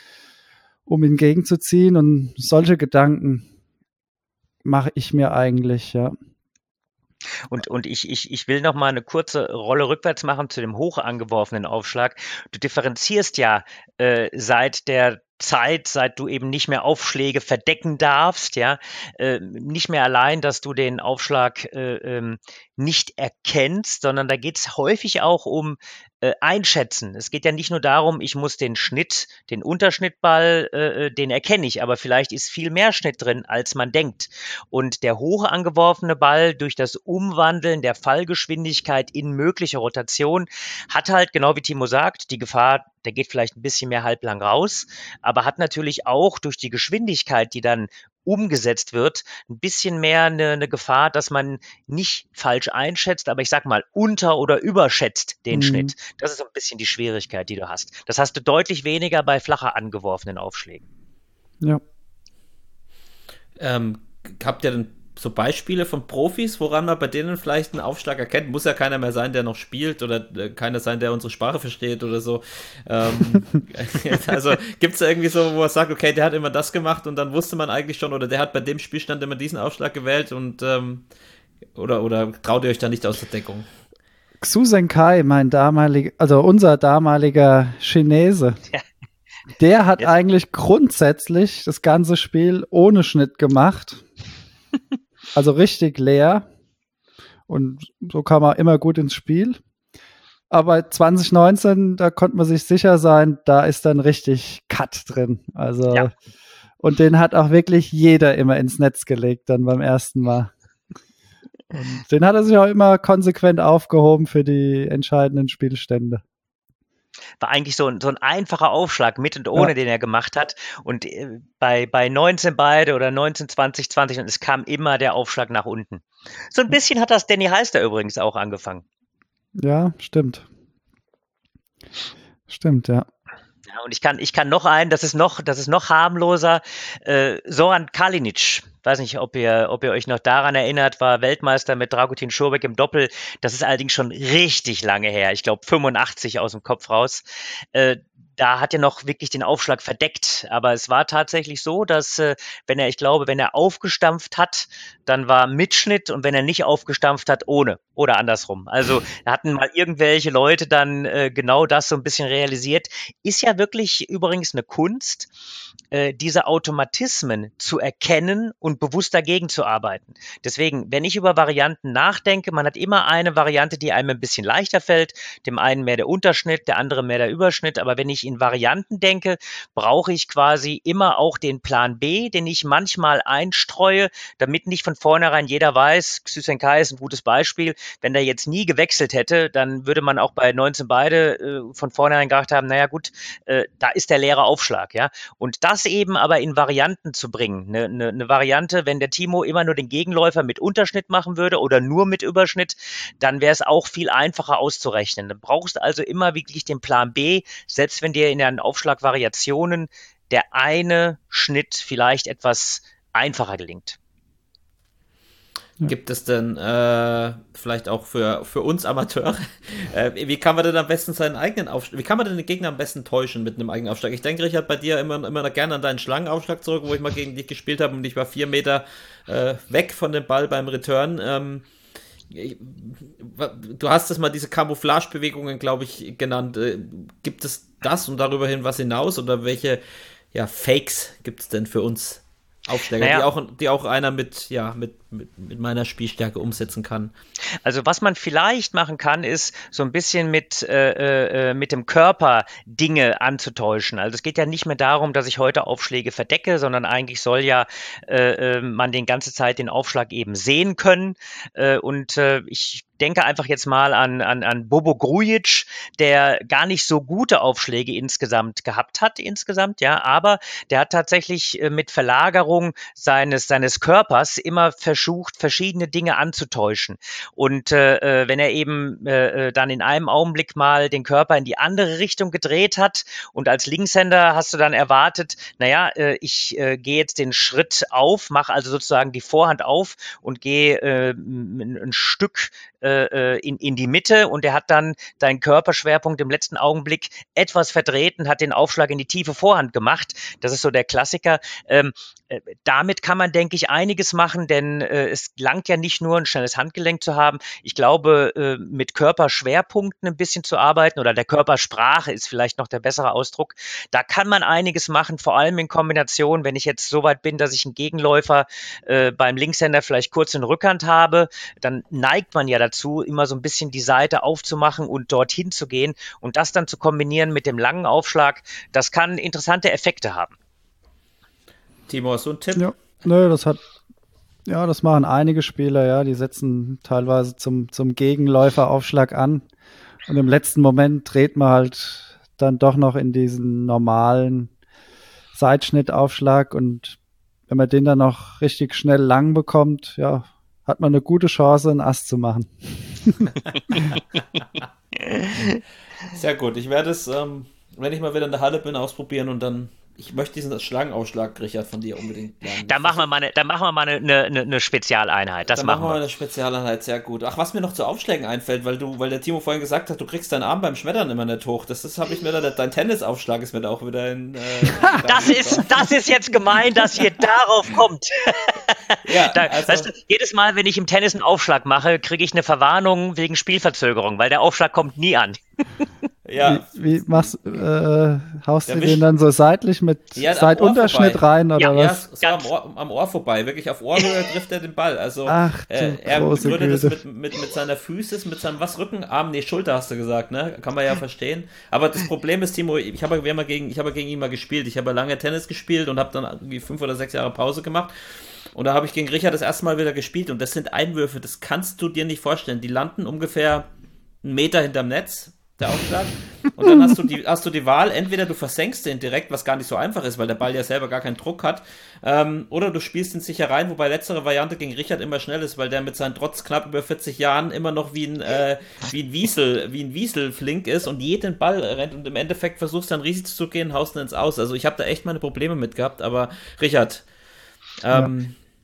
um ihn gegenzuziehen und solche Gedanken mache ich mir eigentlich, ja. Und, und ich, ich, ich will noch mal eine kurze Rolle rückwärts machen zu dem hoch angeworfenen Aufschlag. Du differenzierst ja äh, seit der Zeit, seit du eben nicht mehr Aufschläge verdecken darfst, ja, äh, nicht mehr allein, dass du den Aufschlag äh, ähm, nicht erkennst, sondern da geht es häufig auch um äh, Einschätzen. Es geht ja nicht nur darum, ich muss den Schnitt, den Unterschnittball, äh, den erkenne ich, aber vielleicht ist viel mehr Schnitt drin, als man denkt. Und der hoch angeworfene Ball durch das Umwandeln der Fallgeschwindigkeit in mögliche Rotation hat halt, genau wie Timo sagt, die Gefahr, der geht vielleicht ein bisschen mehr halblang raus, aber hat natürlich auch durch die Geschwindigkeit, die dann umgesetzt wird, ein bisschen mehr eine, eine Gefahr, dass man nicht falsch einschätzt, aber ich sag mal unter- oder überschätzt den mhm. Schnitt. Das ist so ein bisschen die Schwierigkeit, die du hast. Das hast du deutlich weniger bei flacher angeworfenen Aufschlägen. Ja. Ähm, habt ihr denn so Beispiele von Profis, woran man bei denen vielleicht einen Aufschlag erkennt? Muss ja keiner mehr sein, der noch spielt oder äh, keiner sein, der unsere Sprache versteht oder so. Ähm, also gibt es irgendwie so, wo er sagt, okay, der hat immer das gemacht und dann wusste man eigentlich schon oder der hat bei dem Spielstand immer diesen Aufschlag gewählt und ähm, oder, oder traut ihr euch da nicht aus der Deckung? Xu Zhengkai, mein damaliger, also unser damaliger Chinese, ja. der hat ja. eigentlich grundsätzlich das ganze Spiel ohne Schnitt gemacht. Also richtig leer und so kam er immer gut ins Spiel. Aber zwanzig neunzehn, da konnte man sich sicher sein, da ist dann richtig Cut drin. Also ja. Und den hat auch wirklich jeder immer ins Netz gelegt dann beim ersten Mal. Und den hat er sich auch immer konsequent aufgehoben für die entscheidenden Spielstände. War eigentlich so ein, so ein einfacher Aufschlag mit und ohne, ja. den er gemacht hat. Und äh, bei, bei neunzehn beide oder neunzehn, zwanzig, zwanzig und es kam immer der Aufschlag nach unten. So ein bisschen hat das Danny Heister übrigens auch angefangen. Ja, stimmt. Stimmt, ja. Ja, und ich kann, ich kann noch einen, das ist noch, das ist noch harmloser, äh, Zoran Kalinic. weiß nicht, ob ihr, ob ihr euch noch daran erinnert, war Weltmeister mit Dragutin Šobek im Doppel. Das ist allerdings schon richtig lange her. Ich glaube fünfundachtzig aus dem Kopf raus. Äh, Da hat er noch wirklich den Aufschlag verdeckt. Aber es war tatsächlich so, dass äh, wenn er, ich glaube, wenn er aufgestampft hat, dann war Mitschnitt und wenn er nicht aufgestampft hat, ohne. Oder andersrum. Also da hatten mal irgendwelche Leute dann äh, genau das so ein bisschen realisiert. Ist ja wirklich übrigens eine Kunst, äh, diese Automatismen zu erkennen und bewusst dagegen zu arbeiten. Deswegen, wenn ich über Varianten nachdenke, man hat immer eine Variante, die einem ein bisschen leichter fällt. Dem einen mehr der Unterschnitt, der andere mehr der Überschnitt. Aber wenn ich in Varianten denke, brauche ich quasi immer auch den Plan B, den ich manchmal einstreue, damit nicht von vornherein jeder weiß, Xu Zhengkai ist ein gutes Beispiel, wenn der jetzt nie gewechselt hätte, dann würde man auch bei neunzehn beide äh, von vornherein gedacht haben, naja gut, äh, da ist der leere Aufschlag, ja. Und das eben aber in Varianten zu bringen, eine ne, ne Variante, wenn der Timo immer nur den Gegenläufer mit Unterschnitt machen würde oder nur mit Überschnitt, dann wäre es auch viel einfacher auszurechnen. Dann brauchst du also immer wirklich den Plan B, selbst wenn dir in den Aufschlagvariationen der eine Schnitt vielleicht etwas einfacher gelingt. Gibt es denn äh, vielleicht auch für, für uns Amateure, äh, wie kann man denn am besten seinen eigenen Aufschlag, wie kann man denn den Gegner am besten täuschen mit einem eigenen Aufschlag? Ich denke, Richard, bei dir immer, immer noch gerne an deinen Schlangenaufschlag zurück, wo ich mal gegen dich gespielt habe und ich war vier Meter äh, weg von dem Ball beim Return. Ähm, du hast das mal diese Camouflage-Bewegungen, glaube ich, genannt. Äh, gibt es das und darüber hin was hinaus oder welche ja, Fakes gibt es denn für uns Aufschläger, naja. die, auch, die auch einer mit, ja, mit, mit, mit meiner Spielstärke umsetzen kann? Also was man vielleicht machen kann, ist so ein bisschen mit, äh, äh, mit dem Körper Dinge anzutäuschen. Also es geht ja nicht mehr darum, dass ich heute Aufschläge verdecke, sondern eigentlich soll ja äh, man die ganze Zeit den Aufschlag eben sehen können. Äh, und äh, ich denke einfach jetzt mal an, an, an Bobo Grujic, der gar nicht so gute Aufschläge insgesamt gehabt hat, insgesamt, ja, aber der hat tatsächlich äh, mit Verlagerung seines, seines Körpers immer versucht, verschiedene Dinge anzutäuschen. Und äh, wenn er eben äh, dann in einem Augenblick mal den Körper in die andere Richtung gedreht hat und als Linkshänder hast du dann erwartet, naja, äh, ich äh, gehe jetzt den Schritt auf, mache also sozusagen die Vorhand auf und gehe äh, ein, ein Stück äh, in, in die Mitte und er hat dann deinen Körperschwerpunkt im letzten Augenblick etwas verdreht und hat den Aufschlag in die tiefe Vorhand gemacht. Das ist so der Klassiker. Ähm, äh, damit kann man, denke ich, einiges machen, denn äh, es langt ja nicht nur ein schnelles Handgelenk zu haben. Ich glaube, äh, mit Körperschwerpunkten ein bisschen zu arbeiten oder der Körpersprache ist vielleicht noch der bessere Ausdruck. Da kann man einiges machen, vor allem in Kombination, wenn ich jetzt so weit bin, dass ich einen Gegenläufer äh, beim Linkshänder vielleicht kurz in Rückhand habe, dann neigt man ja dazu, immer so ein bisschen die Seite aufzumachen und dorthin zu gehen und das dann zu kombinieren mit dem langen Aufschlag, das kann interessante Effekte haben. Timo, hast du einen Tipp? Ja, nö, das hat, ja, das machen einige Spieler, ja, die setzen teilweise zum, zum Gegenläuferaufschlag an und im letzten Moment dreht man halt dann doch noch in diesen normalen Seitschnittaufschlag und wenn man den dann noch richtig schnell lang bekommt, ja, hat man eine gute Chance, einen Ass zu machen. Sehr gut. Ich werde es, ähm, wenn ich mal wieder in der Halle bin, ausprobieren und dann, ich möchte diesen Schlangenaufschlag, Richard, von dir unbedingt lernen. Da machen wir mal eine, da machen wir mal eine, eine, eine Spezialeinheit. Das dann machen wir. wir eine Spezialeinheit, sehr gut. Ach, was mir noch zu Aufschlägen einfällt, weil du, weil der Timo vorhin gesagt hat, du kriegst deinen Arm beim Schmettern immer nicht hoch. Das, das habe ich mir da, dein Tennisaufschlag ist mir da auch wieder in. Äh, das ist, das ist jetzt gemein, dass ihr darauf kommt. Ja, da, also, weißt du, jedes Mal, wenn ich im Tennis einen Aufschlag mache, kriege ich eine Verwarnung wegen Spielverzögerung, weil der Aufschlag kommt nie an. Ja. Wie, wie machst äh, haust der du Wisch- den dann so seitlich mit Ja, am Seitunterschnitt Ohr vorbei. rein oder Ja, Ja, was? so am Ohr, am Ohr vorbei, wirklich auf Ohrhöhe trifft er den Ball. Also Ach, du äh, er große würde das Güte. mit, mit, mit seiner Füße, mit seinem was Rücken, Arm, nee, Schulter hast du gesagt, ne? Kann man ja verstehen. Aber das Problem ist, Timo, ich habe ja mal gegen, ich habe gegen ihn mal gespielt. Ich habe lange Tennis gespielt und habe dann irgendwie fünf oder sechs Jahre Pause gemacht. Und da habe ich gegen Richard das erste Mal wieder gespielt und das sind Einwürfe, das kannst du dir nicht vorstellen. Die landen ungefähr einen Meter hinterm Netz, der Aufschlag. Und dann hast du die, hast du die Wahl, entweder du versenkst den direkt, was gar nicht so einfach ist, weil der Ball ja selber gar keinen Druck hat, ähm, oder du spielst ihn sicher rein, wobei letztere Variante gegen Richard immer schnell ist, weil der mit seinen trotz knapp über vierzig Jahren immer noch wie ein, äh, wie ein Wiesel, wie ein Wiesel flink ist und jeden Ball rennt und im Endeffekt versuchst dann Risiko zu gehen, haust ihn ins Aus. Also ich habe da echt meine Probleme mit gehabt, aber Richard, ähm,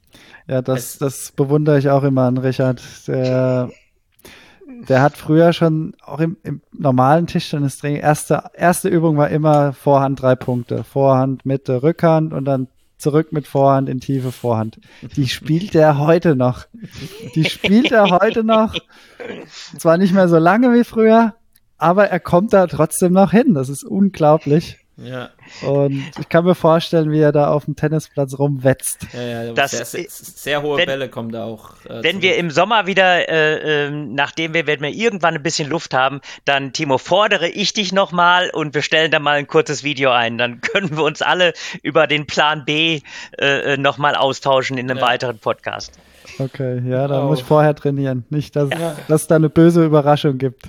Ja, das, das bewundere ich auch immer an Richard. Der, der hat früher schon, auch im, im normalen Tischtennistraining, erste, erste Übung war immer Vorhand drei Punkte. Vorhand, Mitte, Rückhand und dann zurück mit Vorhand in tiefe Vorhand. Die spielt er heute noch. Die spielt er heute noch. Zwar nicht mehr so lange wie früher, aber er kommt da trotzdem noch hin. Das ist unglaublich. Ja. Und ich kann mir vorstellen, wie er da auf dem Tennisplatz rumwetzt. Ja, ja, das, sehr, sehr, sehr hohe wenn, Bälle kommen da auch. Äh, wenn wir im Sommer wieder, äh, äh, nachdem wir, wenn wir irgendwann ein bisschen Luft haben, dann, Timo, fordere ich dich nochmal und wir stellen da mal ein kurzes Video ein. Dann können wir uns alle über den Plan B äh, nochmal austauschen in einem ja. weiteren Podcast. Okay, ja, da oh. muss ich vorher trainieren. Nicht, dass, ja. dass es da eine böse Überraschung gibt.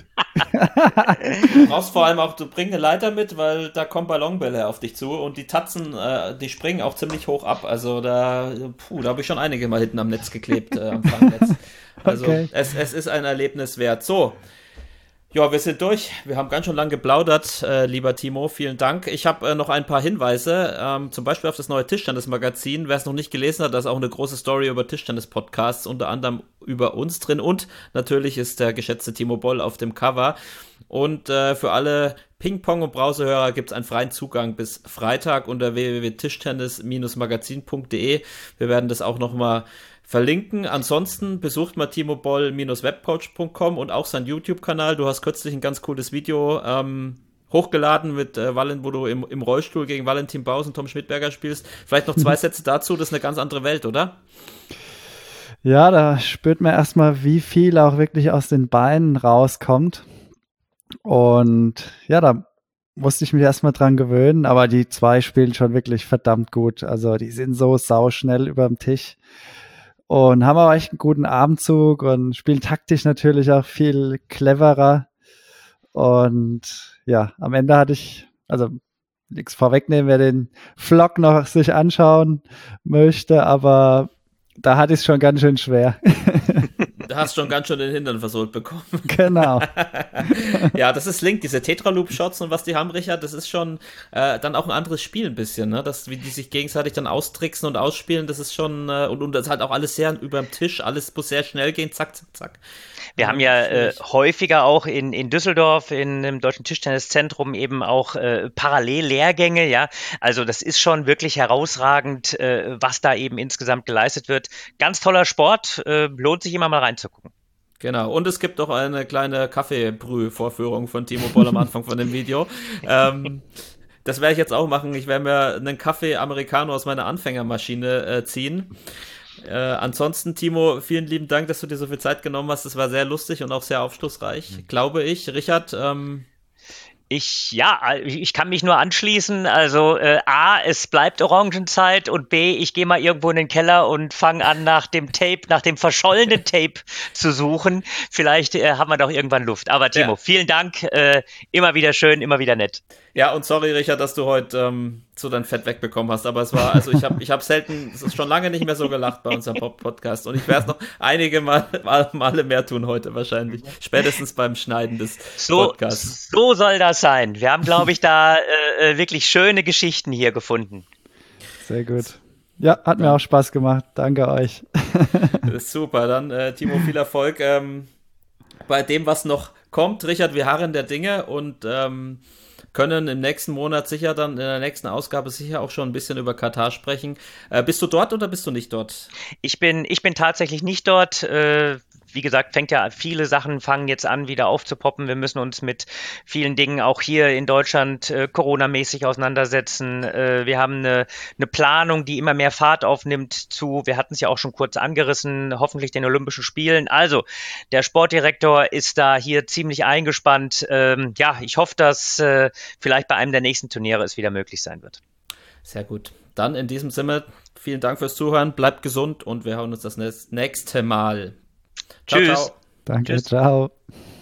Du brauchst vor allem auch, du bringst eine Leiter mit, weil da kommen Ballonbälle auf dich zu und die Tatzen, äh, die springen auch ziemlich hoch ab. Also da, puh, da habe ich schon einige mal hinten am Netz geklebt, äh, am Fangnetz. Also okay. es, es ist ein Erlebnis wert. So, ja, wir sind durch. Wir haben ganz schön lang geplaudert, äh, lieber Timo. Vielen Dank. Ich habe äh, noch ein paar Hinweise, ähm, zum Beispiel auf das neue Tischtennis-Magazin. Wer es noch nicht gelesen hat, da ist auch eine große Story über Tischtennis-Podcasts, unter anderem über uns drin. Und natürlich ist der geschätzte Timo Boll auf dem Cover. Und äh, für alle Ping-Pong- und Brausehörer gibt es einen freien Zugang bis Freitag unter w w w punkt tischtennis magazin punkt d e. Wir werden das auch nochmal verlinken. Ansonsten besucht mal timo boll webcoach punkt com und auch seinen YouTube-Kanal. Du hast kürzlich ein ganz cooles Video ähm, hochgeladen mit äh, Valen, wo du im, im Rollstuhl gegen Valentin Baus und Tom Schmidberger spielst. Vielleicht noch zwei Sätze dazu. Das ist eine ganz andere Welt, oder? Ja, da spürt man erstmal, wie viel auch wirklich aus den Beinen rauskommt. Und ja, da musste ich mich erstmal dran gewöhnen, aber die zwei spielen schon wirklich verdammt gut. Also die sind so sauschnell über dem Tisch. Und haben aber echt einen guten Abendzug und spielen taktisch natürlich auch viel cleverer. Und ja, am Ende hatte ich, also nichts vorwegnehmen, wer den Vlog noch sich anschauen möchte, aber da hatte ich es schon ganz schön schwer. Du hast schon ganz schön den Hintern versohlt bekommen. Genau. Ja, das ist Link, diese Tetraloop-Shots und was die haben, Richard, das ist schon äh, dann auch ein anderes Spiel ein bisschen, ne? Das, wie die sich gegenseitig dann austricksen und ausspielen, das ist schon, äh, und, und das ist halt auch alles sehr über dem Tisch, alles muss sehr schnell gehen, zack, zack, zack. Wir haben ja äh, häufiger auch in, in Düsseldorf, in dem Deutschen Tischtenniszentrum eben auch äh, Parallellehrgänge, ja. Also das ist schon wirklich herausragend, äh, was da eben insgesamt geleistet wird. Ganz toller Sport, äh, lohnt sich immer mal reinzugucken. Genau, und es gibt auch eine kleine Kaffeebrüh-Vorführung von Timo Boll am Anfang von dem Video. ähm, das werde ich jetzt auch machen. Ich werde mir einen Kaffee Americano aus meiner Anfängermaschine äh, ziehen. Äh, ansonsten, Timo, vielen lieben Dank, dass du dir so viel Zeit genommen hast. Das war sehr lustig und auch sehr aufschlussreich, mhm. glaube ich. Richard, ähm, Ich, ja, ich kann mich nur anschließen. Also äh, A, es bleibt Orangenzeit und B, ich gehe mal irgendwo in den Keller und fange an, nach dem Tape, nach dem verschollenen Tape zu suchen. Vielleicht äh, haben wir doch irgendwann Luft. Aber Timo, ja. vielen Dank. Äh, immer wieder schön, immer wieder nett. Ja, und sorry, Richard, dass du heute ähm, so dein Fett wegbekommen hast. Aber es war, also ich habe ich hab selten, es ist schon lange nicht mehr so gelacht bei unserem Pop-Podcast. Und ich werde es noch einige Mal, mal, Male mehr tun heute wahrscheinlich. Spätestens beim Schneiden des so, Podcasts. So soll das sein. Wir haben, glaube ich, da äh, wirklich schöne Geschichten hier gefunden. Sehr gut. Ja, hat mir auch Spaß gemacht. Danke euch. Das ist super. Dann, äh, Timo, viel Erfolg ähm, bei dem, was noch kommt. Richard, wir harren der Dinge und ähm, können im nächsten Monat sicher dann, in der nächsten Ausgabe sicher auch schon ein bisschen über Katar sprechen. Äh, bist du dort oder bist du nicht dort? Ich bin, ich bin tatsächlich nicht dort. Äh, wie gesagt, fängt ja viele Sachen fangen jetzt an, wieder aufzupoppen. Wir müssen uns mit vielen Dingen auch hier in Deutschland äh, Corona-mäßig auseinandersetzen. Äh, wir haben eine, eine Planung, die immer mehr Fahrt aufnimmt zu, wir hatten es ja auch schon kurz angerissen, hoffentlich den Olympischen Spielen. Also, der Sportdirektor ist da hier ziemlich eingespannt. Ähm, ja, ich hoffe, dass äh, vielleicht bei einem der nächsten Turniere es wieder möglich sein wird. Sehr gut. Dann in diesem Sinne, vielen Dank fürs Zuhören, bleibt gesund und wir hören uns das nächste Mal. Ciao, Tschüss. ciao. Danke, Tschüss. ciao.